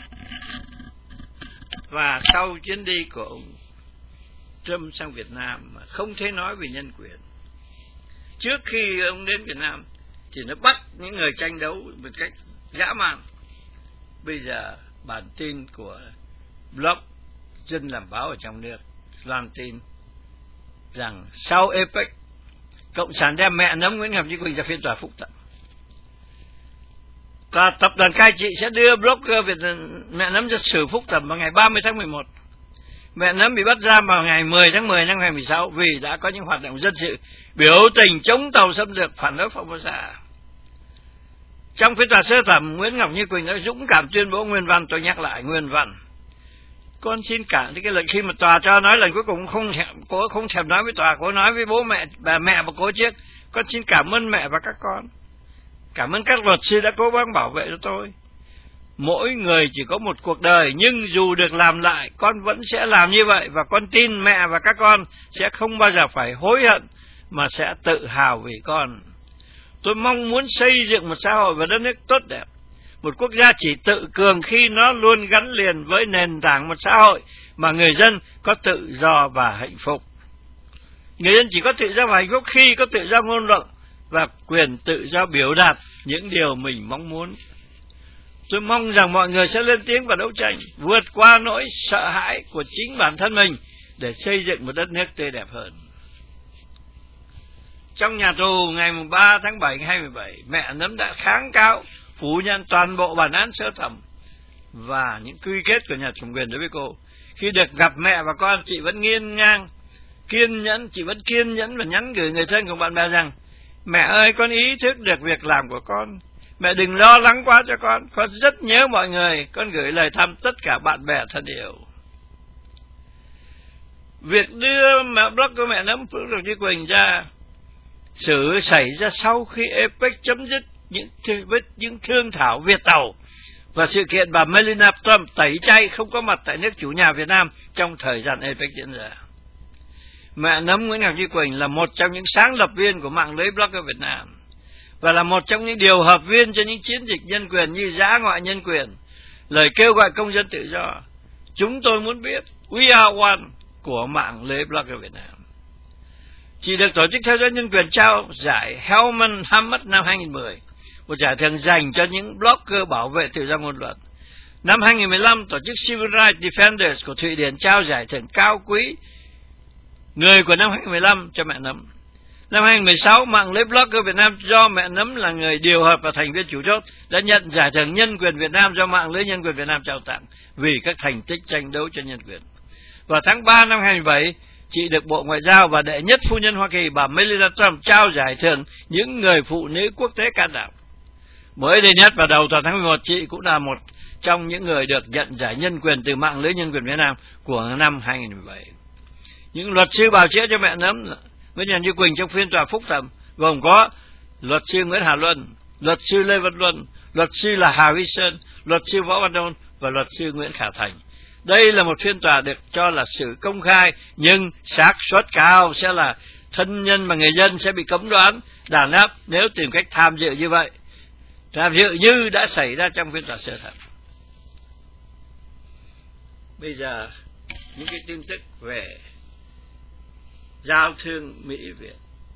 Và sau chuyến đi của ông Trump sang Việt Nam mà không thể nói về nhân quyền, trước khi ông đến Việt Nam thì nó bắt những người tranh đấu một cách dã man. Bây giờ bản tin của blog Dân Làm Báo ở trong nước loan tin rằng sau a pếch, Cộng sản đem mẹ nấm Nguyễn Ngọc Như Quỳnh ra phiên tòa phúc thẩm, và tập đoàn cai trị sẽ đưa blogger Việt mẹ nấm ra xử phúc thẩm vào ngày ba mươi tháng mười một. Mẹ nấm bị bắt giam vào ngày mười tháng mười năm hai nghìn không trăm mười sáu vì đã có những hoạt động dân sự biểu tình chống tàu xâm lược, phản đối Formosa. Trong phiên tòa sơ thẩm, Nguyễn Ngọc Như Quỳnh đã dũng cảm tuyên bố nguyên văn. Tôi nhắc lại nguyên văn: con xin cả cái lần khi mà tòa cho nói lần cuối cùng không thèm, cô không thèm nói với tòa, cô nói với bố mẹ, bà mẹ và cô trước, con xin cảm ơn mẹ và các con, cảm ơn các luật sư đã cố gắng bảo vệ cho tôi. Mỗi người chỉ có một cuộc đời, nhưng dù được làm lại, con vẫn sẽ làm như vậy, và con tin mẹ và các con sẽ không bao giờ phải hối hận, mà sẽ tự hào vì con. Tôi mong muốn xây dựng một xã hội và đất nước tốt đẹp. Một quốc gia chỉ tự cường khi nó luôn gắn liền với nền tảng một xã hội mà người dân có tự do và hạnh phúc. Người dân chỉ có tự do và hạnh phúc khi có tự do ngôn luận và quyền tự do biểu đạt những điều mình mong muốn. Tôi mong rằng mọi người sẽ lên tiếng và đấu tranh, vượt qua nỗi sợ hãi của chính bản thân mình để xây dựng một đất nước tươi đẹp hơn. Trong nhà tù ngày ba tháng bảy năm hai nghìn không trăm mười bảy, mẹ nấm đã kháng cáo phủ nhận toàn bộ bản án sơ thẩm và những quy kết của nhà thẩm quyền đối với cô. Khi được gặp mẹ và con, chị vẫn nghiêng ngang, kiên nhẫn, chị vẫn kiên nhẫn và nhắn gửi người thân của bạn bè rằng: mẹ ơi, con ý thức được việc làm của con, mẹ đừng lo lắng quá cho con, con rất nhớ mọi người, con gửi lời thăm tất cả bạn bè thân yêu. Việc đưa mẹ blog của mẹ nấm Phước Lộc Như Quỳnh ra xử xảy ra sau khi a pếch chấm dứt những với những thương thảo Việt Tàu và sự kiện bà Melania Trump tẩy chay không có mặt tại nước chủ nhà Việt Nam trong thời gian a pếch diễn ra. Mẹ nấm Nguyễn Ngọc Như Quỳnh là một trong những sáng lập viên của mạng lưới blogger Việt Nam và là một trong những điều hợp viên cho những chiến dịch nhân quyền như dã ngoại nhân quyền, lời kêu gọi công dân tự do, chúng tôi muốn biết, We Are One của mạng lưới blogger Việt Nam. Chị được Tổ chức Theo dõi Nhân quyền trao giải Helman Hamad năm hai nghìn không trăm mười, một giải thưởng dành cho những blogger bảo vệ tự do ngôn luận. Năm hai nghìn không trăm mười lăm, tổ chức Civil Rights Defenders của Thụy Điển trao giải thưởng cao quý người của năm hai nghìn không trăm mười lăm cho Mẹ Nấm. Năm hai nghìn không trăm mười sáu, mạng lưới blogger Việt Nam do Mẹ Nấm là người điều hợp và thành viên chủ chốt đã nhận giải thưởng nhân quyền Việt Nam do mạng lưới nhân quyền Việt Nam trao tặng vì các thành tích tranh đấu cho nhân quyền. Vào tháng ba năm hai nghìn không trăm mười bảy, chị được Bộ Ngoại giao và đệ nhất phu nhân Hoa Kỳ bà Melania Trump trao giải thưởng những người phụ nữ quốc tế can đảm. Mới đây nhất vào đầu tuần tháng mười một, chị cũng là một trong những người được nhận giải nhân quyền từ mạng lưới nhân quyền Việt Nam của năm hai nghìn không trăm mười bảy. Những luật sư bào chữa cho Mẹ Nấm Nguyễn Nhàn Như Quỳnh trong phiên tòa phúc thẩm gồm có luật sư Nguyễn Hà Luân, luật sư Lê Văn Luân, luật sư là Hà Huy Sơn, luật sư Võ Văn Đôn và luật sư Nguyễn Khả Thành. Đây là một phiên tòa được cho là sự công khai, nhưng xác suất cao sẽ là thân nhân và người dân sẽ bị cấm đoán, đàn áp nếu tìm cách tham dự như vậy, tham dự như đã xảy ra trong phiên tòa sơ thẩm. Bây giờ những cái tin tức về giao thương Mỹ Việt.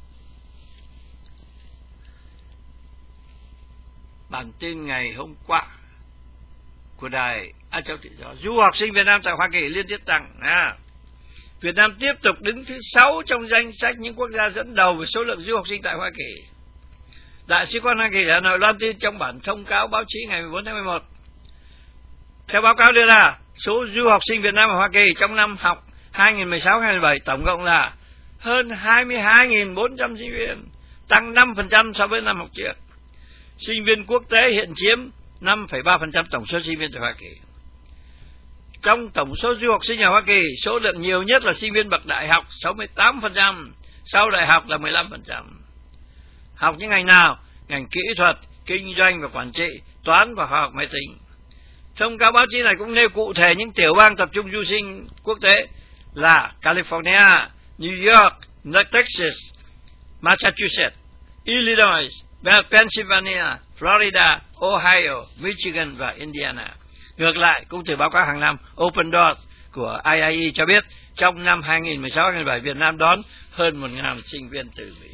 Bản tin ngày hôm qua của đài Á Châu Tự Do: du học sinh Việt Nam tại Hoa Kỳ liên tiếp tăng. À, Việt Nam tiếp tục đứng thứ sáu trong danh sách những quốc gia dẫn đầu về số lượng du học sinh tại Hoa Kỳ. Đại sứ quán Hoa Kỳ ở Hà Nội loan tin trong bản thông cáo báo chí ngày mười bốn tháng mười một. Theo báo cáo đưa ra, số du học sinh Việt Nam ở Hoa Kỳ trong năm học hai nghìn không trăm mười sáu hai nghìn không trăm mười bảy tổng cộng là hơn hai mươi hai nghìn bốn trăm sinh viên, tăng năm phần trăm so với năm học trước. Sinh viên quốc tế hiện chiếm năm phẩy ba phần trăm tổng số sinh viên tại Hoa Kỳ. Trong tổng số du học sinh ở Hoa Kỳ, số lượng nhiều nhất là sinh viên bậc đại học sáu mươi tám phần trăm, sau đại học là mười lăm phần trăm. Học những ngành nào? Ngành kỹ thuật, kinh doanh và quản trị, toán và khoa học máy tính. Thông cáo báo chí này cũng nêu cụ thể những tiểu bang tập trung du sinh quốc tế là California, New York, Texas, Massachusetts, Illinois, Pennsylvania, Florida, Ohio, Michigan và Indiana. Ngược lại, cũng từ báo cáo hàng năm Open Doors của I I E cho biết, trong năm hai nghìn không trăm mười sáu hai nghìn không trăm mười bảy, Việt Nam đón hơn một nghìn sinh viên từ Mỹ.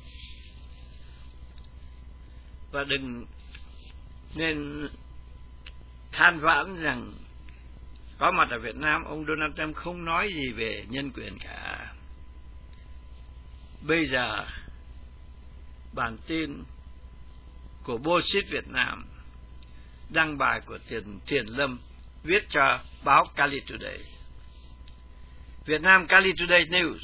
Và đừng nên than vãn rằng có mặt ở Việt Nam, ông Donald Trump không nói gì về nhân quyền cả. Bây giờ, bản tin của Bullshit Việt Nam đăng bài của Tiền Tiền Lâm viết cho báo Cali Today. Việt Nam Cali Today News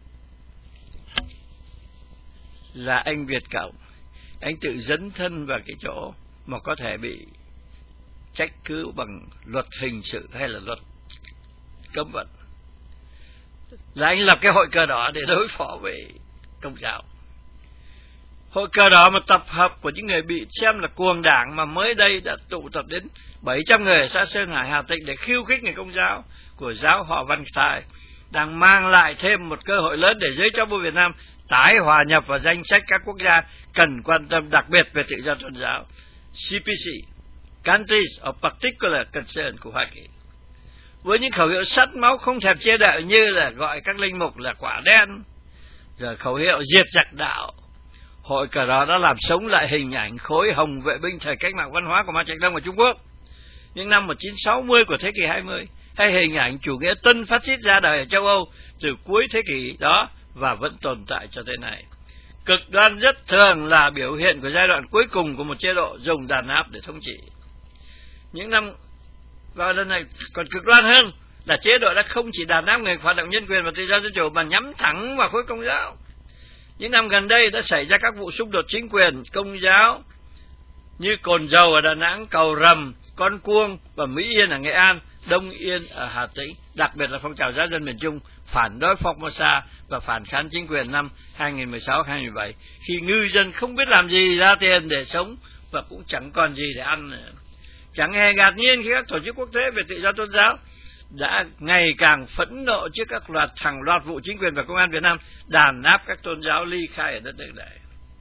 là anh Việt Cộng. Anh tự dấn thân vào cái chỗ mà có thể bị trách cứ bằng luật hình sự hay là luật cấm vận. Là anh lập cái hội cờ đỏ để đối phó với Công giáo. Hội cờ đỏ một tập hợp của những người bị xem là cuồng đảng mà mới đây đã tụ tập đến bảy trăm người ở xã Sơn Hải, Hà Tĩnh để khiêu khích người Công giáo của giáo họ Văn Thái, đang mang lại thêm một cơ hội lớn để giới cho bộ Việt Nam tái hòa nhập vào danh sách các quốc gia cần quan tâm đặc biệt về tự do tôn giáo, C P C, Countries of Particular Concern của Hoa Kỳ. Với những khẩu hiệu sắt máu không thèm che đậy như là gọi các linh mục là quả đen, rồi khẩu hiệu diệt giặc đạo, hội cờ đỏ đã làm sống lại hình ảnh khối hồng vệ binh thời cách mạng văn hóa của Mao Trạch Đông ở Trung Quốc những năm một nghìn chín trăm sáu mươi của thế kỷ hai mươi, hay hình ảnh chủ nghĩa tân phát xít ra đời ở châu Âu từ cuối thế kỷ đó và vẫn tồn tại cho tới nay. Cực đoan rất thường là biểu hiện của giai đoạn cuối cùng của một chế độ dùng đàn áp để thống trị. Những năm vào lần này còn cực đoan hơn là chế độ đã không chỉ đàn áp người hoạt động nhân quyền và tự do dân chủ mà nhắm thẳng vào khối Công giáo. Những năm gần đây đã xảy ra các vụ xung đột chính quyền Công giáo như Cồn Dầu ở Đà Nẵng, Cầu Rầm, Con Cuông và Mỹ Yên ở Nghệ An, Đông Yên ở Hà Tĩnh, đặc biệt là phong trào giáo dân miền Trung phản đối Formosa và phản kháng chính quyền năm hai nghìn không trăm mười sáu hai nghìn không trăm mười bảy, khi ngư dân không biết làm gì ra tiền để sống và cũng chẳng còn gì để ăn nữa. Chẳng hề ngạc nhiên khi các tổ chức quốc tế về tự do tôn giáo đã ngày càng phẫn nộ trước các loạt hàng loạt vụ chính quyền và công an Việt Nam đàn áp các tôn giáo ly khai ở đất nước này.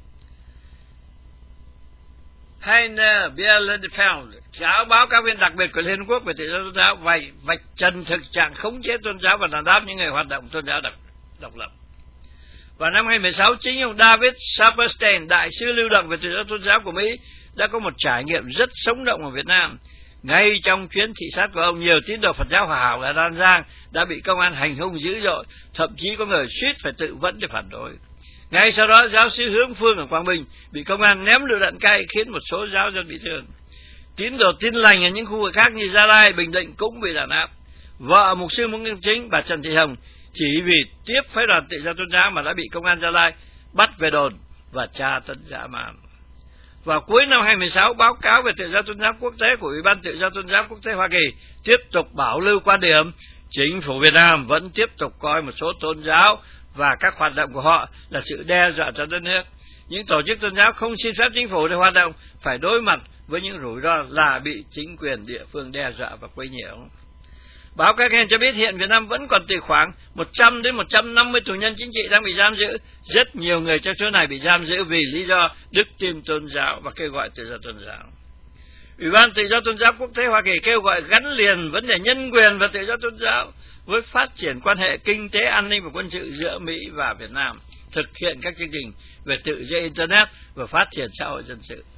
Heiner Bielefeld, giáo báo cáo viên đặc biệt của Liên Hợp Quốc về tự do tôn giáo, vạch vạch trần thực trạng khống chế tôn giáo và đàn áp những người hoạt động tôn giáo độc, độc lập. Vào năm hai nghìn không trăm mười sáu, chính ông David Saperstein, đại sứ lưu động về tự do tôn giáo của Mỹ, đã có một trải nghiệm rất sống động ở Việt Nam. Ngay trong chuyến thị sát của ông, nhiều tín đồ Phật giáo Hòa Hảo ở An Giang đã bị công an hành hung dữ dội, thậm chí có người suýt phải tự vẫn để phản đối. Ngay sau đó, giáo sư Hướng Phương ở Quảng Bình bị công an ném lựu đạn cay khiến một số giáo dân bị thương. Tín đồ Tin Lành ở những khu vực khác như Gia Lai, Bình Định cũng bị đàn áp. Vợ mục sư Nguyễn Công Chính, bà Trần Thị Hồng, chỉ vì tiếp phái đoàn tự do tôn giáo mà đã bị công an Gia Lai bắt về đồn và tra tấn dã man. Vào cuối năm hai nghìn không trăm mười sáu, báo cáo về tự do tôn giáo quốc tế của Ủy ban Tự do tôn giáo quốc tế Hoa Kỳ tiếp tục bảo lưu quan điểm chính phủ Việt Nam vẫn tiếp tục coi một số tôn giáo và các hoạt động của họ là sự đe dọa cho đất nước. Những tổ chức tôn giáo không xin phép chính phủ để hoạt động phải đối mặt với những rủi ro là bị chính quyền địa phương đe dọa và quấy nhiễu. Báo cáo khen cho biết hiện Việt Nam vẫn còn từ khoảng một trăm đến một trăm năm mươi tù nhân chính trị đang bị giam giữ. Rất nhiều người trong số này bị giam giữ vì lý do đức tin tôn giáo và kêu gọi tự do tôn giáo. Ủy ban Tự do tôn giáo quốc tế Hoa Kỳ kêu gọi gắn liền vấn đề nhân quyền và tự do tôn giáo với phát triển quan hệ kinh tế, an ninh và quân sự giữa Mỹ và Việt Nam, thực hiện các chương trình về tự do Internet và phát triển xã hội dân sự.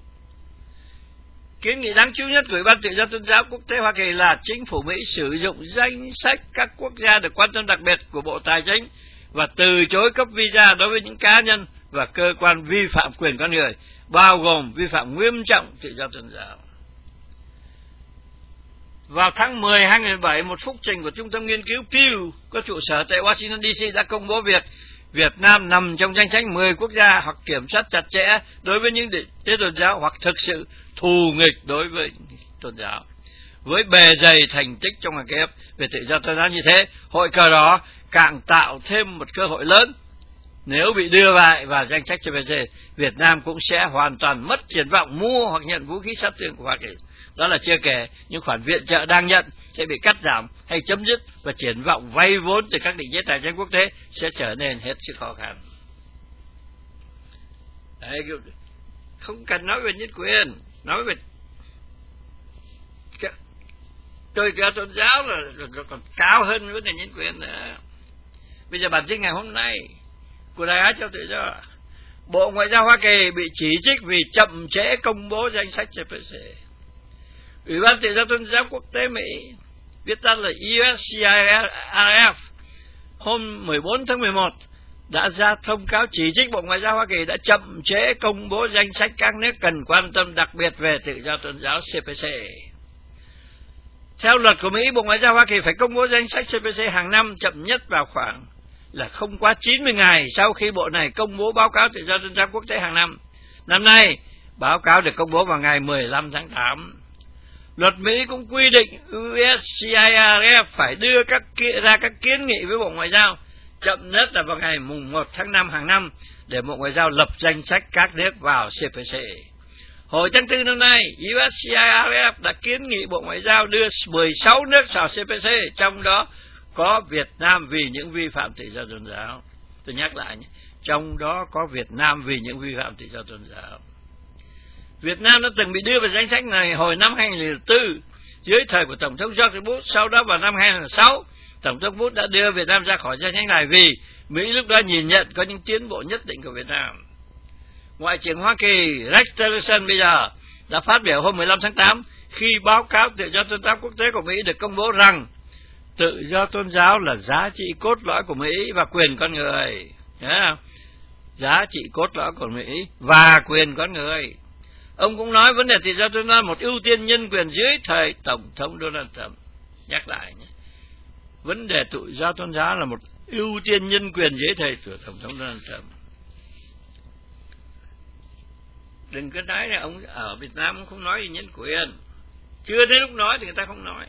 Kiến nghị đáng chú ý nhất của Ủy ban Tự do tôn giáo quốc tế Hoa Kỳ là chính phủ Mỹ sử dụng danh sách các quốc gia được quan tâm đặc biệt của Bộ Tài chính và từ chối cấp visa đối với những cá nhân và cơ quan vi phạm quyền con người, bao gồm vi phạm nghiêm trọng tự do tôn giáo. Vào tháng mười năm hai nghìn không trăm mười bảy, một phúc trình của Trung tâm Nghiên cứu Pew có trụ sở tại Washington D C đã công bố việc Việt Nam nằm trong danh sách mười quốc gia hoặc kiểm soát chặt chẽ đối với những tế tôn giáo hoặc thực sự thù nghịch đối với tôn giáo. Với bề dày thành tích trong hàng kép về tự do tôn giáo như thế, hội cờ đó càng tạo thêm một cơ hội lớn. Nếu bị đưa vào vào danh sách C P C, Việt Nam cũng sẽ hoàn toàn mất triển vọng mua hoặc nhận vũ khí sát thương của Hoa Kỳ. Đó là chưa kể những khoản viện trợ đang nhận sẽ bị cắt giảm hay chấm dứt và triển vọng vay vốn từ các định chế tài chính quốc tế sẽ trở nên hết sức khó khăn. Đấy, không cần nói về nhân quyền, nói về tôi cho tôn giáo là, là, là còn cao hơn vấn đề nhân quyền nữa. Bây giờ bản tin ngày hôm nay của Đài Á Châu Tự Do, Bộ Ngoại giao Hoa Kỳ bị chỉ trích vì chậm trễ công bố danh sách C P C. Ủy ban Tự do tôn giáo quốc tế Mỹ, viết tắt là U S C I R F, hôm mười bốn tháng mười một đã ra thông cáo chỉ trích Bộ Ngoại giao Hoa Kỳ đã chậm trễ công bố danh sách các nước cần quan tâm đặc biệt về tự do tôn giáo C P C. Theo luật của Mỹ, Bộ Ngoại giao Hoa Kỳ phải công bố danh sách C P C hàng năm, chậm nhất vào khoảng là không quá chín mươi ngày sau khi bộ này công bố báo cáo tự do tôn giáo quốc tế hàng năm. Năm nay, báo cáo được công bố vào ngày mười lăm tháng tám. Luật Mỹ cũng quy định U S C I R F phải đưa các ra các kiến nghị với Bộ Ngoại giao chậm nhất là vào ngày mùng một tháng năm hàng năm để Bộ Ngoại giao lập danh sách các nước vào C P C. Hồi tháng tư năm nay, U S C I R F đã kiến nghị Bộ Ngoại giao đưa mười sáu nước vào C P C, trong đó có Việt Nam vì những vi phạm tự do tôn giáo. Tôi nhắc lại nhé, trong đó có Việt Nam vì những vi phạm tự do tôn giáo. Việt Nam đã từng bị đưa vào danh sách này hồi năm hai nghìn không trăm lẻ bốn dưới thời của Tổng thống George Bush. Sau đó vào năm hai nghìn không trăm lẻ sáu, Tổng thống Bush đã đưa Việt Nam ra khỏi danh sách này vì Mỹ lúc đó nhìn nhận có những tiến bộ nhất định của Việt Nam. Ngoại trưởng Hoa Kỳ Rex Tillerson bây giờ đã phát biểu hôm mười lăm tháng tám khi báo cáo tự do tôn giáo quốc tế của Mỹ được công bố rằng tự do tôn giáo là giá trị cốt lõi của Mỹ và quyền con người. Yeah. Giá trị cốt lõi của Mỹ và quyền con người. Ông cũng nói vấn đề tự do tôn giáo là một ưu tiên nhân quyền dưới thời Tổng thống Donald Trump. Nhắc lại nhé, vấn đề tự do tôn giáo là một ưu tiên nhân quyền dưới thời của Tổng thống Donald Trump. Đừng có nói là ông ở Việt Nam ông không nói gì nhân quyền. Chưa đến lúc nói thì người ta không nói.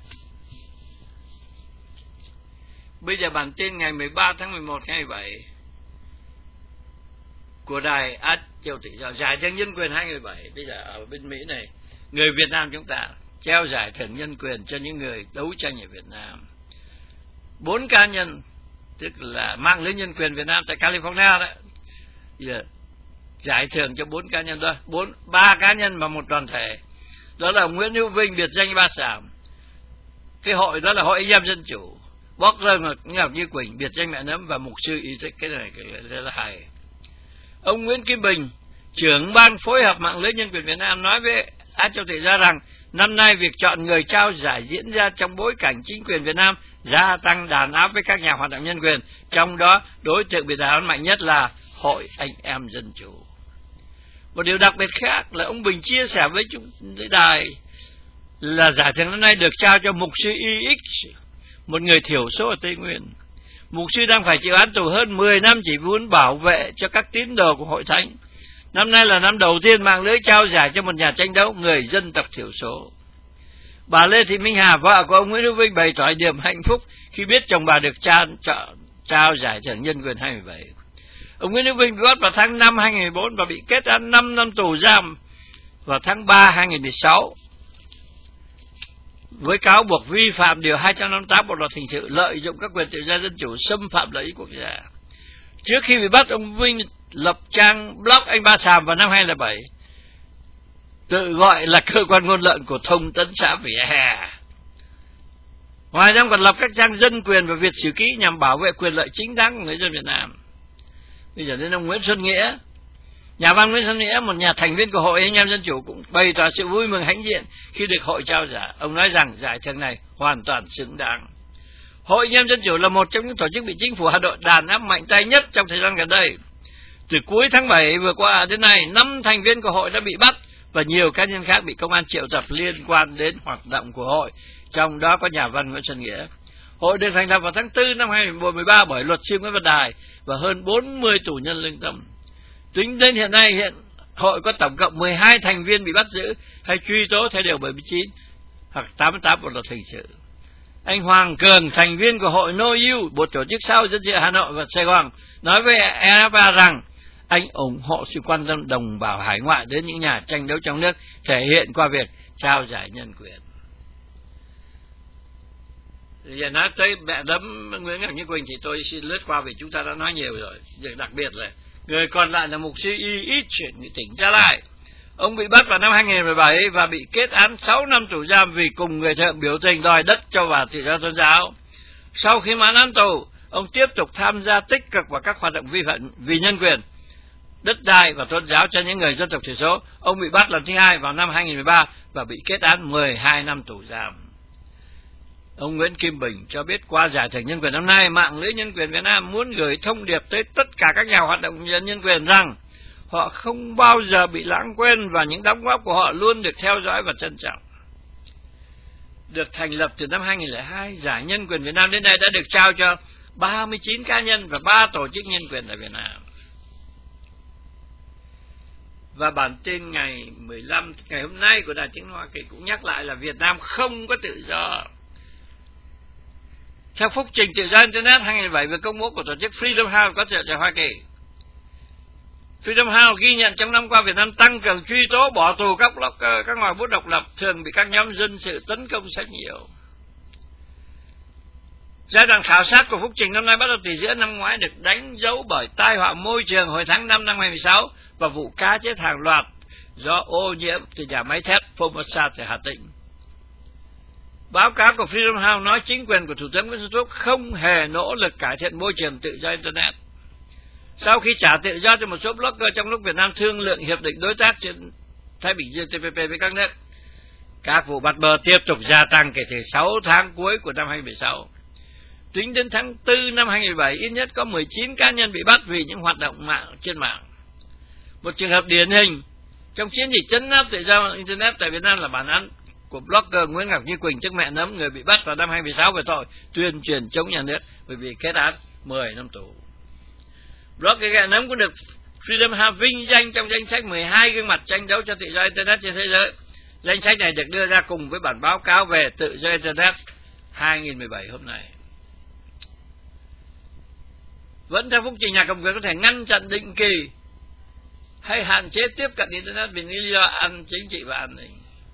Bây giờ bản tin ngày mười ba tháng mười một hai nghìn không trăm mười bảy của Đài Á Châu Tự Do, giải thưởng nhân quyền hai nghìn không trăm mười bảy. Bây giờ ở bên Mỹ này, người Việt Nam chúng ta treo giải thưởng nhân quyền cho những người đấu tranh ở Việt Nam. Bốn cá nhân, tức là mạng lưới nhân quyền Việt Nam tại California đó, giờ giải thưởng cho bốn cá nhân đó, bốn ba cá nhân và một đoàn thể. Đó là Nguyễn Hữu Vinh, biệt danh Ba Sảm. Cái hội đó là Hội Anh em Dân Chủ. bóc rơi một Ngọc Như Quỳnh, biệt danh Mẹ Nấm và mục sư ý thích. Cái này rất là hay. Ông Nguyễn Kim Bình, trưởng ban phối hợp mạng lưới nhân quyền Việt Nam, nói với Á Châu Tự Do rằng năm nay việc chọn người trao giải diễn ra trong bối cảnh chính quyền Việt Nam gia tăng đàn áp với các nhà hoạt động nhân quyền, trong đó đối tượng bị đàn áp mạnh nhất là Hội Anh Em Dân Chủ. Một điều đặc biệt khác là ông Bình chia sẻ với chúng đài là giải thưởng năm nay được trao cho mục sư i ích, một người thiểu số ở Tây Nguyên. Mục sư đang phải chịu án tù hơn mười năm chỉ muốn bảo vệ cho các tín đồ của Hội Thánh. Năm nay là năm đầu tiên mạng lưới trao giải cho một nhà tranh đấu người dân tộc thiểu số. Bà Lê Thị Minh Hà, vợ của ông Nguyễn Hữu Vinh, bày tỏ niềm hạnh phúc khi biết chồng bà được trao, trao, trao giải thưởng nhân quyền hai mươi bảy. Ông Nguyễn Hữu Vinh bị bắt vào tháng năm hai nghìn không trăm mười bốn và bị kết án năm năm tù giam vào tháng ba hai nghìn không trăm mười sáu với cáo buộc vi phạm điều hai trăm năm mươi tám Bộ luật hình sự, lợi dụng các quyền tự do dân chủ, xâm phạm lợi ích quốc gia. Trước khi bị bắt, ông Vinh lập trang blog Anh Ba Xàm vào năm hai nghìn không trăm lẻ bảy, tự gọi là cơ quan ngôn luận của thông tấn xã Vỉa Hè. Ngoài ra còn lập các trang dân quyền và Việt Sử Ký nhằm bảo vệ quyền lợi chính đáng của người dân Việt Nam. Bây giờ đến ông Nguyễn Xuân Nghĩa, nhà văn Nguyễn Xuân Nghĩa, một nhà thành viên của Hội Anh Em Dân Chủ, cũng bày tỏ sự vui mừng hãnh diện khi được hội trao giải. Ông nói rằng giải thưởng này hoàn toàn xứng đáng. Hội Anh Em Dân Chủ là một trong những tổ chức bị chính phủ Hà Nội đàn áp mạnh tay nhất trong thời gian gần đây. Từ cuối tháng bảy vừa qua đến nay, năm thành viên của hội đã bị bắt và nhiều cá nhân khác bị công an triệu tập liên quan đến hoạt động của hội, trong đó có nhà văn Nguyễn Xuân Nghĩa. Hội được thành lập vào tháng tư năm hai nghìn không trăm mười ba bởi luật sư Nguyễn Văn Đài và hơn bốn mươi tù nhân lương tâm. Tính đến hiện nay, hiện hội có tổng cộng mười hai thành viên bị bắt giữ hay truy tố theo điều bảy mươi chín hoặc tám mươi tám Bộ luật hình sự. Anh Hoàng Cường, thành viên của hội No You, một tổ chức xã hội dân sự Hà Nội và Sài Gòn, nói với e ép a rằng anh ủng hộ sự quan tâm đồng bào hải ngoại đến những nhà tranh đấu trong nước, thể hiện qua việc trao giải nhân quyền. Giờ nói tới Mẹ Nấm Nguyễn Ngọc Như Quỳnh thì tôi xin lướt qua vì chúng ta đã nói nhiều rồi. Việc đặc biệt là người còn lại là mục sư i ích chuyển tỉnh Gia Lai. Ông bị bắt vào năm hai nghìn không trăm mười bảy và bị kết án sáu năm tù giam vì cùng người thợ biểu tình đòi đất cho bà tự do tôn giáo. Sau khi mãn án tù, ông tiếp tục tham gia tích cực vào các hoạt động vi phạm vì nhân quyền, đất đai và tôn giáo cho những người dân tộc thiểu số. Ông bị bắt lần thứ hai vào năm hai nghìn không trăm mười ba và bị kết án mười hai năm tù giam. Ông Nguyễn Kim Bình cho biết qua giải thưởng nhân quyền năm nay, mạng lưới nhân quyền Việt Nam muốn gửi thông điệp tới tất cả các nhà hoạt động nhân quyền rằng họ không bao giờ bị lãng quên và những đóng góp của họ luôn được theo dõi và trân trọng. Được thành lập từ năm hai nghìn không trăm lẻ hai, Giải Nhân quyền Việt Nam đến nay đã được trao cho ba mươi chín cá nhân và ba tổ chức nhân quyền tại Việt Nam. Và bản tin ngày mười lăm ngày hôm nay của Đài Tiếng Hoa Kỳ cũng nhắc lại là Việt Nam không có tự do. Theo phúc trình tự do Internet hai nghìn không trăm lẻ bảy về công bố của tổ chức Freedom House có trụ tại Hoa Kỳ, Freedom House ghi nhận trong năm qua Việt Nam tăng cường truy tố, bỏ tù các blogger, các ngòi bút độc lập thường bị các nhóm dân sự tấn công sách nhiều. Giai đoạn khảo sát của phúc trình năm nay bắt đầu từ giữa năm ngoái được đánh dấu bởi tai họa môi trường hồi tháng năm năm hai nghìn không trăm mười sáu và vụ cá chết hàng loạt do ô nhiễm từ nhà máy thép Formosa tại Hà Tĩnh. Báo cáo của Freedom House nói chính quyền của Thủ tướng Nguyễn Xuân Phúc không hề nỗ lực cải thiện môi trường tự do Internet. Sau khi trả tự do cho một số blogger trong lúc Việt Nam thương lượng hiệp định đối tác trên Thái Bình Dương T P P với các nước, các vụ bắt bớ tiếp tục gia tăng kể từ sáu tháng cuối của năm hai nghìn không trăm mười sáu. Tính đến tháng tư năm hai nghìn không trăm mười bảy, ít nhất có mười chín cá nhân bị bắt vì những hoạt động mạng trên mạng. Một trường hợp điển hình trong chiến dịch trấn áp tự do Internet tại Việt Nam là bản án của blogger Nguyễn Ngọc Như Quỳnh, tức Mẹ Nấm, người bị bắt vào năm hai nghìn không trăm mười sáu về tội tuyên truyền chống nhà nước, bởi vì kết án mười năm tù. Blogger Mẹ Nấm cũng được Freedom House vinh danh trong danh sách mười hai gương mặt tranh đấu cho tự do Internet trên thế giới. Danh sách này được đưa ra cùng với bản báo cáo về tự do Internet hai nghìn không trăm mười bảy hôm nay. Vẫn theo phúc trình, nhà cầm quyền có thể ngăn chặn định kỳ hay hạn chế tiếp cận Internet vì lý do an chính trị và an ninh.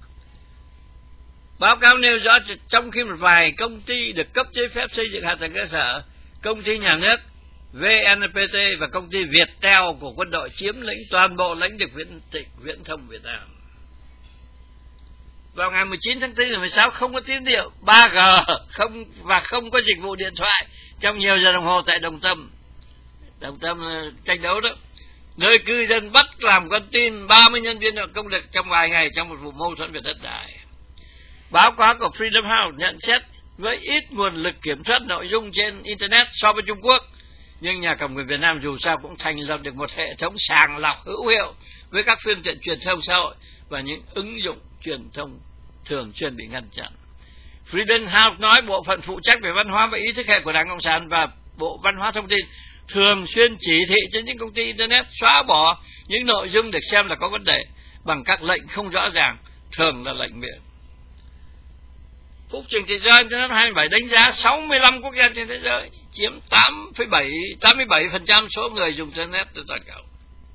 Báo cáo nêu rõ trong khi một vài công ty được cấp giấy phép xây dựng hạ tầng cơ sở, công ty nhà nước vê en pê tê và công ty Viettel của quân đội chiếm lĩnh toàn bộ lãnh vực viễn, viễn thông Việt Nam. vào ngày mười chín tháng tư năm mười sáu không có tín hiệu ba G không và không có dịch vụ điện thoại trong nhiều giờ đồng hồ tại Đồng Tâm. Đồng Tâm tranh đấu đó, nơi cư dân bắt làm con tin ba mươi nhân viên công lực trong vài ngày trong một vụ mâu thuẫn về đất đai. Báo cáo của Freedom House nhận xét với ít nguồn lực kiểm soát nội dung trên Internet so với Trung Quốc, nhưng nhà cầm quyền Việt Nam dù sao cũng thành lập được một hệ thống sàng lọc hữu hiệu với các phương tiện truyền thông xã hội và những ứng dụng truyền thông thường xuyên bị ngăn chặn. Freedom House nói bộ phận phụ trách về văn hóa và ý thức hệ của Đảng Cộng sản và Bộ Văn hóa Thông tin thường xuyên chỉ thị cho những công ty Internet xóa bỏ những nội dung được xem là có vấn đề bằng các lệnh không rõ ràng, thường là lệnh miệng. Phúc Trình Tự do Internet hai mươi bảy đánh giá sáu mươi lăm quốc gia trên thế giới chiếm tám phẩy bảy, tám mươi bảy phần trăm số người dùng Internet trên toàn cầu.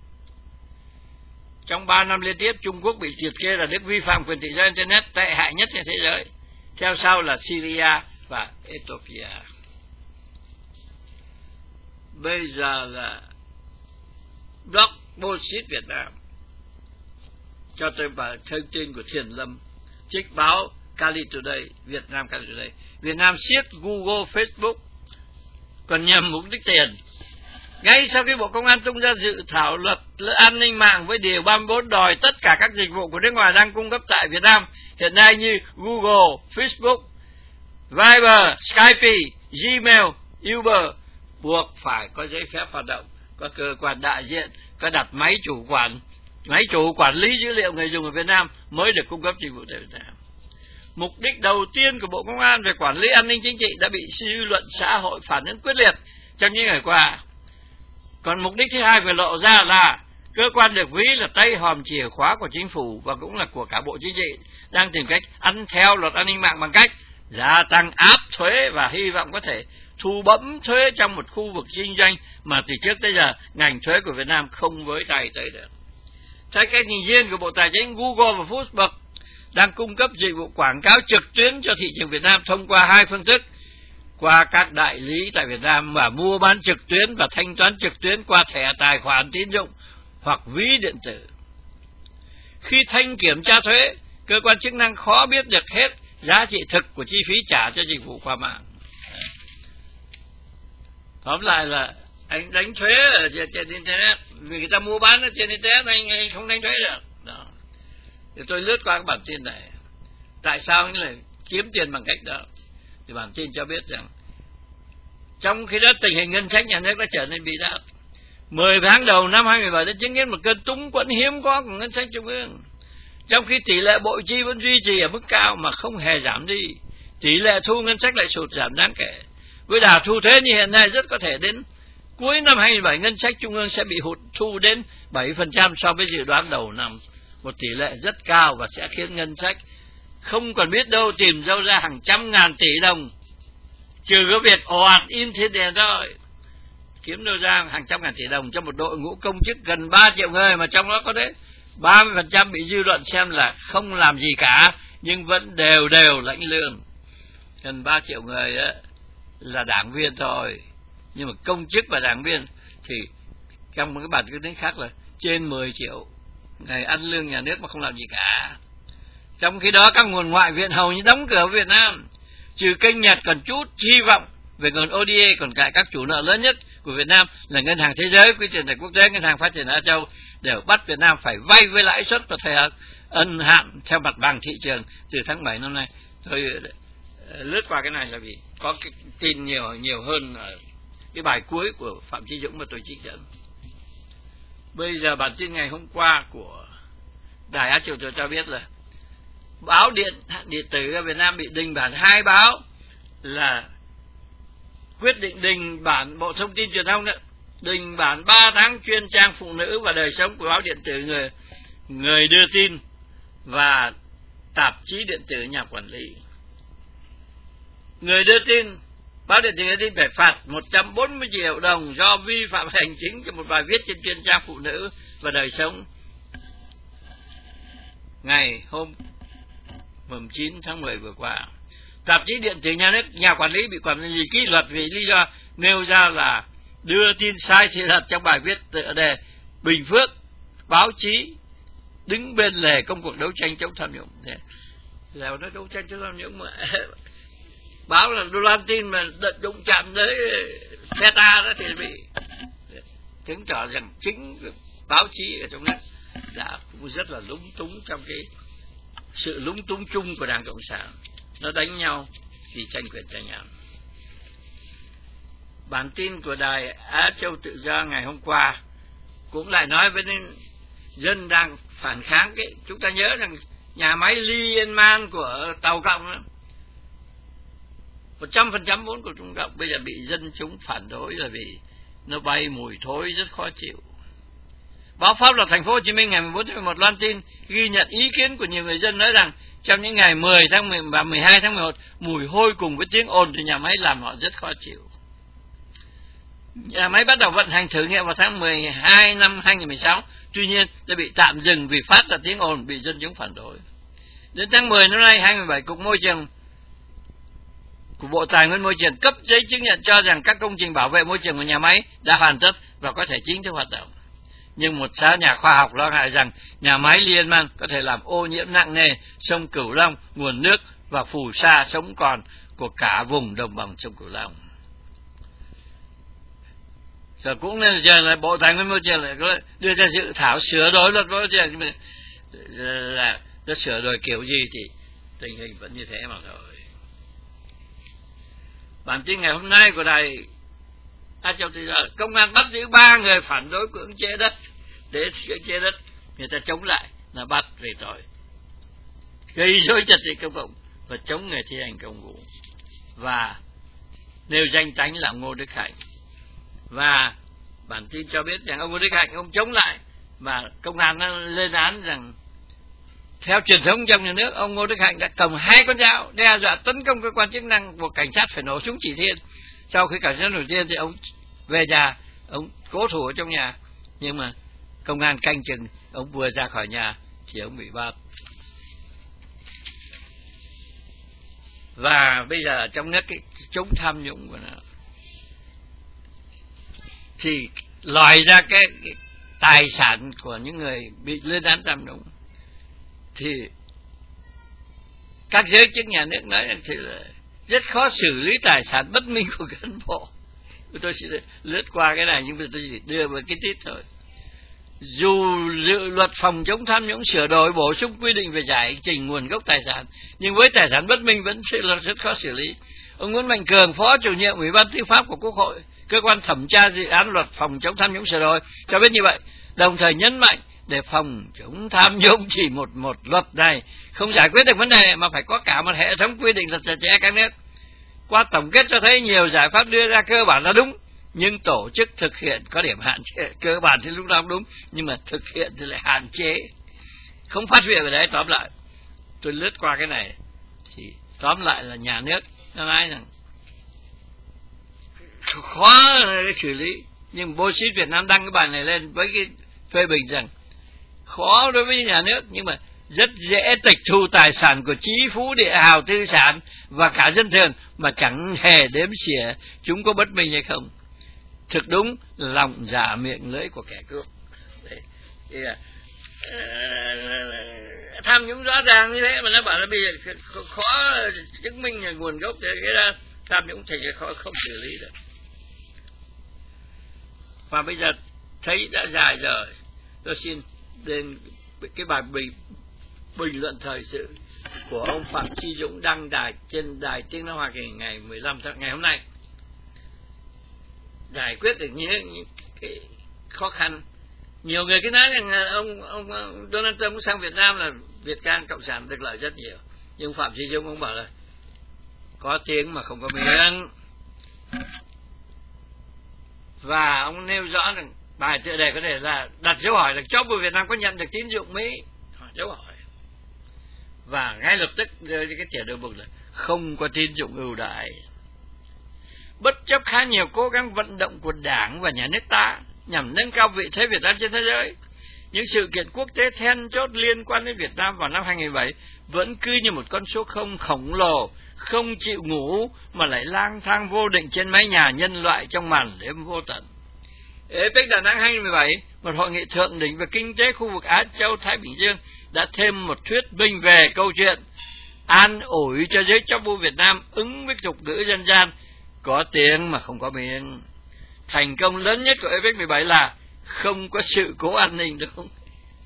Trong ba năm liên tiếp, Trung Quốc bị liệt kê là nước vi phạm quyền tự do Internet tệ hại nhất trên thế giới. Theo sau là Syria và Ethiopia. Bây giờ là blog Bullshit Việt Nam. Cho tôi vào thông tin của Thiền Lâm, trích báo Cali Today, Việt Nam Cali Today. Việt Nam siết Google, Facebook còn nhằm mục đích tiền. Ngay sau khi Bộ Công an tung ra dự thảo luật an ninh mạng với điều ba mươi tư đòi tất cả các dịch vụ của nước ngoài đang cung cấp tại Việt Nam hiện nay như Google, Facebook, Viber, Skype, Gmail, Uber buộc phải có giấy phép hoạt động, có cơ quan đại diện, có đặt máy chủ quản, máy chủ quản lý dữ liệu người dùng ở Việt Nam mới được cung cấp dịch vụ tại Việt Nam. Mục đích đầu tiên của Bộ Công an về quản lý an ninh chính trị đã bị dư luận xã hội phản ứng quyết liệt trong những ngày qua. Còn mục đích thứ hai vừa lộ ra là cơ quan được ví là tay hòm chìa khóa của chính phủ và cũng là của cả Bộ Chính trị đang tìm cách ăn theo luật an ninh mạng bằng cách gia tăng áp thuế và hy vọng có thể thu bẫm thuế trong một khu vực kinh doanh mà từ trước tới giờ ngành thuế của Việt Nam không với tay tới được. Theo cách nhìn riêng của Bộ Tài chính, Google và Facebook đang cung cấp dịch vụ quảng cáo trực tuyến cho thị trường Việt Nam thông qua hai phương thức: qua các đại lý tại Việt Nam và mua bán trực tuyến và thanh toán trực tuyến qua thẻ tài khoản tín dụng hoặc ví điện tử. Khi thanh kiểm tra thuế, cơ quan chức năng khó biết được hết giá trị thực của chi phí trả cho dịch vụ qua mạng. Tóm lại là anh đánh thuế ở trên Internet, vì người ta mua bán ở trên Internet anh, anh không đánh thuế được. Đó. Thì tôi lướt qua cái bản tin này. Tại sao anh lại kiếm tiền bằng cách đó? Thì bản tin cho biết rằng trong khi đó tình hình ngân sách nhà nước đã trở nên bị đát. mười tháng đầu năm hai nghìn không trăm mười bảy đã chứng kiến một cơn túng quẫn hiếm có của ngân sách trung ương. Trong khi tỷ lệ bội chi vẫn duy trì ở mức cao mà không hề giảm đi, tỷ lệ thu ngân sách lại sụt giảm đáng kể. Với đà thu thuế như hiện nay, rất có thể đến cuối năm hai nghìn không trăm mười bảy ngân sách trung ương sẽ bị hụt thu đến bảy phần trăm so với dự đoán đầu năm, một tỷ lệ rất cao và sẽ khiến ngân sách không còn biết đâu tìm đâu ra hàng trăm ngàn tỷ đồng, trừ có việc ồ ạt in tiền tiền thôi. Kiếm đâu ra hàng trăm ngàn tỷ đồng cho một đội ngũ công chức gần ba triệu người, mà trong đó có đến ba mươi phần trăm bị dư luận xem là không làm gì cả nhưng vẫn đều đều lãnh lương. Gần ba triệu người đó là đảng viên thôi, nhưng mà công chức và đảng viên thì trong một cái bản quyết định khác là trên mười triệu ngày ăn lương nhà nước mà không làm gì cả. Trong khi đó các nguồn ngoại viện hầu như đóng cửa ở Việt Nam, trừ kênh Nhật còn chút hy vọng về nguồn o đê a, còn cả các chủ nợ lớn nhất của Việt Nam là Ngân hàng Thế giới, Quỹ tiền tệ quốc tế, Ngân hàng Phát triển Á Châu đều bắt Việt Nam phải vay với lãi suất và thời hạn ân hạn theo mặt bằng thị trường từ tháng bảy năm nay. Tôi lướt qua cái này là vì có cái tin nhiều nhiều hơn ở cái bài cuối của Phạm Chí Dũng mà tôi trích dẫn. Bây giờ bản tin ngày hôm qua của Đài Á Châu tôi cho biết là báo điện điện tử ở Việt Nam bị đình bản hai báo, là quyết định đình bản Bộ Thông tin Truyền thông đó, đình bản ba tháng chuyên trang phụ nữ và đời sống của báo điện tử người người đưa tin và tạp chí điện tử nhà quản lý. Người đưa tin báo điện tử đưa tin phải phạt một trăm bốn mươi triệu đồng do vi phạm hành chính cho một bài viết trên chuyên trang phụ nữ và đời sống ngày hôm mùng chín tháng mười vừa qua. Tạp chí điện tử nhà nước nhà quản lý bị quản lý kỷ luật vì lý do nêu ra là đưa tin sai sự thật trong bài viết tựa đề Bình Phước báo chí đứng bên lề công cuộc đấu tranh chống tham nhũng. là nó đấu tranh chống tham nhũng mà báo là đô la tin mà đụng chạm tới phe ta đó thì bị chứng tỏ rằng chính báo chí ở trong nước đã cũng rất là lúng túng trong cái sự lúng túng chung của Đảng Cộng sản. Nó đánh nhau vì tranh quyền tranh nhau. Bản tin của đài Á Châu Tự Do ngày hôm qua cũng lại nói với dân đang phản kháng cái, chúng ta nhớ rằng nhà máy Liên-Man của Tàu Cộng đó, một trăm phần trăm vốn của Trung Cộng bây giờ bị dân chúng phản đối là vì nó bay mùi thối rất khó chịu. Báo Pháp luật Thành phố Hồ Chí Minh ngày mười bốn tháng mười một loan tin ghi nhận ý kiến của nhiều người dân nói rằng trong những ngày mười tháng mười và mười hai tháng mười một, mùi hôi cùng với tiếng ồn từ nhà máy làm họ rất khó chịu. Nhà máy bắt đầu vận hành thử nghiệm vào tháng mười hai năm hai nghìn không trăm mười sáu, tuy nhiên đã bị tạm dừng vì phát ra tiếng ồn bị dân chúng phản đối. Đến tháng mười năm nay, hai nghìn không trăm mười bảy, Cục Môi trường của Bộ Tài nguyên Môi trường cấp giấy chứng nhận cho rằng các công trình bảo vệ môi trường của nhà máy đã hoàn tất và có thể chính thức hoạt động. Nhưng một số nhà khoa học lo ngại rằng nhà máy Liên-Man có thể làm ô nhiễm nặng nề sông Cửu Long, nguồn nước và phù sa sống còn của cả vùng đồng bằng sông Cửu Long. Rồi cũng nên giờ là Bộ Tài nguyên Môi trường lại có đưa ra dự thảo sửa đổi luật môi trường, là nó sửa đổi kiểu gì thì tình hình vẫn như thế mà thôi. Bản tin ngày hôm nay của đài Á Châu Tự Do, công an bắt giữ ba người phản đối cưỡng chế đất, để cưỡng chế đất người ta chống lại là bắt về tội gây rối trật tự công cộng và chống người thi hành công vụ, và nêu danh tánh là Ngô Đức Hạnh. Và bản tin cho biết rằng ông Ngô Đức Hạnh ông chống lại, và công an đã lên án rằng theo truyền thống trong nhà nước, ông Ngô Đức Hạnh đã cầm hai con dao đe dọa tấn công cơ quan chức năng, buộc cảnh sát phải nổ súng chỉ thiên. Sau khi cảnh sát nổ thiên thì ông về nhà, ông cố thủ ở trong nhà, nhưng mà công an canh chừng, ông vừa ra khỏi nhà thì ông bị bắt. Và bây giờ trong nước cái chống tham nhũng của nó thì lòi ra cái, cái tài sản của những người bị lên án tham nhũng, thì các giới chức nhà nước nói rằng thì là rất khó xử lý tài sản bất minh của cán bộ. Tôi chỉ lướt qua cái này nhưng mà tôi chỉ đưa vào cái tít thôi. Dù dự luật phòng chống tham nhũng sửa đổi bổ sung quy định về giải trình nguồn gốc tài sản, nhưng với tài sản bất minh vẫn sẽ là rất khó xử lý. Ông Nguyễn Mạnh Cường, Phó Chủ nhiệm Ủy ban Tư pháp của Quốc hội, cơ quan thẩm tra dự án luật phòng chống tham nhũng sửa đổi, cho biết như vậy, đồng thời nhấn mạnh để phòng chống tham nhũng chỉ một một luật này không giải quyết được vấn đề, mà phải có cả một hệ thống quy định thật chặt chẽ các nước. Qua tổng kết cho thấy nhiều giải pháp đưa ra cơ bản là đúng, nhưng tổ chức thực hiện có điểm hạn chế. Cơ bản thì lúc nào cũng đúng, nhưng mà thực hiện thì lại hạn chế, không phát huy ở đấy. Tóm lại, tôi lướt qua cái này thì tóm lại là nhà nước nó nói rằng khó để xử lý. Nhưng Bosit Việt Nam đăng cái bài này lên với cái phê bình rằng khó đối với nhà nước, nhưng mà rất dễ tịch thu tài sản của trí phú địa hào tư sản và cả dân thường mà chẳng hề đếm xỉa chúng có bất minh hay không. Thực đúng lòng dạ miệng lưỡi của kẻ cướp. Đấy. Thì là, uh, tham nhũng rõ ràng như thế mà nó bảo là bây giờ khó chứng minh là nguồn gốc để cái ra tham nhũng thì khó không xử lý được. Và bây giờ thấy đã dài rồi, tôi xin đến cái bài bình, bình luận thời sự của ông Phạm Chi Dũng đăng đài trên đài Tiếng Nói Hoa Kỳ ngày mười lăm tháng ngày hôm nay, giải quyết được những, những cái khó khăn. Nhiều người cứ nói rằng ông, ông, ông Donald Trump sang Việt Nam là Việt Nam Cộng sản được lợi rất nhiều, nhưng Phạm Chi Dũng ông bảo là có tiếng mà không có miệng. Và ông nêu rõ rằng bài tựa đề có thể là đặt dấu hỏi là cho Việt Nam có nhận được tín dụng Mỹ, dấu hỏi, và ngay lập tức đưa cái trả lời buộc là không có tín dụng ưu đãi. Bất chấp khá nhiều cố gắng vận động của Đảng và nhà nước ta nhằm nâng cao vị thế Việt Nam trên thế giới, những sự kiện quốc tế then chốt liên quan đến Việt Nam vào năm hai nghìn không trăm mười bảy vẫn cứ như một con số không khổng lồ, không chịu ngủ mà lại lang thang vô định trên mái nhà nhân loại trong màn đêm vô tận. a pếch Đà Nẵng hai nghìn không trăm mười bảy, một hội nghị thượng đỉnh về kinh tế khu vực Á Châu Thái Bình Dương, đã thêm một thuyết minh về câu chuyện an ủi cho giới cho bu Việt Nam ứng với tục ngữ dân gian, có tiếng mà không có miệng. Thành công lớn nhất của a pếch mười bảy là không có sự cố an ninh, đúng không?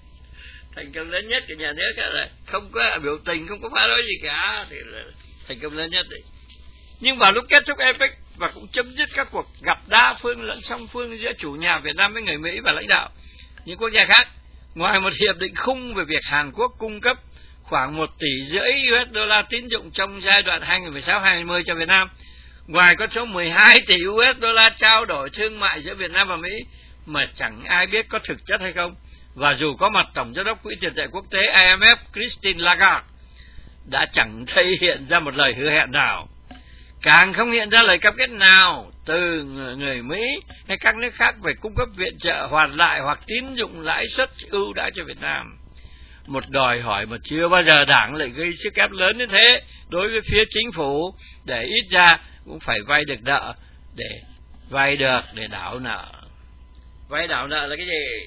Thành công lớn nhất của nhà nước là không có biểu tình, không có phá rối gì cả, thì là thành công lớn nhất đấy. Nhưng vào lúc kết thúc a pếch và cũng chấm dứt các cuộc gặp đa phương lẫn song phương giữa chủ nhà Việt Nam với người Mỹ và lãnh đạo những quốc gia khác, ngoài một hiệp định khung về việc Hàn Quốc cung cấp khoảng một tỷ rưỡi u ét đô la tín dụng trong giai đoạn hai nghìn không trăm mười sáu đến hai nghìn không trăm hai mươi cho Việt Nam, ngoài có số mười hai tỷ u ét đô la trao đổi thương mại giữa Việt Nam và Mỹ mà chẳng ai biết có thực chất hay không, và dù có mặt Tổng giám đốc Quỹ tiền tệ quốc tế I M F Christine Lagarde đã chẳng thấy hiện ra một lời hứa hẹn nào, càng không hiện ra lời cam kết nào từ người Mỹ hay các nước khác về cung cấp viện trợ hoàn lại hoặc tín dụng lãi suất ưu đãi cho Việt Nam. Một đòi hỏi mà chưa bao giờ Đảng lại gây sức ép lớn như thế đối với phía chính phủ, để ít ra cũng phải vay được nợ, để vay được để đảo nợ. Vay đảo nợ là cái gì?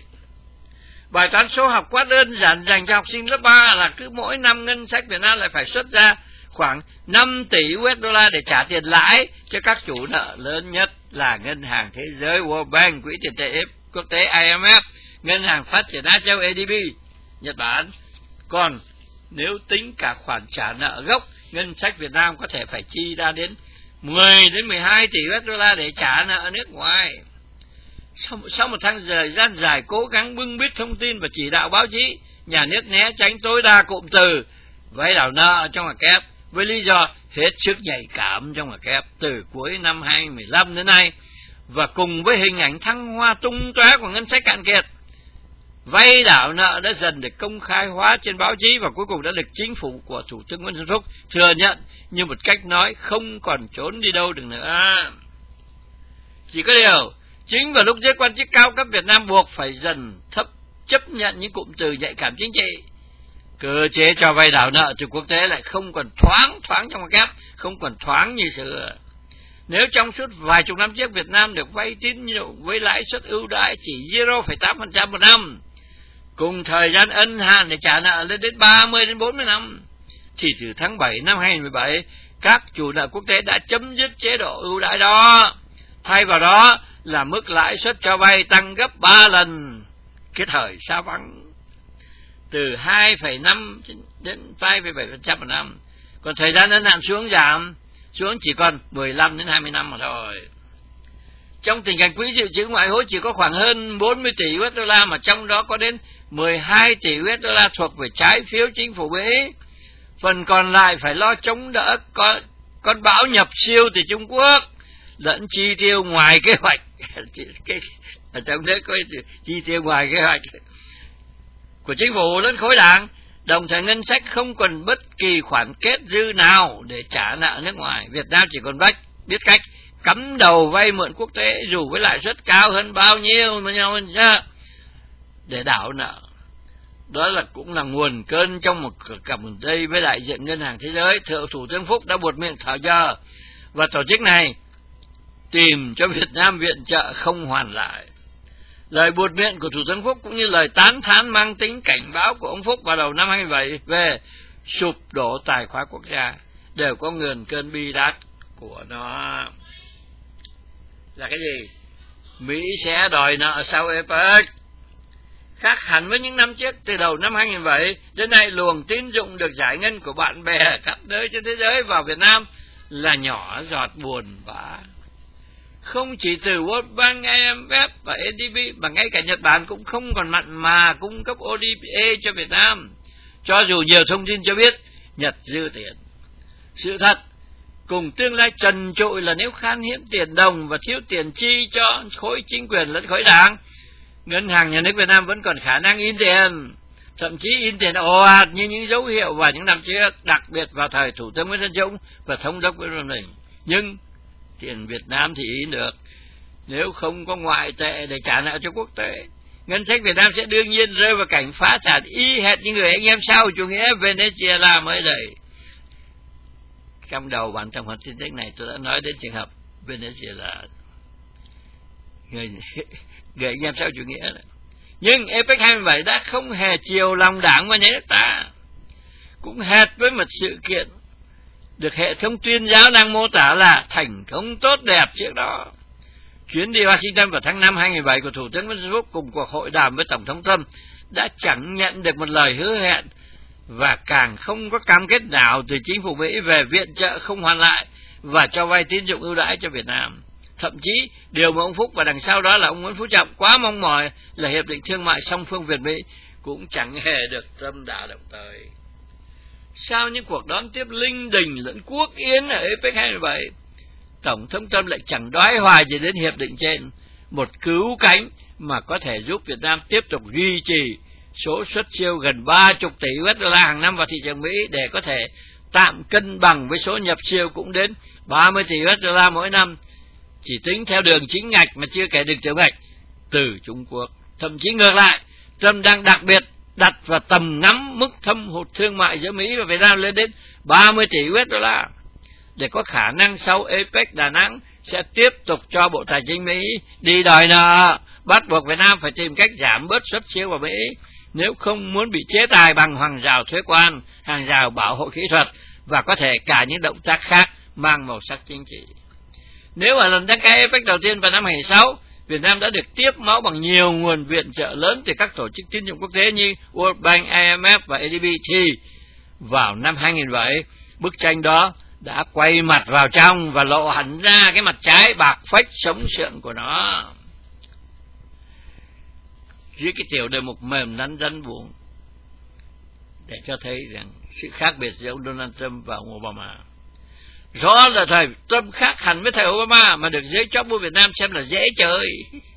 Bài toán số học quá đơn giản dành cho học sinh lớp ba là cứ mỗi năm ngân sách Việt Nam lại phải xuất ra khoảng năm tỷ u ét đô la để trả tiền lãi cho các chủ nợ lớn nhất là Ngân hàng Thế giới World Bank, Quỹ tiền tệ quốc tế I M F, Ngân hàng Phát triển Á Châu A D B, Nhật Bản. Còn nếu tính cả khoản trả nợ gốc, ngân sách Việt Nam có thể phải chi ra đến mười đến mười hai tỷ u ét đô la để trả nợ nước ngoài. Sau, sau một tháng thời gian dài cố gắng bưng bít thông tin và chỉ đạo báo chí, nhà nước né tránh tối đa cụm từ vay đảo nợ trong ngoặc kép với lý do hết sức nhạy cảm trong ngoặc kép từ cuối năm hai nghìn không trăm mười lăm đến nay, và cùng với hình ảnh thăng hoa tung tóe của ngân sách cạn kiệt, vay đảo nợ đã dần được công khai hóa trên báo chí và cuối cùng đã được chính phủ của Thủ tướng Nguyễn Xuân Phúc thừa nhận như một cách nói không còn trốn đi đâu được nữa. Chỉ có điều, chính vào lúc giới quan chức cao cấp Việt Nam buộc phải dần thấp chấp nhận những cụm từ nhạy cảm chính trị, cơ chế cho vay đảo nợ từ quốc tế lại không còn thoáng thoáng trong ngoặc kép, không còn thoáng như xưa. Nếu trong suốt vài chục năm trước Việt Nam được vay tín dụng với lãi suất ưu đãi chỉ zero phẩy tám phần trăm một năm, cùng thời gian ân hạn để trả nợ lên đến ba mươi đến bốn mươi năm, thì từ tháng bảy năm hai nghìn không trăm mười bảy, các chủ nợ quốc tế đã chấm dứt chế độ ưu đãi đó. Thay vào đó là mức lãi suất cho vay tăng gấp ba lần cái thời xa vắng, từ hai phẩy năm đến hai phẩy bảy phần trăm một năm. Còn thời gian ân hạn xuống giảm, xuống chỉ còn mười lăm đến hai mươi năm mà thôi. Trong tình cảnh quỹ dự trữ ngoại hối chỉ có khoảng hơn bốn mươi tỷ u ét đô la, mà trong đó có đến mười hai tỷ u ét đô la thuộc về trái phiếu chính phủ Mỹ. Phần còn lại phải lo chống đỡ con, con bão nhập siêu từ Trung Quốc, lẫn chi tiêu ngoài kế hoạch. Ở trong nước có chi tiêu ngoài kế hoạch của chính phủ lẫn khối đảng. Đồng thời ngân sách không còn bất kỳ khoản kết dư nào để trả nợ nước ngoài. Việt Nam chỉ còn bách biết cách cắm đầu vay mượn quốc tế dù với lãi suất cao hơn bao nhiêu mà nhau để đảo nợ. Đó là cũng là nguồn cơn trong một cặp đây với đại diện Ngân hàng Thế giới. Thượng Thủ tướng Phúc đã buột miệng thở giờ, và tổ chức này tìm cho Việt Nam viện trợ không hoàn lại. Lời buột miệng của Thủ tướng Phúc cũng như lời tán thán mang tính cảnh báo của ông Phúc vào đầu năm hai nghìn không trăm mười bảy về sụp đổ tài khóa quốc gia đều có nguồn cơn bi đát của nó. Là cái gì? Mỹ sẽ đòi nợ sau a pếch. Khác hẳn với những năm trước, từ đầu năm hai nghìn không trăm mười bảy đến nay, luồng tín dụng được giải ngân của bạn bè khắp nơi trên thế giới vào Việt Nam là nhỏ giọt buồn bã. Không chỉ từ World Bank, I M F và A D B mà ngay cả Nhật Bản cũng không còn mặn mà cung cấp O D A cho Việt Nam, cho dù nhiều thông tin cho biết Nhật dư tiền. Sự thật cùng tương lai trần trụi là nếu khan hiếm tiền đồng và thiếu tiền chi cho khối chính quyền lẫn khối đảng, Ngân hàng Nhà nước Việt Nam vẫn còn khả năng in tiền, thậm chí in tiền ồ ạt như những dấu hiệu vào những năm trước, đặc biệt vào thời Thủ tướng Nguyễn Tân Dũng và Thống đốc Nguyễn Văn Bình. Nhưng tiền Việt Nam thì in được, nếu không có ngoại tệ để trả nợ cho quốc tế, ngân sách Việt Nam sẽ đương nhiên rơi vào cảnh phá sản y hệt như người anh em sau chủ nghĩa Venezuela mới đây. Trong đầu bản tổng hợp tin tức này tôi đã nói đến trường hợp Venezuela, người, người anh em sau chủ nghĩa đó. Nhưng a pếch hai mươi bảy đã không hề chiều lòng đảng và nhà nước ta. cũng hệt với một sự kiện được hệ thống tuyên giáo đang mô tả là thành công tốt đẹp trước đó. Chuyến đi Washington vào tháng năm hai nghìn không trăm lẻ bảy của Thủ tướng Nguyễn Xuân Phúc cùng cuộc hội đàm với Tổng thống Trump đã chẳng nhận được một lời hứa hẹn và càng không có cam kết nào từ chính phủ Mỹ về viện trợ không hoàn lại và cho vay tín dụng ưu đãi cho Việt Nam. Thậm chí, điều mà ông Phúc và đằng sau đó là ông Nguyễn Phú Trọng quá mong mỏi là Hiệp định Thương mại song phương Việt-Mỹ cũng chẳng hề được Trump đả động tới. Sau những cuộc đón tiếp linh đình lẫn quốc yến ở a pếch hai mươi bảy, Tổng thống Trump lại chẳng đoái hoài gì đến hiệp định trên, một cứu cánh mà có thể giúp Việt Nam tiếp tục duy trì số xuất siêu gần ba mươi tỷ đô la hàng năm vào thị trường Mỹ để có thể tạm cân bằng với số nhập siêu cũng đến ba mươi tỷ đô la mỗi năm, chỉ tính theo đường chính ngạch mà chưa kể đường tiểu ngạch từ Trung Quốc. Thậm chí ngược lại, Trump đang đặc biệt đặt vào tầm ngắm mức thâm hụt thương mại giữa Mỹ và Việt Nam lên đến ba mươi tỷ đô la, để có khả năng sau a pếch Đà Nẵng sẽ tiếp tục cho Bộ Tài chính Mỹ đi đòi nợ, bắt buộc Việt Nam phải tìm cách giảm bớt xuất siêu vào Mỹ, nếu không muốn bị chế tài bằng hàng rào thuế quan, hàng rào bảo hộ kỹ thuật và có thể cả những động tác khác mang màu sắc chính trị. Nếu ở lần đăng cai a pếch đầu tiên vào năm hai nghìn không trăm lẻ sáu, Việt Nam đã được tiếp máu bằng nhiều nguồn viện trợ lớn từ các tổ chức tín dụng quốc tế như World Bank, i em ép và a đê bê, thì vào năm hai nghìn không trăm lẻ bảy, bức tranh đó đã quay mặt vào trong và lộ hẳn ra cái mặt trái bạc phách sống sượng của nó. Dưới cái tiểu đề mục mềm nắn rắn buông để cho thấy rằng sự khác biệt giữa ông Donald Trump và ông Obama. Rõ là thời Trump khác hẳn với thời Obama mà được giới chóp bu Việt Nam xem là dễ chơi.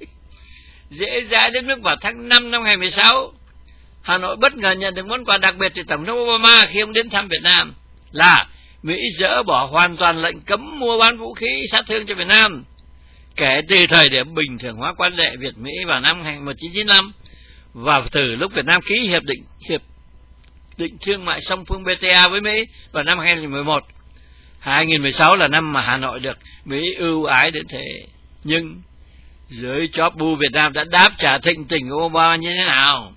Dễ dãi đến mức vào tháng năm năm hai nghìn không trăm mười sáu, Hà Nội bất ngờ nhận được món quà đặc biệt từ Tổng thống Obama khi ông đến thăm Việt Nam là Mỹ dỡ bỏ hoàn toàn lệnh cấm mua bán vũ khí sát thương cho Việt Nam kể từ thời điểm bình thường hóa quan hệ Việt-Mỹ vào năm một nghìn chín trăm chín mươi lăm và từ lúc Việt Nam ký hiệp định hiệp định thương mại song phương bê tê a với Mỹ vào năm hai nghìn không trăm mười một. hai nghìn không trăm mười sáu là năm mà Hà Nội được Mỹ ưu ái đến thế. Nhưng giới chóp bu Việt Nam đã đáp trả thịnh tình của Obama như thế nào?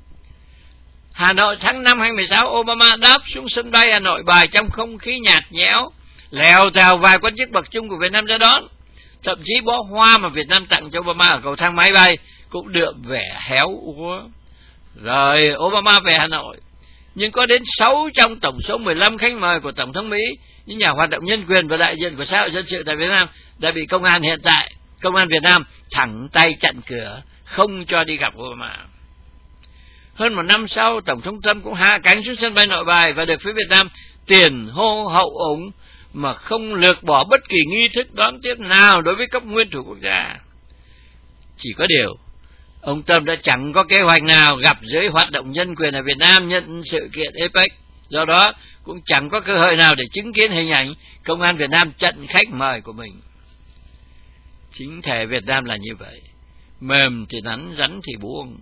Hà Nội tháng năm hai nghìn không trăm mười sáu, Obama đáp xuống sân bay Hà Nội bài trong không khí nhạt nhẽo, lèo tèo vài quan chức bậc trung của Việt Nam ra đón. Thậm chí bó hoa mà Việt Nam tặng cho Obama ở cầu thang máy bay cũng đượm vẻ héo úa. Rồi Obama về Hà Nội, nhưng có đến sáu trong tổng số mười lăm khách mời của Tổng thống Mỹ, những nhà hoạt động nhân quyền và đại diện của xã hội dân sự tại Việt Nam đã bị công an hiện tại, công an Việt Nam thẳng tay chặn cửa, không cho đi gặp Obama. Hơn một năm sau, Tổng thống Trump cũng hạ cánh xuống sân bay Nội Bài và được phía Việt Nam tiền hô hậu ủng mà không lược bỏ bất kỳ nghi thức đón tiếp nào đối với cấp nguyên thủ quốc gia. Chỉ có điều, ông Trump đã chẳng có kế hoạch nào gặp giới hoạt động nhân quyền ở Việt Nam nhận sự kiện a pếch, do đó cũng chẳng có cơ hội nào để chứng kiến hình ảnh công an Việt Nam chặn khách mời của mình. Chính thể Việt Nam là như vậy, mềm thì nắn, rắn thì buông.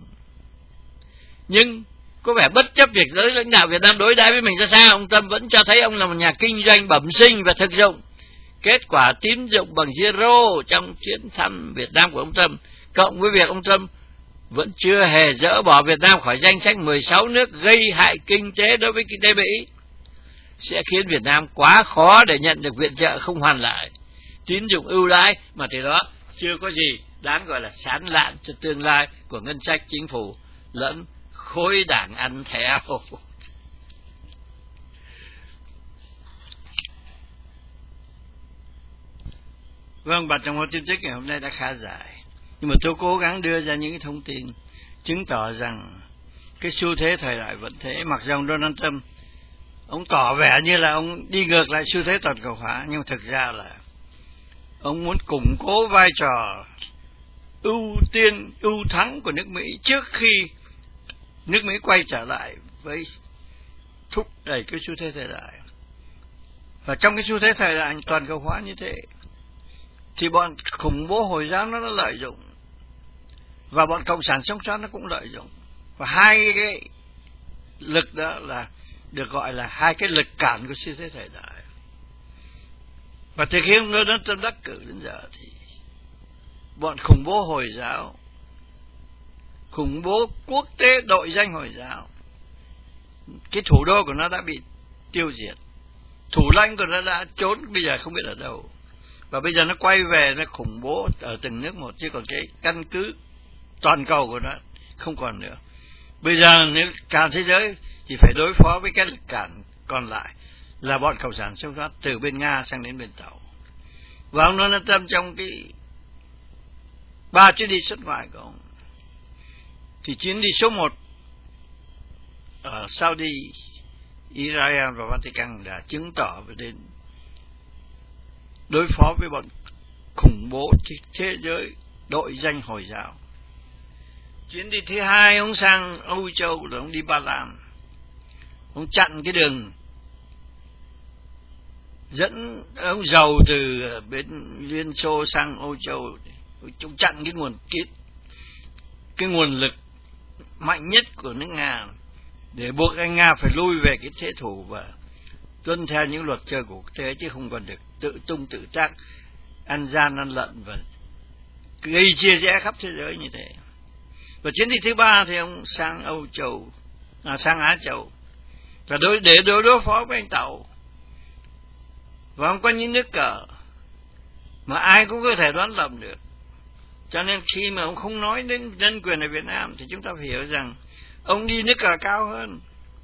Nhưng có vẻ bất chấp việc giới lãnh đạo Việt Nam đối đãi với mình ra sao, ông Trump vẫn cho thấy ông là một nhà kinh doanh bẩm sinh và thực dụng. Kết quả tín dụng bằng zero trong chuyến thăm Việt Nam của ông Trump, cộng với việc ông Trump vẫn chưa hề dỡ bỏ Việt Nam khỏi danh sách mười sáu nước gây hại kinh tế đối với kinh tế Mỹ, sẽ khiến Việt Nam quá khó để nhận được viện trợ không hoàn lại, tín dụng ưu đãi mà từ đó chưa có gì đáng gọi là sán lạn cho tương lai của ngân sách chính phủ lẫn khối đảng ăn theo. Vâng, bản trong một tin tức ngày hôm nay đã khá dài, nhưng mà tôi cố gắng đưa ra những cái thông tin chứng tỏ rằng cái xu thế thời đại vẫn thế. Mặc dù ông Donald Trump ông tỏ vẻ như là ông đi ngược lại xu thế toàn cầu hóa, nhưng mà thực ra là ông muốn củng cố vai trò ưu tiên, ưu thắng của nước Mỹ trước khi nước Mỹ quay trở lại với thúc đẩy cái xu thế thời đại. Và trong cái xu thế thời đại toàn cầu hóa như thế thì bọn khủng bố Hồi giáo nó, nó lợi dụng, và bọn cộng sản sống sót nó cũng lợi dụng, và hai cái lực đó là được gọi là hai cái lực cản của xu thế thời đại. Và từ khi ông Donald Trump đắc cử đến giờ thì bọn khủng bố Hồi giáo, khủng bố quốc tế đội danh Hồi giáo cái thủ đô của nó đã bị tiêu diệt, thủ lãnh của nó đã trốn, bây giờ không biết ở đâu, và bây giờ nó quay về nó khủng bố ở từng nước một, chứ còn cái căn cứ toàn cầu của nó không còn nữa. Bây giờ nếu cả thế giới chỉ phải đối phó với cái lực cản còn lại là bọn cộng sản sống sót từ bên Nga sang đến bên Tàu. Và ông Donald Trump trong cái ba chuyến đi xuất ngoại của ông, thì chuyến đi số một ở Saudi, Israel và Vatican đã chứng tỏ về đến đối phó với bọn khủng bố thế giới đội danh Hồi giáo. Chuyến đi thứ hai ông sang Âu Châu là ông đi Ba Lan, ông chặn cái đường dẫn ông dầu từ bên Liên Xô sang Âu Châu, ông chặn cái nguồn cái, cái nguồn lực mạnh nhất của nước Nga để buộc anh Nga phải lui về cái thế thủ và tuân theo những luật chơi của quốc tế, chứ không còn được tự tung tự tác, ăn gian ăn lận và gây chia rẽ khắp thế giới như thế. Và chuyến đi thứ ba thì ông sang Âu Châu, à, sang Á Châu, và đối để đối đối phó với anh Tàu. Và ông có những nước cờ mà ai cũng có thể đoán lầm được. Cho nên khi mà ông không nói đến nhân quyền ở Việt Nam thì chúng ta phải hiểu rằng ông đi nước cờ cao hơn,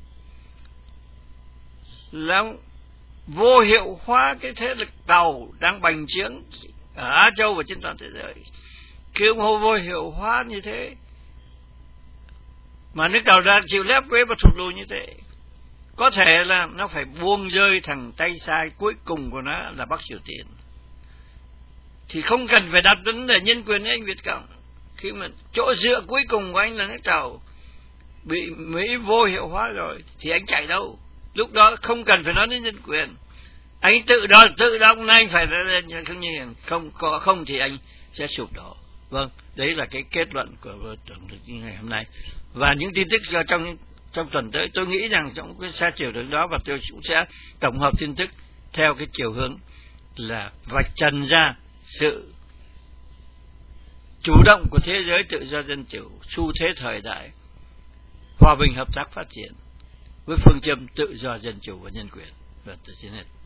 là ông vô hiệu hóa cái thế lực Tàu đang bành trướng ở Á Châu và trên toàn thế giới. Khi ông vô hiệu hóa như thế mà nước Tàu đã chịu lép vế và thụt lùi như thế, có thể là nó phải buông rơi thằng tay sai cuối cùng của nó là Bắc Triều Tiên, thì không cần phải đặt vấn đề nhân quyền với anh Việt Cộng. Khi mà chỗ dựa cuối cùng của anh là nước Tàu bị Mỹ vô hiệu hóa rồi thì anh chạy đâu? Lúc đó không cần phải nói đến nhân quyền, anh tự đó tự động anh phải lên, không như không có không thì anh sẽ sụp đổ. Vâng, đấy là cái kết luận của tổng thư ký ngày hôm nay. Và những tin tức trong trong tuần tới, tôi nghĩ rằng trong cái xa chiều hướng đó, và tôi cũng sẽ tổng hợp tin tức theo cái chiều hướng là vạch trần ra sự chủ động của thế giới tự do dân chủ, xu thế thời đại, hòa bình hợp tác phát triển với phương châm tự do dân chủ và nhân quyền. Và tôi xin hết.